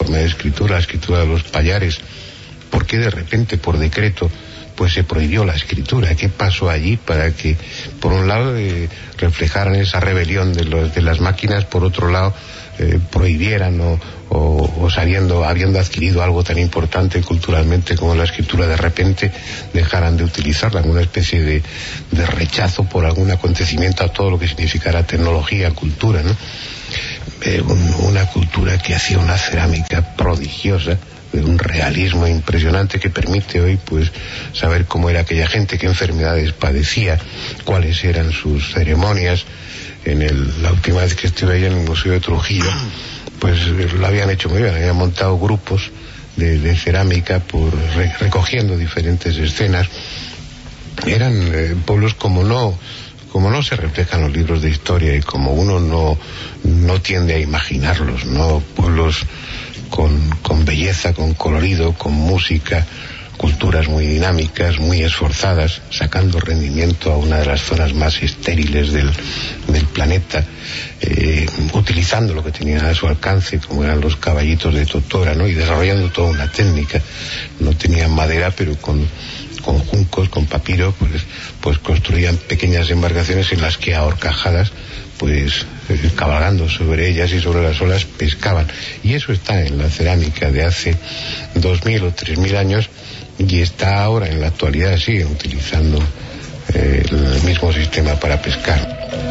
forma de escritura, la escritura de los payares. ¿Por qué de repente, por decreto, pues se prohibió la escritura? ¿Qué pasó allí para que, por un lado, eh, reflejaran esa rebelión de, los, de las máquinas, por otro lado, eh, prohibieran o, o, o sabiendo, habiendo adquirido algo tan importante culturalmente como la escritura, de repente dejaran de utilizarla, en una especie de, de rechazo por algún acontecimiento a todo lo que significara tecnología, cultura, ¿no? Eh, un, una cultura que hacía una cerámica prodigiosa, de un realismo impresionante, que permite hoy pues saber cómo era aquella gente, qué enfermedades padecía, cuáles eran sus ceremonias. En el, la última vez que estuve ahí en el Museo de Trujillo, pues lo habían hecho muy bien, habían montado grupos de, de cerámica por re, recogiendo diferentes escenas. Eran eh, pueblos como no como no se reflejan los libros de historia y como uno no no tiende a imaginarlos, no pueblos con, con belleza, con colorido, con música, culturas muy dinámicas, muy esforzadas, sacando rendimiento a una de las zonas más estériles del, del planeta, eh, utilizando lo que tenían a su alcance, como eran los caballitos de totora, ¿no? Y desarrollando toda una técnica. No tenían madera, pero con, con juncos, con papiro, pues, pues construían pequeñas embarcaciones en las que, a horcajadas, pues eh, cabalgando sobre ellas y sobre las olas, pescaban. Y eso está en la cerámica de hace dos mil o tres mil años, y está ahora en la actualidad, sigue utilizando eh, el mismo sistema para pescar.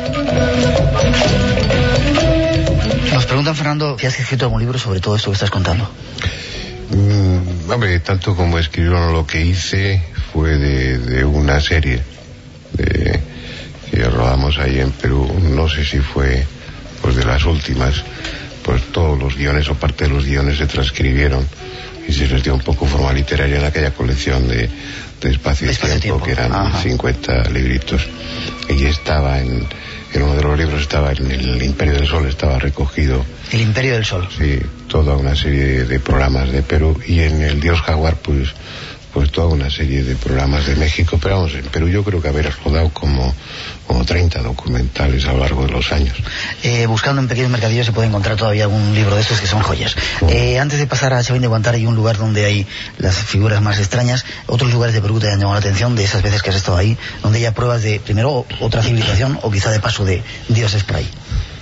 Nos preguntan, Fernando, si has escrito algún libro sobre todo esto que estás contando. Mm, hombre, tanto como escribieron, lo que hice fue de, de una serie de, que rodamos ahí en Perú. No sé si fue pues de las últimas, pues todos los guiones o parte de los guiones se transcribieron y se les dio un poco forma literaria en aquella colección de, de Espacio y Tiempo, tiempo, que eran Ajá. cincuenta libritos. Y estaba en, en uno de los libros, estaba en el Imperio del Sol, estaba recogido. El Imperio del Sol. Sí, toda una serie de, de programas de Perú, y en el Dios Jaguar, pues, pues toda una serie de programas de México. Pero vamos, en Perú yo creo que haber rodado como, como treinta documentales a lo largo de los años. Eh, buscando en pequeños mercadillos se puede encontrar todavía algún libro de estos que son joyas. Eh, antes de pasar a Chavín de Guantara, hay un lugar donde hay las figuras más extrañas. Otros lugares de Perú te han llamado la atención, de esas veces que has estado ahí, donde haya pruebas de, primero, otra civilización, o quizá de paso de dioses por ahí.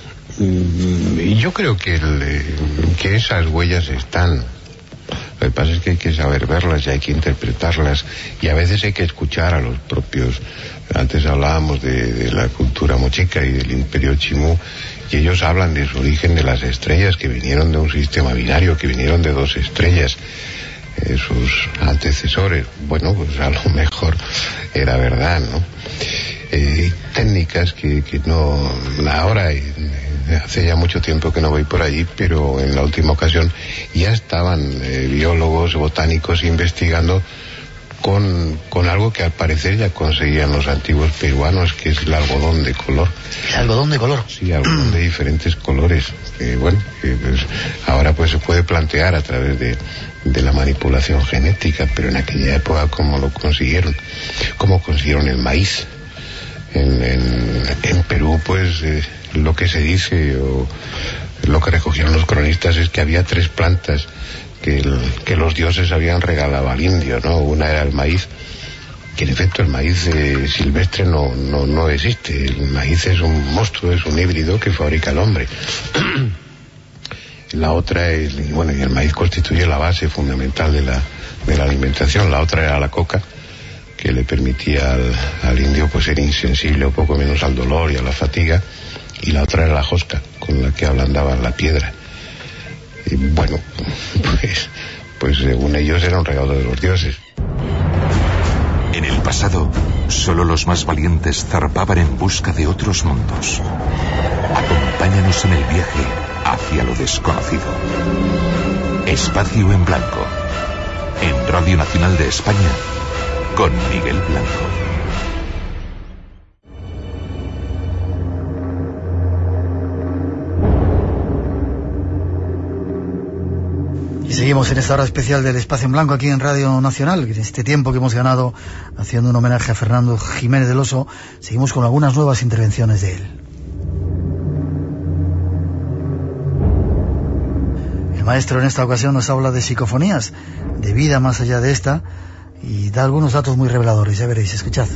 Mm, yo creo que, el, que esas huellas están. Lo que pasa es que hay que saber verlas y hay que interpretarlas, y a veces hay que escuchar a los propios. Antes hablábamos de, de la cultura mochica y del Imperio Chimú, y ellos hablan de su origen de las estrellas, que vinieron de un sistema binario, que vinieron de dos estrellas. Eh, sus antecesores, bueno, pues a lo mejor era verdad, ¿no? Eh, técnicas que, que no ahora eh, hace ya mucho tiempo que no voy por allí, pero en la última ocasión ya estaban eh, biólogos, botánicos investigando con, con algo que al parecer ya conseguían los antiguos peruanos, que es el algodón de color. ¿El algodón de color? Sí, algodón de diferentes colores. Eh, bueno, eh, pues ahora pues se puede plantear a través de, de la manipulación genética, pero en aquella época, ¿cómo lo consiguieron? ¿Cómo consiguieron el maíz? En, en, en Perú, pues eh, lo que se dice o lo que recogieron los cronistas es que había tres plantas que, el, que los dioses habían regalado al indio, ¿no? Una era el maíz, que en efecto el maíz eh, silvestre no, no, no existe. El maíz es un monstruo, es un híbrido que fabrica el hombre. La otra es, bueno, y el maíz constituye la base fundamental de la, de la alimentación. La otra era la coca, que le permitía al, al indio pues ser insensible o poco menos al dolor y a la fatiga, y la otra era la josca, con la que ablandaban la piedra. Y bueno, pues, pues según ellos era un regalo de los dioses. En el pasado, solo los más valientes zarpaban en busca de otros mundos. Acompáñanos en el viaje hacia lo desconocido. Espacio en Blanco, en Radio Nacional de España, con Miguel Blanco. Y seguimos en esta hora especial del Espacio en Blanco aquí en Radio Nacional. En este tiempo que hemos ganado haciendo un homenaje a Fernando Jiménez del Oso, seguimos con algunas nuevas intervenciones de él. En maestro en esta ocasión nos habla de psicofonías, de vida más allá de esta, y da algunos datos muy reveladores, ya veréis, escuchad.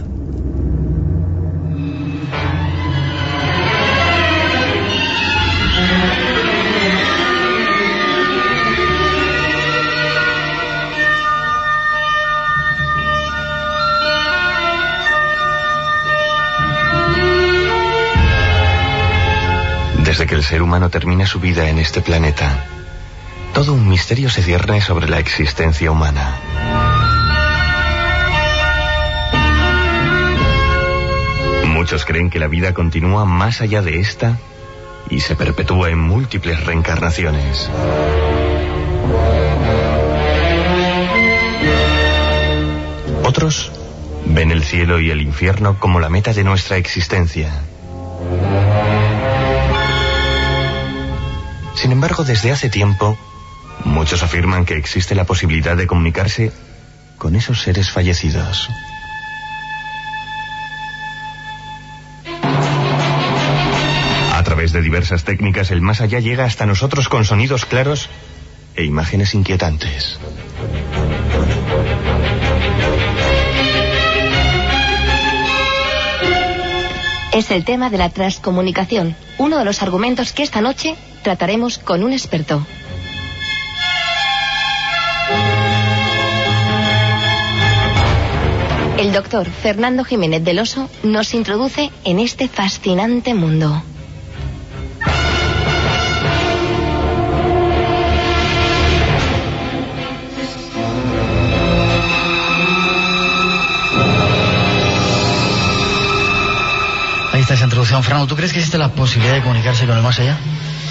Desde que el ser humano termina su vida en este planeta, todo un misterio se cierne sobre la existencia humana. Muchos creen que la vida continúa más allá de esta y se perpetúa en múltiples reencarnaciones. Otros ven el cielo y el infierno como la meta de nuestra existencia. Sin embargo, desde hace tiempo, muchos afirman que existe la posibilidad de comunicarse con esos seres fallecidos. A través de diversas técnicas, el más allá llega hasta nosotros con sonidos claros e imágenes inquietantes. Es el tema de la transcomunicación, uno de los argumentos que esta noche trataremos con un experto. El doctor Fernando Jiménez del Oso nos introduce en este fascinante mundo. Ahí está esa introducción. Fernando, ¿tú crees que existe la posibilidad de comunicarse con el más allá?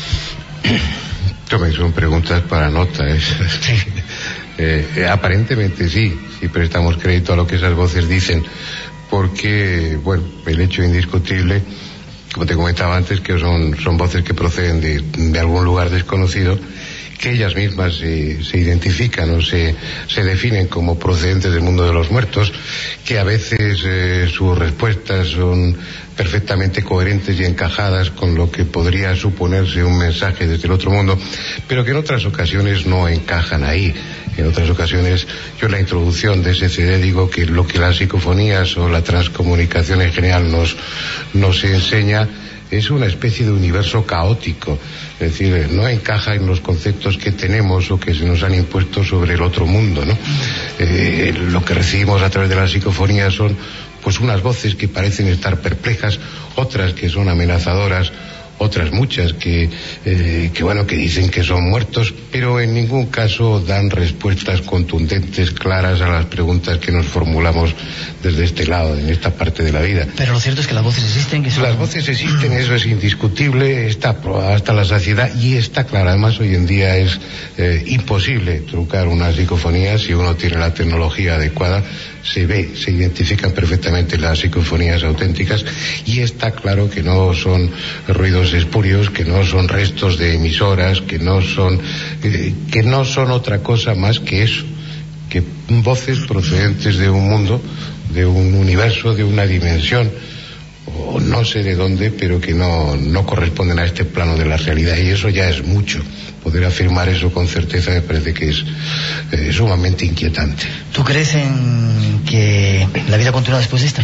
Tome, son preguntas para nota. ¿eh? Sí. Eh, aparentemente sí, si prestamos crédito a lo que esas voces dicen, porque, bueno, el hecho indiscutible, como te comentaba antes, que son, son voces que proceden de, de algún lugar desconocido, que ellas mismas se, se identifican o se, se definen como procedentes del mundo de los muertos, que a veces eh, sus respuestas son perfectamente coherentes y encajadas con lo que podría suponerse un mensaje desde el otro mundo, pero que en otras ocasiones no encajan ahí. En otras ocasiones, yo en la introducción de ese C D digo que lo que las psicofonías o la transcomunicación en general nos, nos enseña es una especie de universo caótico, es decir, no encaja en los conceptos que tenemos o que se nos han impuesto sobre el otro mundo, ¿no? Eh, lo que recibimos a través de las psicofonías son pues unas voces que parecen estar perplejas, otras que son amenazadoras, otras muchas que, eh, que bueno, que dicen que son muertos, pero en ningún caso dan respuestas contundentes, claras a las preguntas que nos formulamos desde este lado, en esta parte de la vida. Pero lo cierto es que las voces existen. Que son... Las voces existen, eso es indiscutible, está probada hasta la saciedad y está clara. Además, hoy en día es eh, imposible trucar una psicofonía si uno tiene la tecnología adecuada. Se ve, se identifican perfectamente las psicofonías auténticas y está claro que no son ruidos espurios, que no son restos de emisoras, que no son eh, que no son otra cosa más que eso, que voces procedentes de un mundo, de un universo, de una dimensión, o no sé de dónde, pero que no, no corresponden a este plano de la realidad, y eso ya es mucho. Poder afirmar eso con certeza me parece que es eh, sumamente inquietante. ¿Tú crees en que la vida continúa después de esta?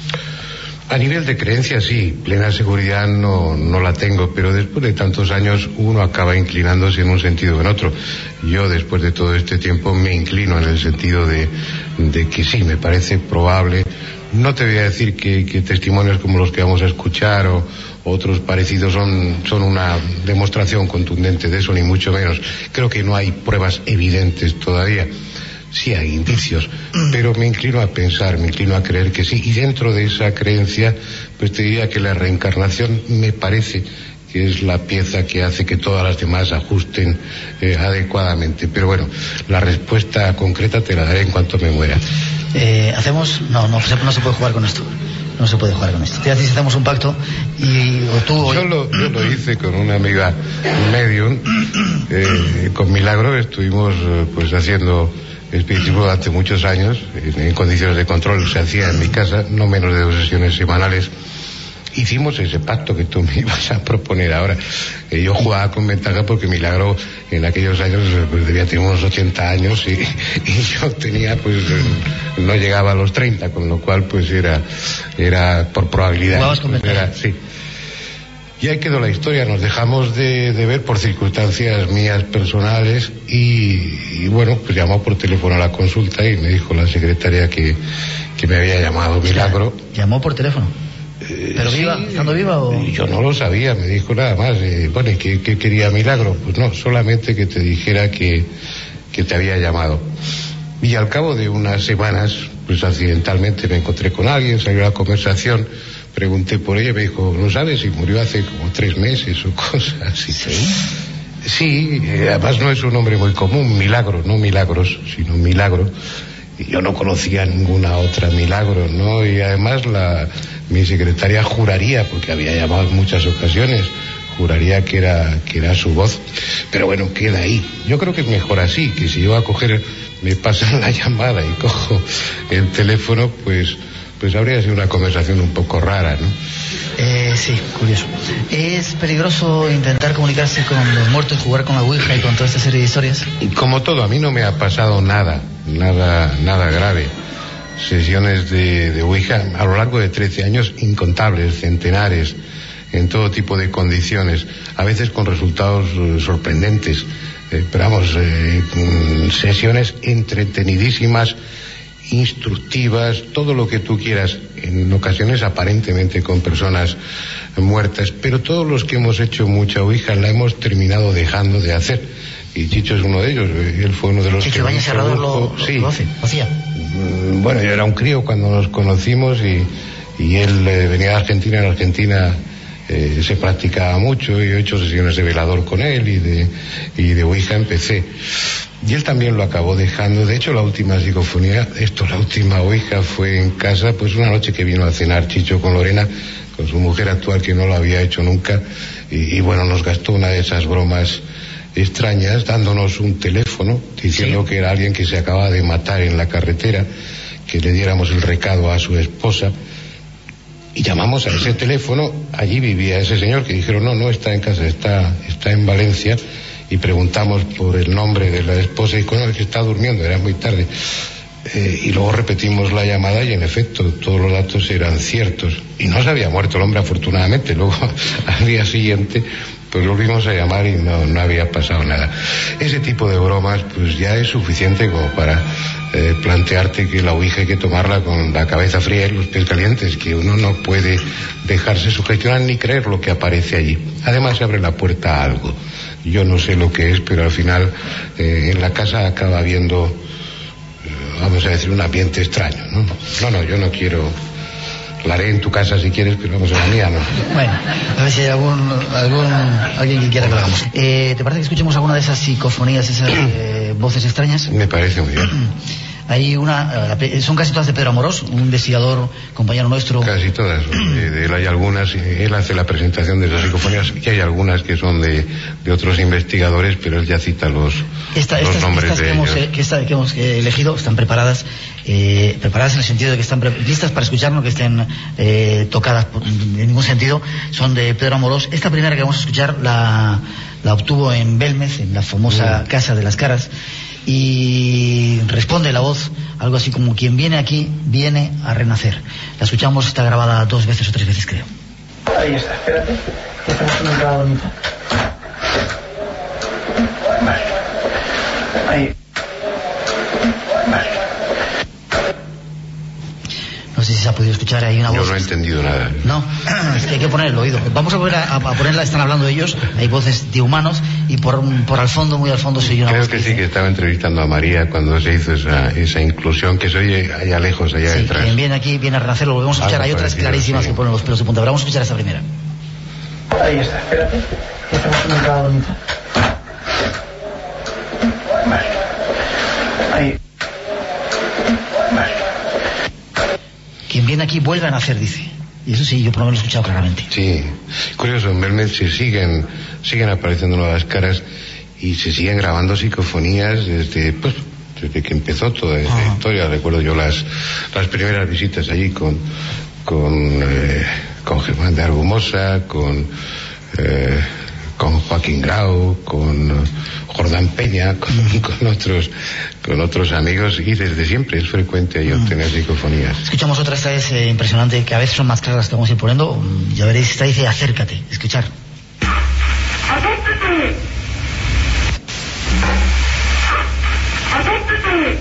A nivel de creencia sí, plena seguridad no, no la tengo, pero después de tantos años uno acaba inclinándose en un sentido o en otro. Yo después de todo este tiempo me inclino en el sentido de, de que sí, me parece probable. No te voy a decir que, que testimonios como los que vamos a escuchar o otros parecidos son, son una demostración contundente de eso, ni mucho menos. Creo que no hay pruebas evidentes todavía. Sí hay indicios, pero me inclino a pensar, me inclino a creer que sí. Y dentro de esa creencia, pues te diría que la reencarnación me parece que es la pieza que hace que todas las demás ajusten eh, adecuadamente. Pero bueno, la respuesta concreta te la daré en cuanto me muera. Eh, hacemos... No, no, no se puede jugar con esto. No se puede jugar con esto. Te haces, hacemos un pacto y o tú o yo, lo, yo lo hice con una amiga medium. Eh, con Milagro estuvimos pues haciendo espiritismo durante muchos años, en, en condiciones de control. Se hacía en mi casa, no menos de dos sesiones semanales. hicimos ese pacto que tú me ibas a proponer ahora. Eh, yo jugaba con ventaja porque Milagro en aquellos años pues, debía tener unos ochenta años y, y yo tenía, pues, eh, no llegaba a los treinta, con lo cual, pues, era, era por probabilidad. ¿Jugabas con pues, ventaja? Era, sí. Y ahí quedó la historia, nos dejamos de, de ver por circunstancias mías personales y, y bueno, pues llamó por teléfono a la consulta y me dijo la secretaria que, que me había llamado Milagro. ¿Llamó por teléfono? Eh, ¿Pero viva? sí, ¿Estando viva o...? Yo no lo sabía, me dijo nada más. Eh, bueno, ¿y qué, qué quería Milagro? Pues no, solamente que te dijera que, que te había llamado. Y al cabo de unas semanas, pues accidentalmente me encontré con alguien, salió la conversación, pregunté por ella, me dijo, ¿no sabes si murió hace como tres meses o cosas así? Sí. Sí, eh, además no es un nombre muy común, Milagro, no Milagros, sino Milagro. Y yo no conocía ninguna otra Milagro, ¿no? Y además la, mi secretaria juraría, porque había llamado en muchas ocasiones, juraría que era, que era su voz. Pero bueno, queda ahí. Yo creo que es mejor así, que si yo a coger, me pasan la llamada y cojo el teléfono, pues... pues habría sido una conversación un poco rara, ¿no? Eh, sí, curioso. ¿Es peligroso intentar comunicarse con los muertos, jugar con la Ouija y con toda esta serie de historias? Y como todo, a mí no me ha pasado nada, nada, nada grave. Sesiones de, de Ouija a lo largo de trece años, incontables, centenares, en todo tipo de condiciones, a veces con resultados eh, sorprendentes. Eh, pero vamos, eh, sesiones entretenidísimas, instructivas, todo lo que tú quieras, en ocasiones aparentemente con personas muertas, pero todos los que hemos hecho mucha Ouija la hemos terminado dejando de hacer, y Chicho es uno de ellos. Él fue uno de los Chicho que Ibáñez Serrador lo, sí. lo hace, lo hacía. Bueno, yo era un crío cuando nos conocimos y, y él eh, venía de Argentina. En Argentina eh, se practicaba mucho y he hecho sesiones de velador con él y de, y de Ouija empecé. Y él también lo acabó dejando. De hecho, la última psicofonía, esto, la última Ouija fue en casa, pues una noche que vino a cenar Chicho con Lorena, con su mujer actual, que no lo había hecho nunca, y, y bueno, nos gastó una de esas bromas extrañas, dándonos un teléfono, diciendo sí. que era alguien que se acababa de matar en la carretera, que le diéramos el recado a su esposa, y llamamos a ese teléfono. Allí vivía ese señor, que dijeron, no, no está en casa, está, está en Valencia. Y preguntamos por el nombre de la esposa y con el que está durmiendo, era muy tarde. Eh, y luego repetimos la llamada y en efecto todos los datos eran ciertos. Y no se había muerto el hombre, afortunadamente. Luego al día siguiente pues volvimos a llamar y no, no había pasado nada. Ese tipo de bromas pues ya es suficiente como para eh, plantearte que la Ouija hay que tomarla con la cabeza fría y los pies calientes, que uno no puede dejarse sugestionar ni creer lo que aparece allí. Además se abre la puerta a algo. Yo no sé lo que es, pero al final eh, en la casa acaba habiendo, eh, vamos a decir, un ambiente extraño, ¿no? No, no, yo no quiero... La haré en tu casa si quieres, pero vamos, en la mía no. Bueno, a ver si hay algún, algún alguien que quiera que lo hagamos. Eh, ¿Te parece que escuchemos alguna de esas psicofonías, esas eh, voces extrañas? Me parece muy bien. Hay una, son casi todas de Pedro Amorós, un investigador, compañero nuestro. Casi todas. De él hay algunas, él hace la presentación de esas psicofonías, y hay algunas que son de, de otros investigadores, pero él ya cita los, Esta, los estas, nombres estas de que ellos. hemos, que, esta, que hemos elegido están preparadas, eh, preparadas en el sentido de que están pre listas para escuchar, no que estén eh, tocadas por, en ningún sentido. Son de Pedro Amorós. Esta primera que vamos a escuchar la, la obtuvo en Belmez, en la famosa mm. Casa de las Caras. Y responde la voz algo así como: quien viene aquí viene a renacer. La escuchamos, está grabada dos veces o tres veces, creo. Ahí está, espérate, que estamos en una entrada bonita. Vale. Ahí. Vale. No sé si se ha podido escuchar, hay una voz. Yo no he entendido nada. No, es que hay que poner el oído. Vamos a, poner a, a ponerla, están hablando ellos, hay voces de humanos y por, por al fondo, muy al fondo, se oye una Creo voz que, que sí, dice, que estaba entrevistando a María cuando se hizo esa, esa inclusión, que se oye allá lejos, allá sí, detrás. Quien viene aquí viene a renacer, lo volvemos a escuchar. Algo Hay otras parecido, clarísimas sí. que ponen los pelos de punta, pero vamos a escuchar esta primera. Ahí está, espérate, que estamos en una entrada bonita. Vale. Ahí. Vale. Quien viene aquí vuelve a nacer, dice. Y eso sí, yo por lo menos lo he escuchado claramente. Sí, curioso, en Belmez se siguen, siguen apareciendo nuevas caras y se siguen grabando psicofonías desde, pues, desde que empezó toda esta Ajá. historia. Recuerdo yo las, las primeras visitas allí con, con, eh, con Germán de Argumosa, con eh, con Joaquín Grau, con Jordán Peña, con, con otros con otros amigos, y desde siempre es frecuente ahí obtener psicofonías. Escuchamos otra, esta es eh, impresionante, que a veces son más claras que vamos a ir poniendo. Ya veréis, esta dice acércate, escuchar. ¡Acércate! ¡Acércate!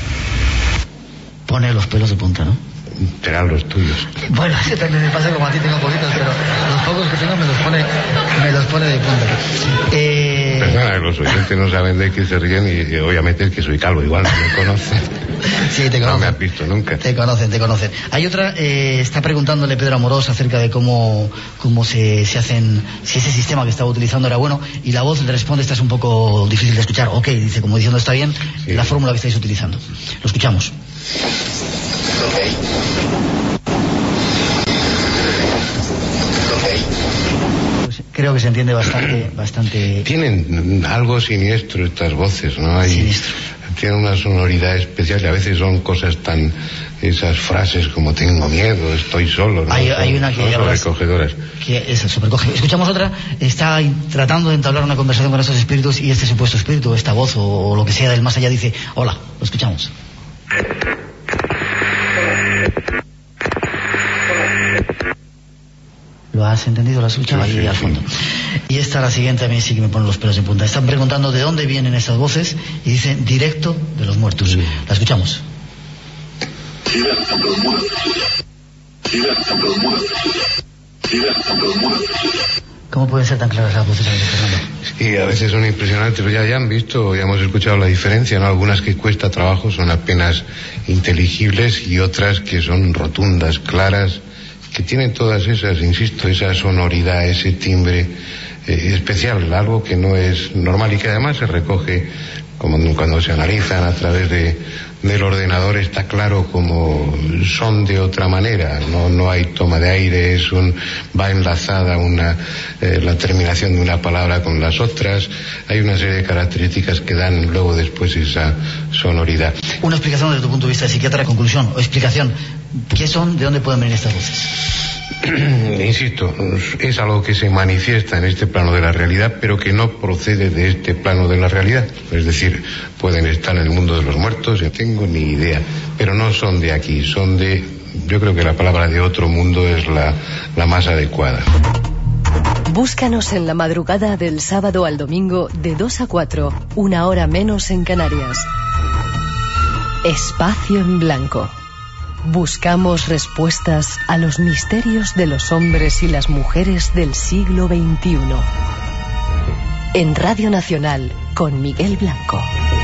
Pone los pelos de punta, ¿no? Serán los tuyos. Bueno, a mí también me pasa como a ti, tengo poquitos, pero los pocos que tengo me los pone, me los pone de punta. Eh... Perdona, los oyentes no saben de qué se ríen y, y obviamente es que soy calvo, igual no me conocen. Sí, te conocen. No me has visto nunca. Te conocen, te conocen. Hay otra, eh, está preguntándole Pedro Amorós acerca de cómo, cómo se, se hacen, si ese sistema que estaba utilizando era bueno, y la voz le responde, esta es un poco difícil de escuchar. Ok, dice, como diciendo está bien, sí. La fórmula que estáis utilizando. Lo escuchamos. Pues creo que se entiende bastante, bastante. Tienen algo siniestro estas voces, ¿no? Hay, siniestro. Tienen una sonoridad especial y a veces son cosas tan, esas frases como tengo miedo, estoy solo, ¿no? Hay, hay una que son recogedoras. Que es sobrecoge. Escuchamos otra, está tratando de entablar una conversación con estos espíritus y este supuesto espíritu, esta voz o, o lo que sea del más allá dice, hola, lo escuchamos. ¿Lo has entendido? ¿Lo has escuchado? Sí, ahí sí, al fondo. Sí. Y esta, la siguiente, a mí sí que me pone los pelos de punta. Están preguntando de dónde vienen estas voces y dicen directo de los muertos. Sí. La escuchamos. ¿Cómo pueden ser tan claras las voces, Fernando? Es que a veces son impresionantes, pero ya, ya han visto, ya hemos escuchado la diferencia, ¿no? Algunas que cuesta trabajo son apenas inteligibles y otras que son rotundas, claras, que tienen todas esas, insisto, esa sonoridad, ese timbre eh, especial, algo que no es normal y que además se recoge como cuando se analizan a través de, del ordenador, está claro como son de otra manera, no no hay toma de aire, es un va enlazada una eh, la terminación de una palabra con las otras, hay una serie de características que dan luego después esa sonoridad. Una explicación desde tu punto de vista de psiquiatra, conclusión o explicación, ¿qué son, de dónde pueden venir estas voces? Insisto, es algo que se manifiesta en este plano de la realidad, pero que no procede de este plano de la realidad. Es decir, pueden estar en el mundo de los muertos, no tengo ni idea, pero no son de aquí, son de, yo creo que la palabra de otro mundo es la, la más adecuada. Búscanos en la madrugada del sábado al domingo de dos a cuatro, una hora menos en Canarias. Espacio en Blanco. Buscamos respuestas a los misterios de los hombres y las mujeres del siglo veintiuno. En Radio Nacional, con Miguel Blanco.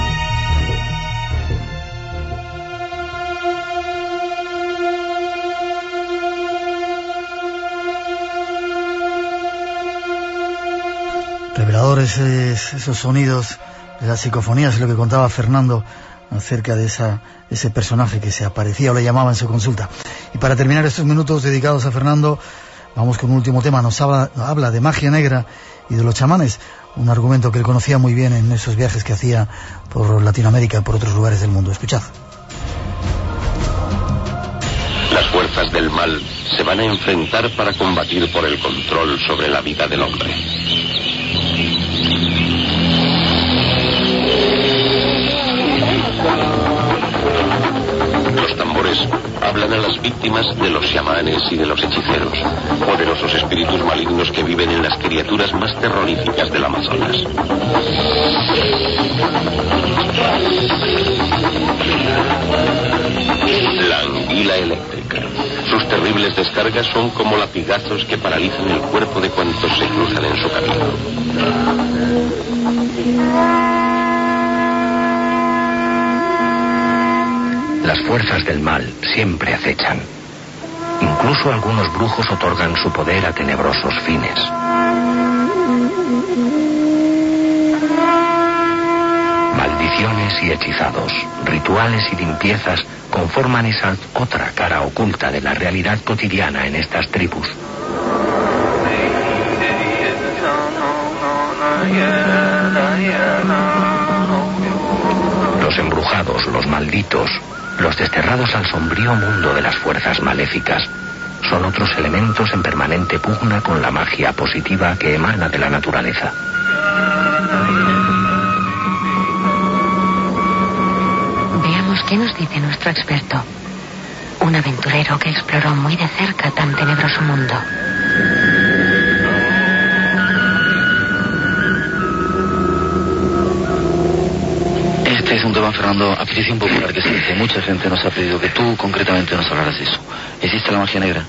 Reveladores esos sonidos, esas psicofonías, es lo que contaba Fernando acerca de esa, ese personaje que se aparecía o le llamaba en su consulta. Y para terminar estos minutos dedicados a Fernando, vamos con un último tema. Nos habla, habla de magia negra y de los chamanes, un argumento que él conocía muy bien en esos viajes que hacía por Latinoamérica y por otros lugares del mundo. Escuchad. Las fuerzas del mal se van a enfrentar para combatir por el control sobre la vida del hombre. Los tambores hablan a las víctimas de los chamanes y de los hechiceros, poderosos espíritus malignos que viven en las criaturas más terroríficas del Amazonas. La anguila eléctrica. Sus terribles descargas son como latigazos que paralizan el cuerpo de cuantos se cruzan en su camino. Las fuerzas del mal siempre acechan. Incluso algunos brujos otorgan su poder a tenebrosos fines. Maldiciones y hechizados, rituales y limpiezas conforman esa otra cara oculta de la realidad cotidiana en estas tribus. Los embrujados, los malditos, los desterrados al sombrío mundo de las fuerzas maléficas, son otros elementos en permanente pugna con la magia positiva que emana de la naturaleza. Veamos qué nos dice nuestro experto. Un aventurero que exploró muy de cerca tan tenebroso mundo. Este es un tema, Fernando, a petición popular que se dice. Mucha gente nos ha pedido que tú concretamente nos hablaras de eso. ¿Existe la magia negra?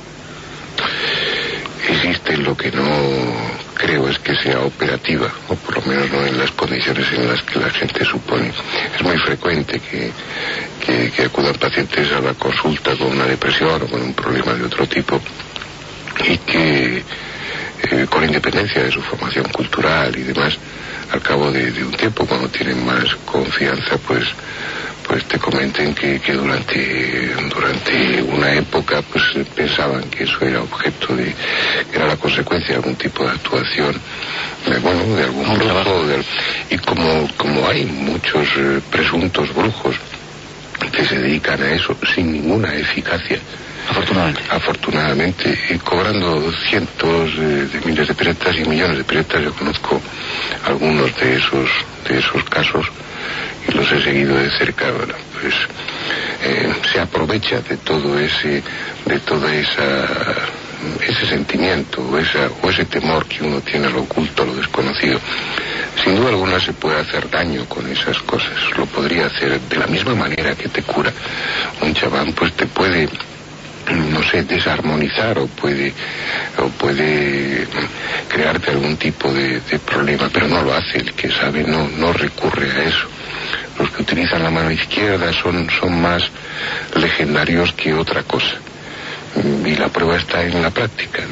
Existe, lo que no creo es que sea operativa, o por lo menos no en las condiciones en las que la gente supone. Es muy frecuente que, que, que acudan pacientes a la consulta con una depresión o con un problema de otro tipo y que eh, con independencia de su formación cultural y demás, al cabo de, de un tiempo, cuando tienen más confianza, pues pues te comenten que, que durante durante una época pues pensaban que eso era objeto de, era la consecuencia de algún tipo de actuación, de, bueno, de algún brujo, de, y como como hay muchos eh, presuntos brujos que se dedican a eso sin ninguna eficacia, afortunadamente afortunadamente y cobrando cientos de, de miles de pesetas y millones de pesetas. Yo conozco algunos de esos de esos casos y los he seguido de cerca. Bueno, pues eh, se aprovecha de todo ese de toda esa ese sentimiento o, esa, o ese temor que uno tiene a lo oculto, a lo desconocido. Sin duda alguna se puede hacer daño con esas cosas. Lo podría hacer de la misma manera que te cura un chamán, pues te puede, no sé, desarmonizar o puede o puede crearte algún tipo de, de problema, pero no lo hace. El que sabe no no recurre a eso. Los que utilizan la mano izquierda son son más legendarios que otra cosa, y la prueba está en la práctica.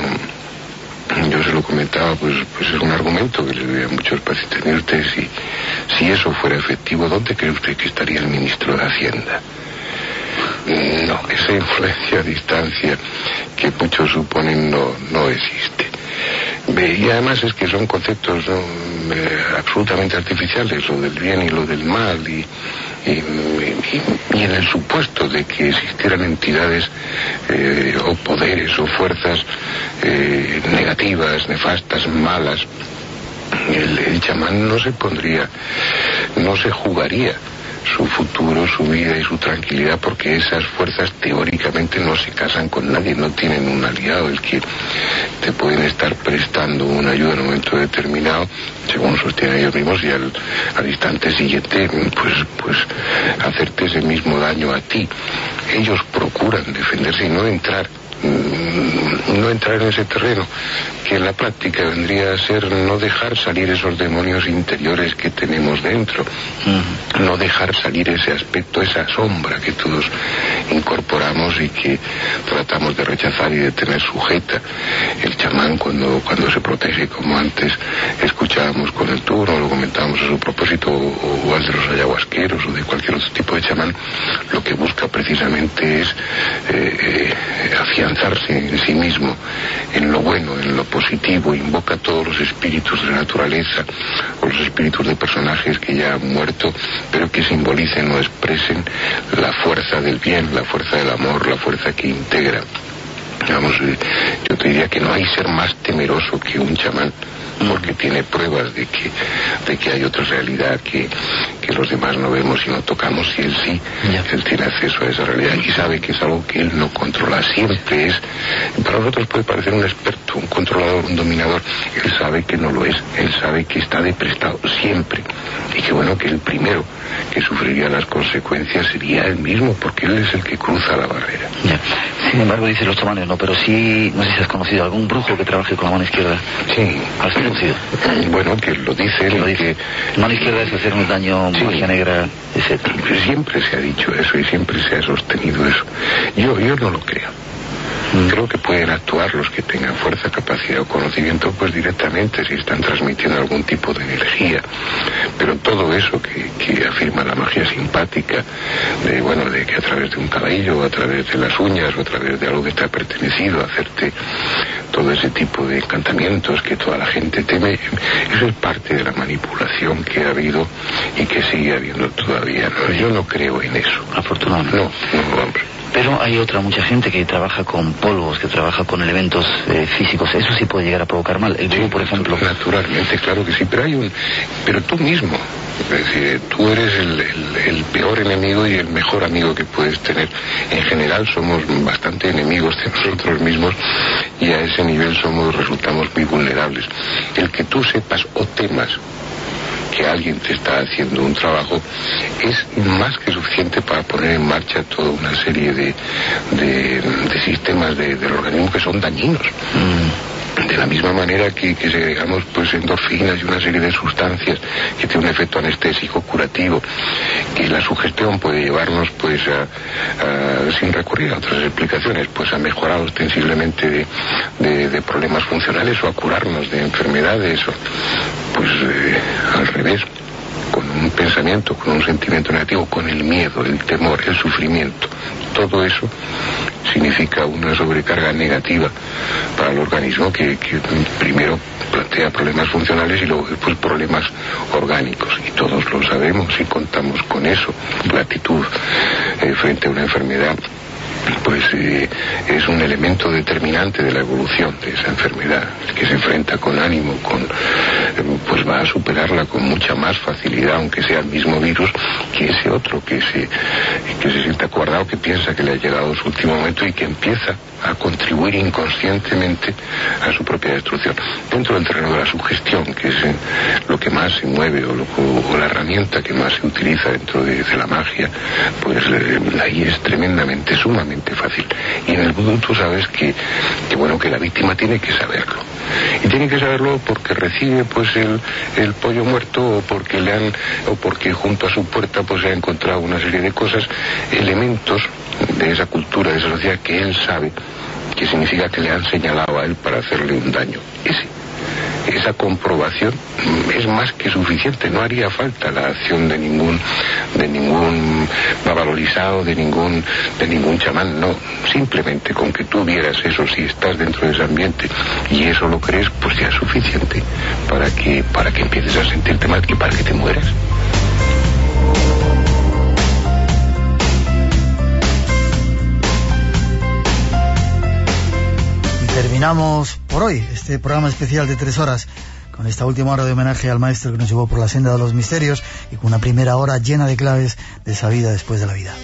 No, yo se lo comentaba, pues pues es un argumento que les doy a muchos pacientes. Mire usted, si si eso fuera efectivo, ¿dónde cree usted que estaría el ministro de Hacienda? No, esa influencia a distancia que muchos suponen no, no existe. Y además es que son conceptos ¿no? eh, absolutamente artificiales, lo del bien y lo del mal, y, y, y, y en el supuesto de que existieran entidades eh, o poderes o fuerzas eh, negativas, nefastas, malas, el, el chamán no se pondría, no se jugaría su futuro, su vida y su tranquilidad, porque esas fuerzas teóricamente no se casan con nadie, no tienen un aliado, el que te pueden estar prestando una ayuda en un momento determinado, según sostienen ellos mismos, y al, al instante siguiente pues pues hacerte ese mismo daño a ti. Ellos procuran defenderse y no entrar no entrar en ese terreno, que en la práctica vendría a ser no dejar salir esos demonios interiores que tenemos dentro, uh-huh. no dejar salir ese aspecto, esa sombra que todos incorporamos y que tratamos de rechazar y de tener sujeta. El chamán cuando, cuando se protege, como antes escuchábamos con el turno, lo comentábamos a su propósito, o, o al de los ayahuasqueros o de cualquier otro tipo de chamán, lo que busca precisamente es eh, eh, afianzarse en sí mismo, en lo bueno, en lo positivo, invoca a todos los espíritus de la naturaleza o los espíritus de personajes que ya han muerto, pero que simbolicen o expresen la fuerza del bien, la fuerza del amor, la fuerza que integra. Digamos, yo te diría que no hay ser más temeroso que un chamán, porque tiene pruebas de que de que hay otra realidad que, que los demás no vemos y no tocamos, y él sí, yeah. él tiene acceso a esa realidad y sabe que es algo que él no controla. Siempre es, para nosotros puede parecer un experto, un controlador, un dominador, él sabe que no lo es, él sabe que está de prestado siempre, y que bueno, que el primero que sufriría las consecuencias sería él mismo, porque él es el que cruza la barrera. Yeah. Sin embargo, dicen los chamanes, no, pero sí, no sé si has conocido algún brujo que trabaje con la mano izquierda. Sí. ¿Has conocido? Bueno, que lo dice, lo dice. Que... mano izquierda es hacer un daño, sí. magia negra, etcétera. Siempre se ha dicho eso y siempre se ha sostenido eso. Yo, yo no lo creo. Creo que pueden actuar los que tengan fuerza, capacidad o conocimiento, pues directamente si están transmitiendo algún tipo de energía. Pero todo eso que, que afirma la magia simpática, de bueno, de que a través de un cabello, o a través de las uñas, o a través de algo que te ha pertenecido, hacerte todo ese tipo de encantamientos que toda la gente teme, eso es parte de la manipulación que ha habido y que sigue habiendo todavía. ¿No? Yo no creo en eso. Afortunadamente. No, no, hombre. Pero hay otra mucha gente que trabaja con polvos, que trabaja con elementos eh, físicos. Eso sí puede llegar a provocar mal. El vudú, sí, por ejemplo. Naturalmente, claro que sí, pero hay un... Pero tú mismo, es decir, tú eres el, el, el peor enemigo y el mejor amigo que puedes tener. En general somos bastante enemigos de nosotros mismos y a ese nivel somos, resultamos muy vulnerables. El que tú sepas o temas que alguien te está haciendo un trabajo es más que suficiente para poner en marcha toda una serie de, de, de sistemas de, del organismo que son dañinos. Mm. De la misma manera que, que segregamos pues endorfinas y una serie de sustancias que tienen un efecto anestésico curativo, que la sugestión puede llevarnos pues a, a, sin recurrir a otras explicaciones, pues a mejorar ostensiblemente de, de, de problemas funcionales o a curarnos de enfermedades, o, pues eh, al revés, con un pensamiento, con un sentimiento negativo, con el miedo, el temor, el sufrimiento. Todo eso significa una sobrecarga negativa para el organismo que, que primero plantea problemas funcionales y luego después problemas orgánicos. Y todos lo sabemos y contamos con eso. La actitud eh, frente a una enfermedad pues eh, es un elemento determinante de la evolución de esa enfermedad. El que se enfrenta con ánimo, con eh, pues va a superarla con mucha más facilidad, aunque sea el mismo virus, que ese otro que se que se siente acordado, que piensa que le ha llegado su último momento y que empieza a contribuir inconscientemente a su propia destrucción. Dentro del terreno de la sugestión, que es eh, lo que más se mueve o, lo, o la herramienta que más se utiliza dentro de, de la magia, pues eh, ahí es tremendamente, sumamente fácil. Y en el vudú tú sabes que, que bueno, que la víctima tiene que saberlo. Y tiene que saberlo porque recibe pues el, el pollo muerto, o porque le han, o porque junto a su puerta pues se ha encontrado una serie de cosas, elementos de esa cultura, de esa sociedad que él sabe que significa que le han señalado a él para hacerle un daño. Ese, esa comprobación es más que suficiente. No haría falta la acción de ningún de ningún babalorizado, de ningún de ningún chamán. No, simplemente con que tú vieras eso, si estás dentro de ese ambiente y eso lo crees, pues ya es suficiente para que para que empieces a sentirte mal y para que te mueras. Terminamos por hoy este programa especial de tres horas con esta última hora de homenaje al maestro que nos llevó por la senda de los misterios y con una primera hora llena de claves de esa vida después de la vida.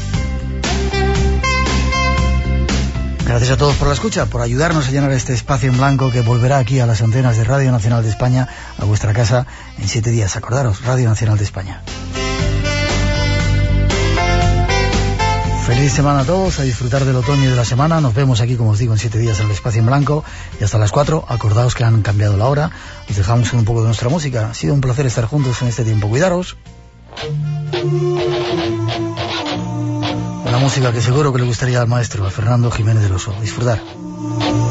Gracias a todos por la escucha, por ayudarnos a llenar este espacio en blanco que volverá aquí a las antenas de Radio Nacional de España, a vuestra casa, en siete días. Acordaros, Radio Nacional de España. Feliz semana a todos, a disfrutar del otoño y de la semana. Nos vemos aquí, como os digo, en siete días en el espacio en blanco y hasta las cuatro. Acordaos que han cambiado la hora. Os dejamos con un poco de nuestra música. Ha sido un placer estar juntos en este tiempo. Cuidaros. Una música que seguro que le gustaría al maestro, a Fernando Jiménez del Oso. Disfrutar.